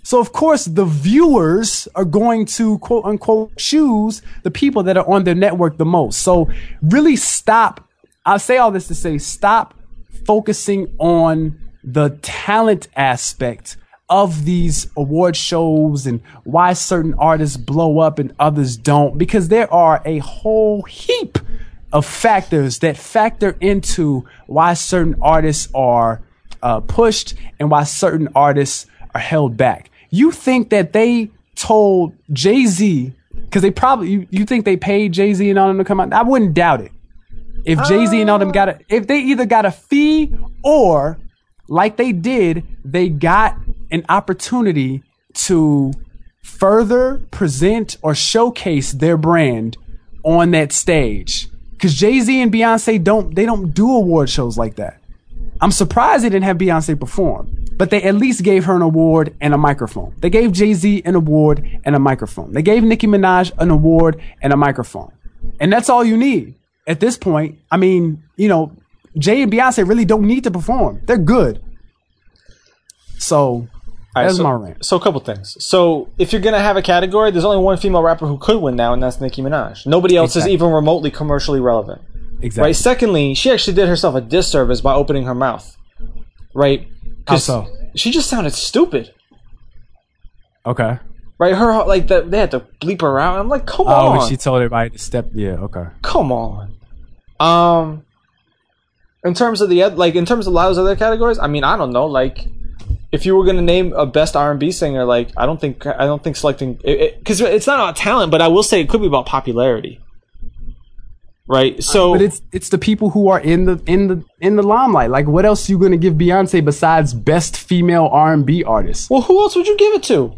So of course the viewers are going to quote unquote choose the people that are on their network the most. So really stop. I'll say all this to say, stop focusing on the talent aspect of these award shows and why certain artists blow up and others don't, because there are a whole heap of factors that factor into why certain artists are pushed and why certain artists are held back. You think that they told Jay-Z, because they probably, you think they paid Jay-Z and all them to come out? I wouldn't doubt it. If Jay-Z and all them if they either got a fee or like they did, they got an opportunity to further present or showcase their brand on that stage. Because Jay-Z and Beyonce don't do award shows like that. I'm surprised they didn't have Beyonce perform, but they at least gave her an award and a microphone. They gave Jay-Z an award and a microphone. They gave Nicki Minaj an award and a microphone. And that's all you need at this point. I mean, you know, Jay and Beyonce really don't need to perform. They're good. So that's my rant. So a couple things. So if you're going to have a category, there's only one female rapper who could win now, and that's Nicki Minaj. Nobody else is even remotely commercially relevant. Exactly. Right. Secondly, she actually did herself a disservice by opening her mouth. Right. How so? She just sounded stupid. Okay. Right. Her, like, they had to bleep her out. I'm like, come on. Oh, she told everybody to step. Yeah. Okay. Come on. In terms of a lot of those other categories, I mean, I don't know. Like, if you were going to name a best R&B singer, like, I don't think selecting, because it's not about talent, but I will say it could be about popularity. Right. So, but it's the people who are in the limelight. Like, what else are you going to give Beyonce besides best female R&B artist? Well, who else would you give it to?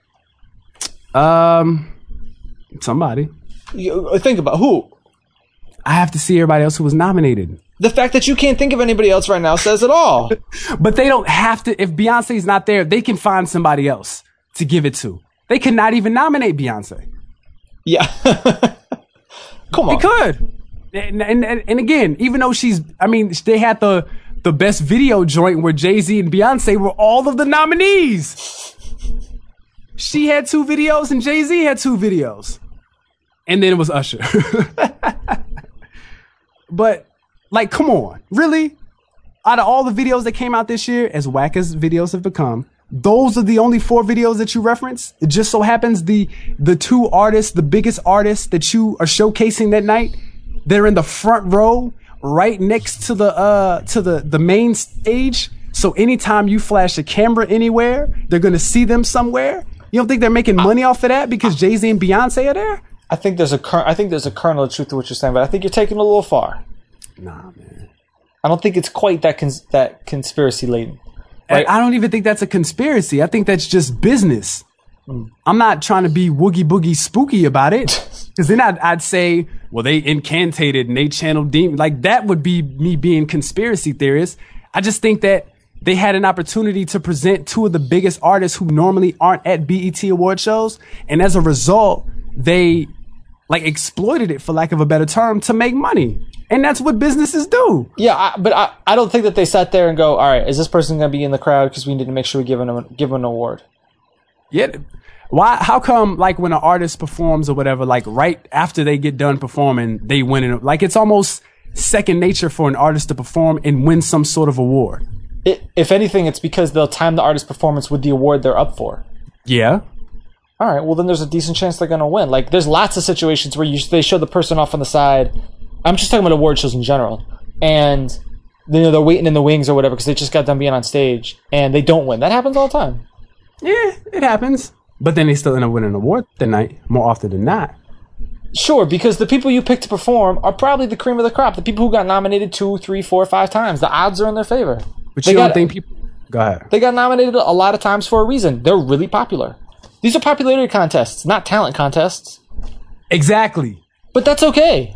Somebody. Think about who. I have to see everybody else who was nominated. The fact that you can't think of anybody else right now says it all. But they don't have to. If Beyonce's not there, they can find somebody else to give it to. They could not even nominate Beyonce. Yeah. Come on. They could. And again, even though they had the best video joint where Jay-Z and Beyonce were all of the nominees. She had 2 videos and Jay-Z had 2 videos. And then it was Usher. But, like, come on. Really? Out of all the videos that came out this year, as whack as videos have become, those are the only 4 videos that you reference? It just so happens the 2 artists, the biggest artists that you are showcasing that night, they're in the front row, right next to the main stage. So anytime you flash a camera anywhere, they're going to see them somewhere. You don't think they're making money off of that because Jay-Z and Beyonce are there? I think there's a kernel of truth to what you're saying, but I think you're taking it a little far. Nah, man. I don't think it's quite that conspiracy laden. Right? I don't even think that's a conspiracy. I think that's just business. I'm not trying to be woogie boogie spooky about it, because then I'd say, well, they incantated and they channeled demons. Like, that would be me being conspiracy theorist. I just think that they had an opportunity to present 2 of the biggest artists who normally aren't at BET award shows, and as a result, they exploited it, for lack of a better term, to make money. And that's what businesses do. Yeah, but I don't think that they sat there and go, all right, is this person going to be in the crowd because we need to make sure we give them an award? Yeah. Why? How come, like, when an artist performs or whatever, like, right after they get done performing, they win it? Like, it's almost second nature for an artist to perform and win some sort of award. If anything, it's because they'll time the artist's performance with the award they're up for. Yeah. All right, well, then there's a decent chance they're going to win. Like, there's lots of situations where they show the person off on the side. I'm just talking about award shows in general. And, they're waiting in the wings or whatever because they just got done being on stage, and they don't win. That happens all the time. Yeah, it happens. But then they still end up winning an award that night, more often than not. Sure, because the people you pick to perform are probably the cream of the crop. The people who got nominated 2, 3, 4, 5 times. The odds are in their favor. But you don't think people... Go ahead. They got nominated a lot of times for a reason. They're really popular. These are popularity contests, not talent contests. Exactly. But that's okay.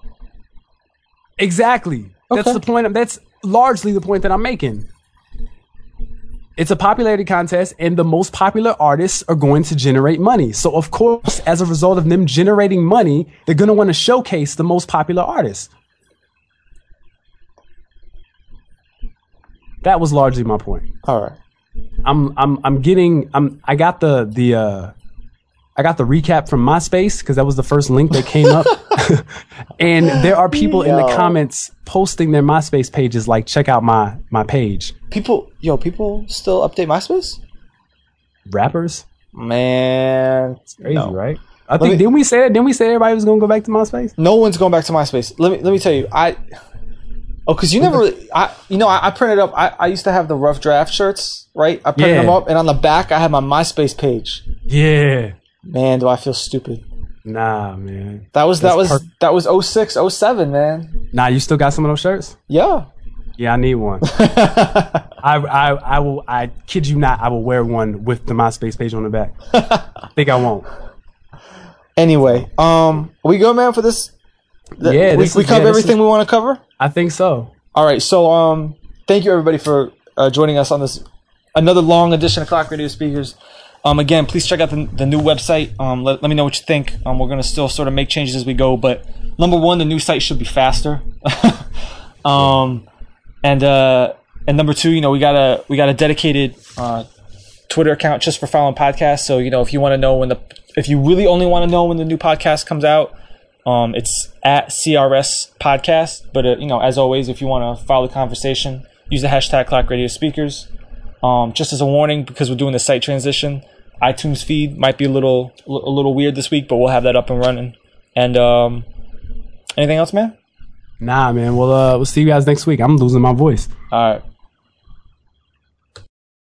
Exactly. Okay. That's the point. That's largely the point that I'm making. It's a popularity contest, and the most popular artists are going to generate money. So, of course, as a result of them generating money, they're going to want to showcase the most popular artists. That was largely my point. All right. I got the recap from MySpace because that was the first link that came up. And there are people in the comments posting their MySpace pages like, check out my page. People still update MySpace? Rappers? Man. It's crazy, right? I think didn't we say everybody was going to go back to MySpace? No one's going back to MySpace. Let me tell you. Because you never really... I printed up... I used to have the rough draft shirts, right? I printed them up, and on the back, I had my MySpace page. Yeah. Man, do I feel stupid. Nah, man. That was 06, 07, man. Nah, you still got some of those shirts? Yeah. Yeah, I need one. I kid you not, I will wear one with the MySpace page on the back. I think I won't. Anyway, we good, man, for this? We covered everything we want to cover? I think so. All right, so thank you, everybody, for joining us on this another long edition of Clock Radio Speakers. Again, please check out the new website. Let me know what you think. We're going to still sort of make changes as we go, but number one, the new site should be faster. And number two, we got a dedicated Twitter account just for following podcasts. So if you want to know if you really only want to know when the new podcast comes out, it's at CRS Podcast. But as always, if you want to follow the conversation, use the hashtag Clock Radio Speakers. Just as a warning, because we're doing the site transition, iTunes feed might be a little weird this week, but we'll have that up and running. And anything else, man? Nah, man. We'll see you guys next week. I'm losing my voice. All right.